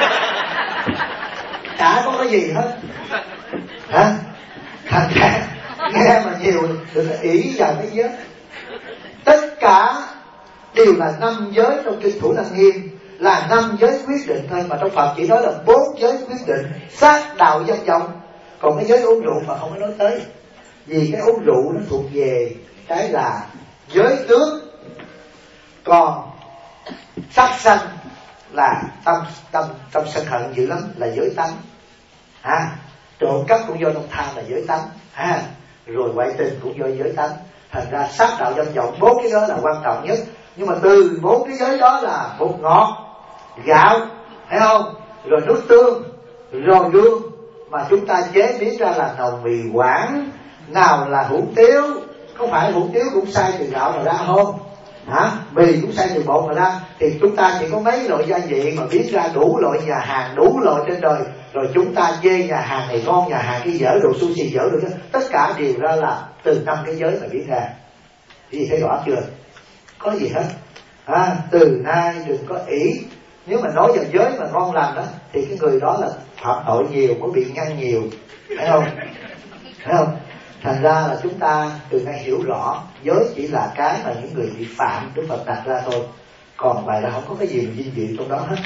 Chả có cái gì hết. Hả? Thành ra nghe mà nhiều đừng ý vào cái giới. Tất cả đều là năm giới trong kinh Thủ Lăng Nghiêm, là năm giới quyết định thôi, mà trong Phật chỉ nói là bốn giới quyết định: sát đạo danh vọng. Còn cái giới uống rượu mà không có nói tới, vì cái uống rượu nó thuộc về cái là giới tướng. Còn sát sanh là tâm tâm tâm sân hận dữ lắm, là giới tánh. À, trộm cắp cũng do tâm tham là giới tánh. À, rồi ngoại tình cũng do giới tánh. Thành ra sát đạo danh vọng, bốn cái đó là quan trọng nhất. Nhưng mà từ bốn cái giới đó là bột ngọt, gạo, thấy không? Rồi nước tương, rồi đường, mà chúng ta chế biến ra là nồi mì Quảng, nào là hủ tiếu. Không phải hủ tiếu cũng sai từ gạo mà ra không? Hả? Mì cũng sai từ bột mà ra. Thì chúng ta chỉ có mấy loại gia vị mà biến ra đủ loại nhà hàng, đủ loại trên đời. Rồi chúng ta chê nhà hàng này ngon, nhà hàng kia dở, đồ sushi dở được. Tất cả đều ra là từ năm cái giới mà biến ra. Gì thấy rõ chưa? Có gì hết. À, từ nay đừng có ý. Nếu mà nói vào giới mà ngon lành đó, thì cái người đó là phạm tội nhiều, có bị ngăn nhiều. Thấy không? Thấy không? Thành ra là chúng ta từ nay hiểu rõ giới chỉ là cái mà những người bị phạm Đức Phật đặt ra thôi. Còn vậy là không có cái gì mà vinh dự trong đó hết.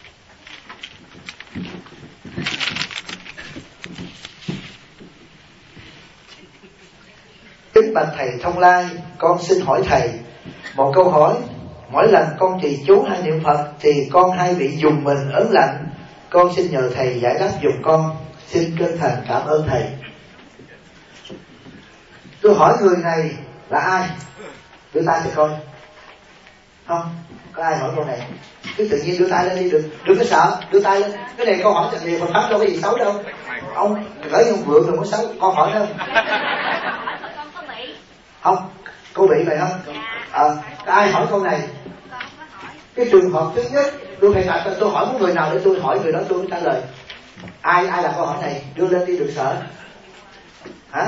Kính bạch thầy Thông Lai, con xin hỏi thầy một câu hỏi. Mỗi lần con trì chú hay niệm Phật thì con hay bị dùng mình ớn lạnh. Con xin nhờ thầy giải đáp giùm con. Xin chân thành cảm ơn thầy. Tôi hỏi người này là ai? Đưa tay thì coi. Không? Có ai hỏi câu này? Cứ tự nhiên đưa tay lên đi, đừng, đừng có sợ, đưa tay lên. Cái này câu hỏi chẳng gì Phật pháp đâu có gì xấu đâu. Ông gửi ông vượng đừng có xấu, con hỏi đâu. Không? Cô bị vậy không? Ờ, à, ai hỏi câu này? Cái trường hợp thứ nhất, tôi phải đặt tôi hỏi một người nào để tôi hỏi người đó tôi mới trả lời. Ai ai đặt câu hỏi này? Đưa lên đi, đừng sợ. Hả?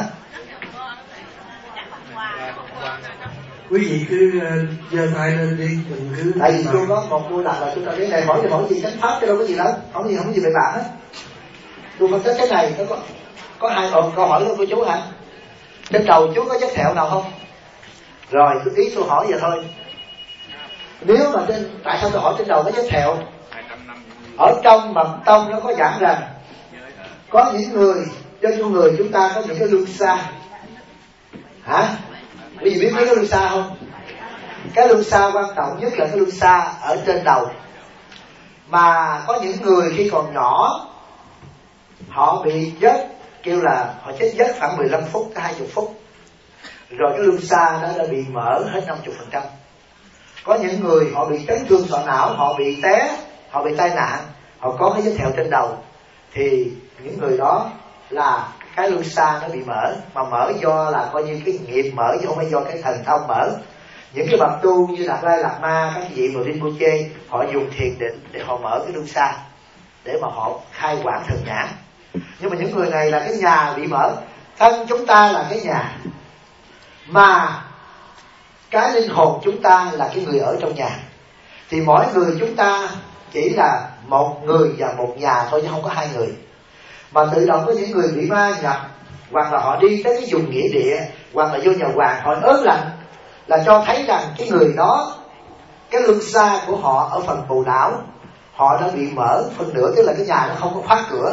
Quý vị cứ giơ tay lên đi, đừng cứ. Tại vì tôi có một tôi đặt là tôi nói cái này hỏi thì hỏi gì chánh pháp chứ đâu có gì đâu, không gì không có gì bậy bạ hết. Tôi phân tích cái này nó có có hai một câu hỏi của chú hả? Trên đầu chú có vết thẹo nào không? Rồi tôi ý tôi hỏi vậy thôi. Nếu mà trên tại sao tôi hỏi trên đầu có vết thẹo? Ở trong mật tông nó có giảng rằng có những người trên con người chúng ta có những cái luân xa. Hả? Quý vị biết mấy cái luân xa không? Cái luân xa quan trọng nhất là cái luân xa ở trên đầu. Mà có những người khi còn nhỏ họ bị chết, kêu là họ chết chết khoảng mười lăm phút tới hai mươi phút. Rồi cái luân xa đó đã bị mở hết năm mươi phần trăm. Có những người họ bị chấn thương sọ não, họ bị té, họ bị tai nạn, họ có cái vết thẹo trên đầu. Thì những người đó là cái luân xa nó bị mở. Mà mở do là coi như cái nghiệp mở, chứ không phải do cái thần thông mở. Những cái bậc tu như Đạt Lai Lạt Ma, các vị mà Rinpoche, họ dùng thiền định để họ mở cái luân xa, để mà họ khai quảng thần nhãn. Nhưng mà những người này là cái nhà bị mở. Thân chúng ta là cái nhà, mà cái linh hồn chúng ta là cái người ở trong nhà. Thì mỗi người chúng ta chỉ là một người và một nhà thôi, chứ không có hai người. Mà tự động có những người bị ma nhập, hoặc là họ đi tới cái vùng nghĩa địa, hoặc là vô nhà hoàng họ ớn lạnh, là cho thấy rằng cái người đó, cái luân xa của họ ở phần bồ não, họ đã bị mở phân nửa, tức là cái nhà nó không có khóa cửa.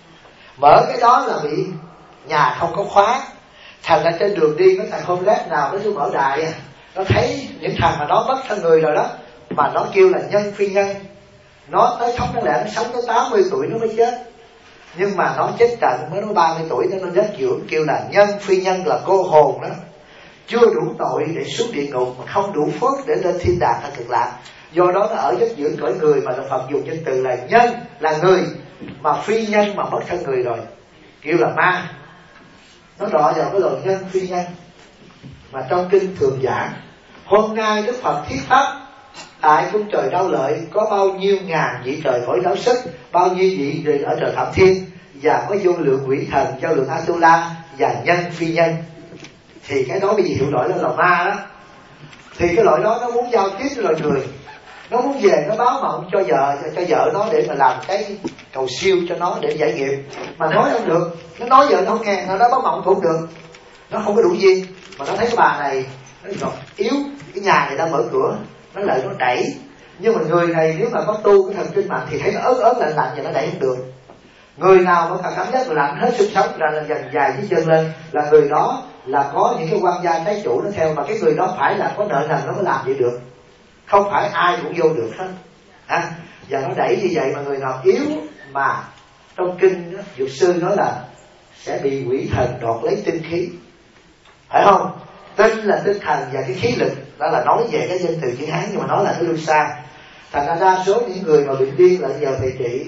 Mở cái đó là bị nhà không có khóa. Thành ra trên đường đi có thằng không lét nào nó cứ mở đại, nó thấy những thằng mà nó mất thân người rồi đó, mà nó kêu là nhân phi nhân. Nó tới sống đáng lẽ nó sống tới tám mươi tuổi nó mới chết, nhưng mà nó chết trận mới nó ba mươi tuổi nó chết kiểu kêu là nhân phi nhân, là cô hồn đó, chưa đủ tội để xuống địa ngục, mà không đủ phước để lên thiên đàng hay cực lạc. Do đó nó ở rất giữa cõi người, mà Đức Phật dùng danh từ là nhân là người, mà phi nhân mà mất thân người rồi kêu là ma. Nó đọ vào cái lời nhân phi nhân. Mà trong kinh thường giảng, hôm nay Đức Phật thuyết pháp tại cung trời Đau Lợi có bao nhiêu ngàn vị trời cõi giáo sức, bao nhiêu vị trời ở trời Phạm Thiên, và có vô lượng quỷ thần, vô lượng Atula và nhân phi nhân. Thì cái đó bây giờ hiểu lỗi đó là ma đó. Thì cái loại đó nó muốn giao tiếp với loài người, nó muốn về nó báo mộng cho vợ cho, cho vợ nó để mà làm cái cầu siêu cho nó để giải nghiệp, mà nói không được. Nó nói vợ nó không nghe, nó nói báo mộng cũng được, nó không có đủ duyên. Mà nó thấy cái bà này nó yếu, cái nhà này đang mở cửa, nó lại nó đẩy. Nhưng mà người này nếu mà có tu cái thần kinh mạnh thì thấy nó ớt ớt lạnh lạnh và nó đẩy không được. Người nào mà cảm giác lạnh hết sức sống ra là dần dài dưới chân lên, là người đó là có những cái quan gia trái chủ nó theo, mà cái người đó phải là có nợ nần nó mới làm vậy được, không phải ai cũng vô được hết à. Và nó đẩy như vậy, mà người nào yếu mà trong kinh đó, dược sư nói là sẽ bị quỷ thần đoạt lấy tinh khí, phải không? Tinh là tinh thần và cái khí lực, đó là nói về cái danh từ chữ Hán, nhưng mà nói là cái lưu xa. Thành ra đa số những người mà bị điên là giờ thầy trị,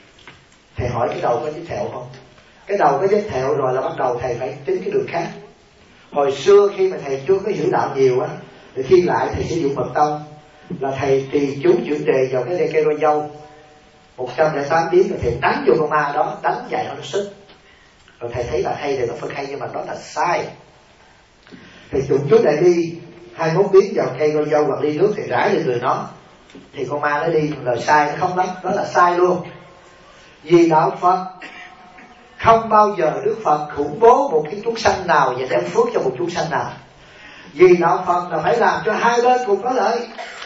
thầy hỏi cái đầu có vết thẹo không? Cái đầu có vết thẹo rồi là bắt đầu thầy phải tính cái đường khác. Hồi xưa khi mà thầy chưa có hiểu đạo nhiều á, thì khi lại thầy sử dụng mật tông, là thầy trì chú chữ đề vào cái cây roi dâu một trăm lẻ tám tiếng, rồi thầy đánh vô con ma đó, đánh dạy nó sức. Rồi thầy thấy là hay thì nó phân hay, nhưng mà đó là sai. Thầy tụng chú đại đi hai mốt tiếng vào cây roi dâu hoặc ly nước, thì rải lên người nó, thì con ma nó đi. Lời sai nó không lắm, đó là sai luôn. Vì đạo Phật không bao giờ Đức Phật khủng bố một cái chúng sanh nào và đem phước cho một chúng sanh nào. Vì đạo Phật là phải làm cho hai bên cùng có lợi.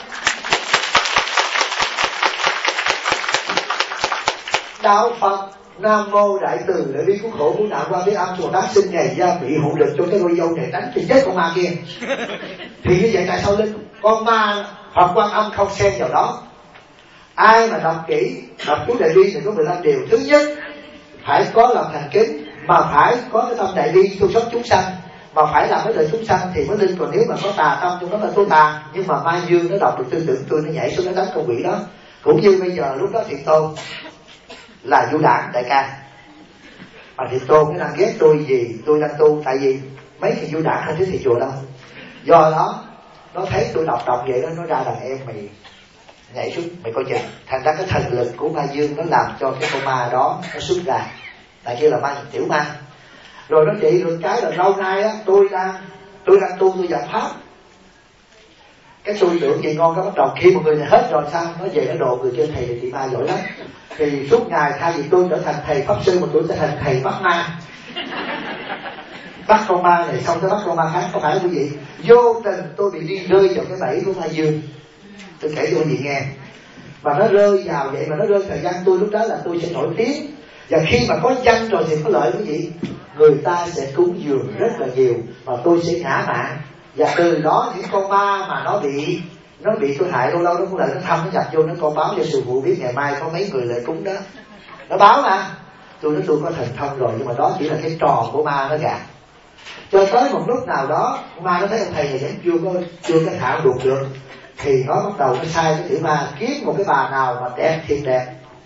Đạo Phật Nam Mô Đại Từ để đi cứu khổ cứu nạn qua biết âm chùa tác sinh ngày gia bị hộ lực cho cái đôi dâu này đánh thì chết con ma kia. Thì như vậy tại sao linh con ma Phật Quan Âm không xen vào đó? Ai mà đọc kỹ đọc chú đại bi thì có mười lăm điều. Thứ nhất, phải có lòng thành kính, mà phải có cái tâm đại bi tu sống chúng sanh, mà phải làm cái đời chúng sanh thì mới linh. Còn nếu mà có tà tâm trong đó là tu tà. Nhưng mà Mai Dương nó đọc được tư tưởng tôi, nó nhảy xuống nó đánh con quỷ đó. Cũng như bây giờ lúc đó Thiện Tôn là du đảng đại ca, mà Thiện Tôn cái đang ghét tôi gì tôi đang tu, tại vì mấy thầy du đảng hay thầy chùa đâu. Do đó nó thấy tôi đọc đọc vậy đó, nó ra đàn em mày nhảy xuống mày coi chừng. Thành ra cái thần lực của Ma Dương nó làm cho cái con ma đó nó xuất ra, tại kia là ma tiểu ma. Rồi nó trị được cái là lâu nay á, tôi đang tôi đang tu tôi giải pháp, cái tôi tưởng gì ngon, cái bắt đầu khi một người này hết rồi sao nó về nó đồ người trên thầy thì chị ma giỏi lắm. Thì suốt ngày thay vì tôi trở thành thầy pháp sư mà tôi trở thành thầy bắt ma, bắt con ma này xong tới bắt con ma khác. Có phải quý vị vô tình tôi bị đi rơi vào cái bẫy của Ma Dương. Tôi kể cho quý vị nghe. Và nó rơi vào vậy, mà nó rơi thời gian tôi lúc đó là tôi sẽ nổi tiếng. Và khi mà có danh rồi thì có lợi quý vị, người ta sẽ cúng dường rất là nhiều, mà tôi sẽ ngã mạn. Và từ đó những con ma mà nó bị nó bị tôi hại, lâu lâu nó cũng lại nó thăm nó nhập vô, nó con báo cho sư phụ biết ngày mai có mấy người lại cúng đó. Nó báo mà tôi nói tôi có thần thông rồi, nhưng mà đó chỉ là cái trò của ma nó gạt. Cho tới một lúc nào đó ma nó thấy ông thầy này vẫn chưa có chưa có thảo đục được, thì nó bắt đầu nó sai cái tiểu ma kiếm một cái bà nào mà đẹp thiệt đẹp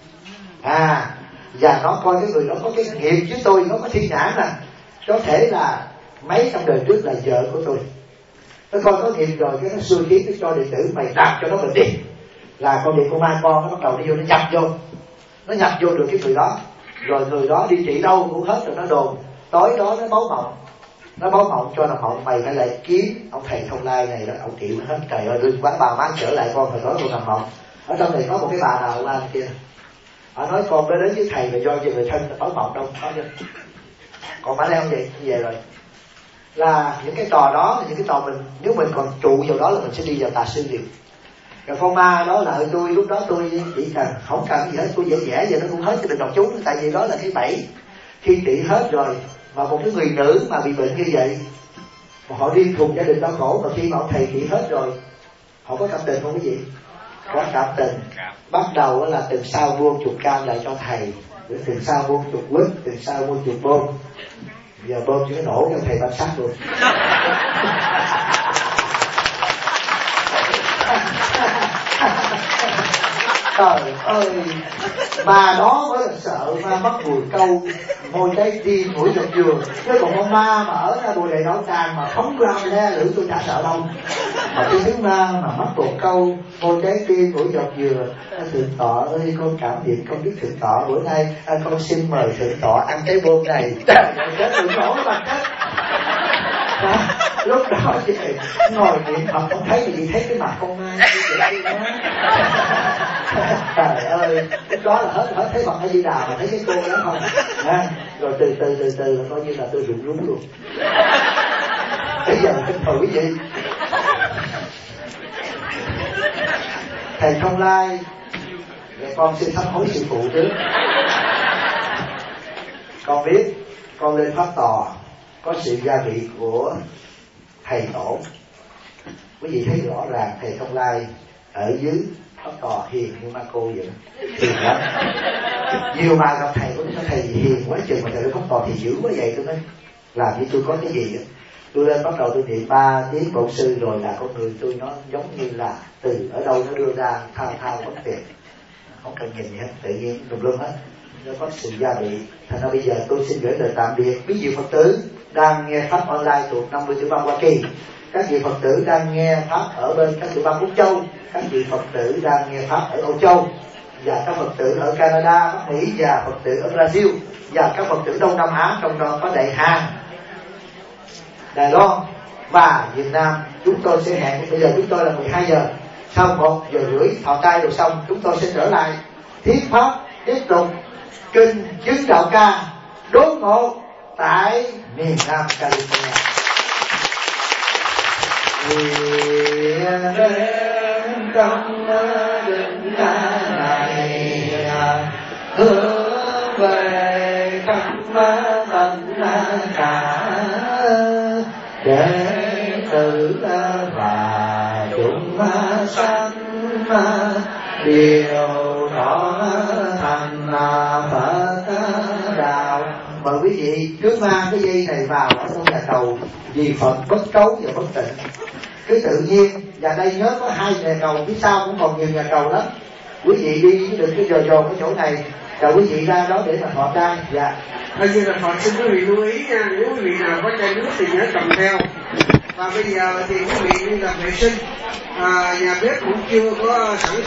à, và nó coi cái người đó có cái nghiệp với tôi, nó có thiên nhãn nè, có thể là mấy trăm đời trước là vợ của tôi. Nó coi có nghiệp rồi cái nó xui khiến nó cho đệ tử mày đặt cho nó mình đi, là con điện con ma con nó bắt đầu đi vô, nó nhập vô nó nhập vô được cái người đó. Rồi người đó đi trị đâu cũng hết, rồi nó đồn tối đó nó báo mộng, nó báo mộng cho là mộng mày phải lại kiếm ông thầy Thông Lai này đó, ông chịu hết. Trời ơi đừng quá bà má trở lại con hồi đó tôi nằm mộng ở trong này có một cái bà nào Lan kia, họ nói con mới đến với thầy là do về người thân báo mộng đâu có chứ, còn má leo vậy về rồi. Là những cái trò đó là những cái trò mình nếu mình còn trụ vào đó là mình sẽ đi vào tà sư liền. Rồi con ma đó lợi tôi, lúc đó tôi chỉ cần không cần gì hết, tôi dễ dễ vậy nó cũng hết cái bệnh độc chú, tại vì đó là cái bẫy. Khi trị hết rồi mà một cái người nữ mà bị bệnh như vậy mà họ điên khùng, gia đình đau khổ, mà khi mà ông thầy trị hết rồi họ có cảm tình không cái gì? Có cảm tình. Bắt đầu là từ sau buông chuột cam lại cho thầy, từ sau buông chuột quýt, từ sau buông chuột bôn, giờ bôn chỉ nổ cho thầy bắn sát luôn. Trời ơi, mà đó mới là sợ ma mắc mùi câu, môi trái tim, mũi dọc dừa. Chứ còn con ma mà ở ra bồ đề đảo tràng mà phóng ra le lưỡi tôi chả sợ đâu. Mà cái thứ ma mà mắc bồ câu, môi trái tim, mũi dọc dừa. Thượng tọa ơi, con cảm niệm con biết thượng tọa bữa nay à, con xin mời thượng tọa ăn cái bôn này. Trời ơi, chết thượng nổi bằng cách. Lúc đó về ngồi niệm Phật không thấy gì, thấy cái mặt con ma như vậy đó. Trời ơi, lúc đó là hết hết thấy Phật hay đi đà mà thấy cái cô đó không à, rồi từ từ từ từ là coi như là tôi rụng rúng luôn. Bây giờ thỉnh thử cái gì thầy Thông Lai, để con xin sám hối sư phụ trước. Con biết con lên pháp tòa có sự gia vị của thầy tổ. Quý vị thấy rõ ràng thầy Thông Lai ở dưới pháp tòa hiền như ma cô vậy, hiền lắm. Nhiều bà gặp thầy cũng nói thầy hiền quá chừng, mà thầy lên pháp tòa thì dữ quá vậy. Tôi nói làm như tôi có cái gì đó. Tôi lên bắt đầu tôi niệm ba tiếng bổn sư rồi là con người tôi nó giống như là từ ở đâu nó đưa ra thao thao bất tuyệt, không cần nhìn gì hết, tự nhiên tùm lum hết, nó có sự gia vị. Thành ra bây giờ tôi xin gửi lời tạm biệt quý vị Phật tử đang nghe pháp online thuộc năm mươi tiểu bang Hoa Kỳ, các vị Phật tử đang nghe pháp ở bên các tiểu bang Úc Châu, các vị Phật tử đang nghe pháp ở Âu Châu, và các Phật tử ở Canada, Bắc Mỹ, và Phật tử ở Brazil, và các Phật tử Đông Nam Á, trong đó có Đại Hàn, Đài Loan và Việt Nam. Chúng tôi sẽ hẹn, bây giờ chúng tôi là mười hai giờ, sau một giờ rưỡi thọ trai rồi xong, chúng tôi sẽ trở lại thuyết pháp tiếp tục kinh chứng đạo ca đốn ngộ tại miền Nam California. Nguyện đến trong định này hướng về khắp tận cả đệ tử và chúng sanh điều đó thành Phật đạo. Mời quý vị cứ mang cái dây này vào ở trong nhà cầu, vì Phật bất cấu và bất tịnh, cứ tự nhiên. Và đây nhớ có hai nhà cầu, phía sau cũng còn nhiều nhà cầu lắm. Quý vị đi đừng cái dò dò cái chỗ này, rồi quý vị ra đó để mà thọ trai. Dạ. Thôi như là Phật xin quý vị lưu ý nha, nếu quý vị nào có chai nước thì nhớ cầm theo. Và bây giờ thì quý vị đi làm vệ sinh, à, nhà bếp cũng chưa có sẵn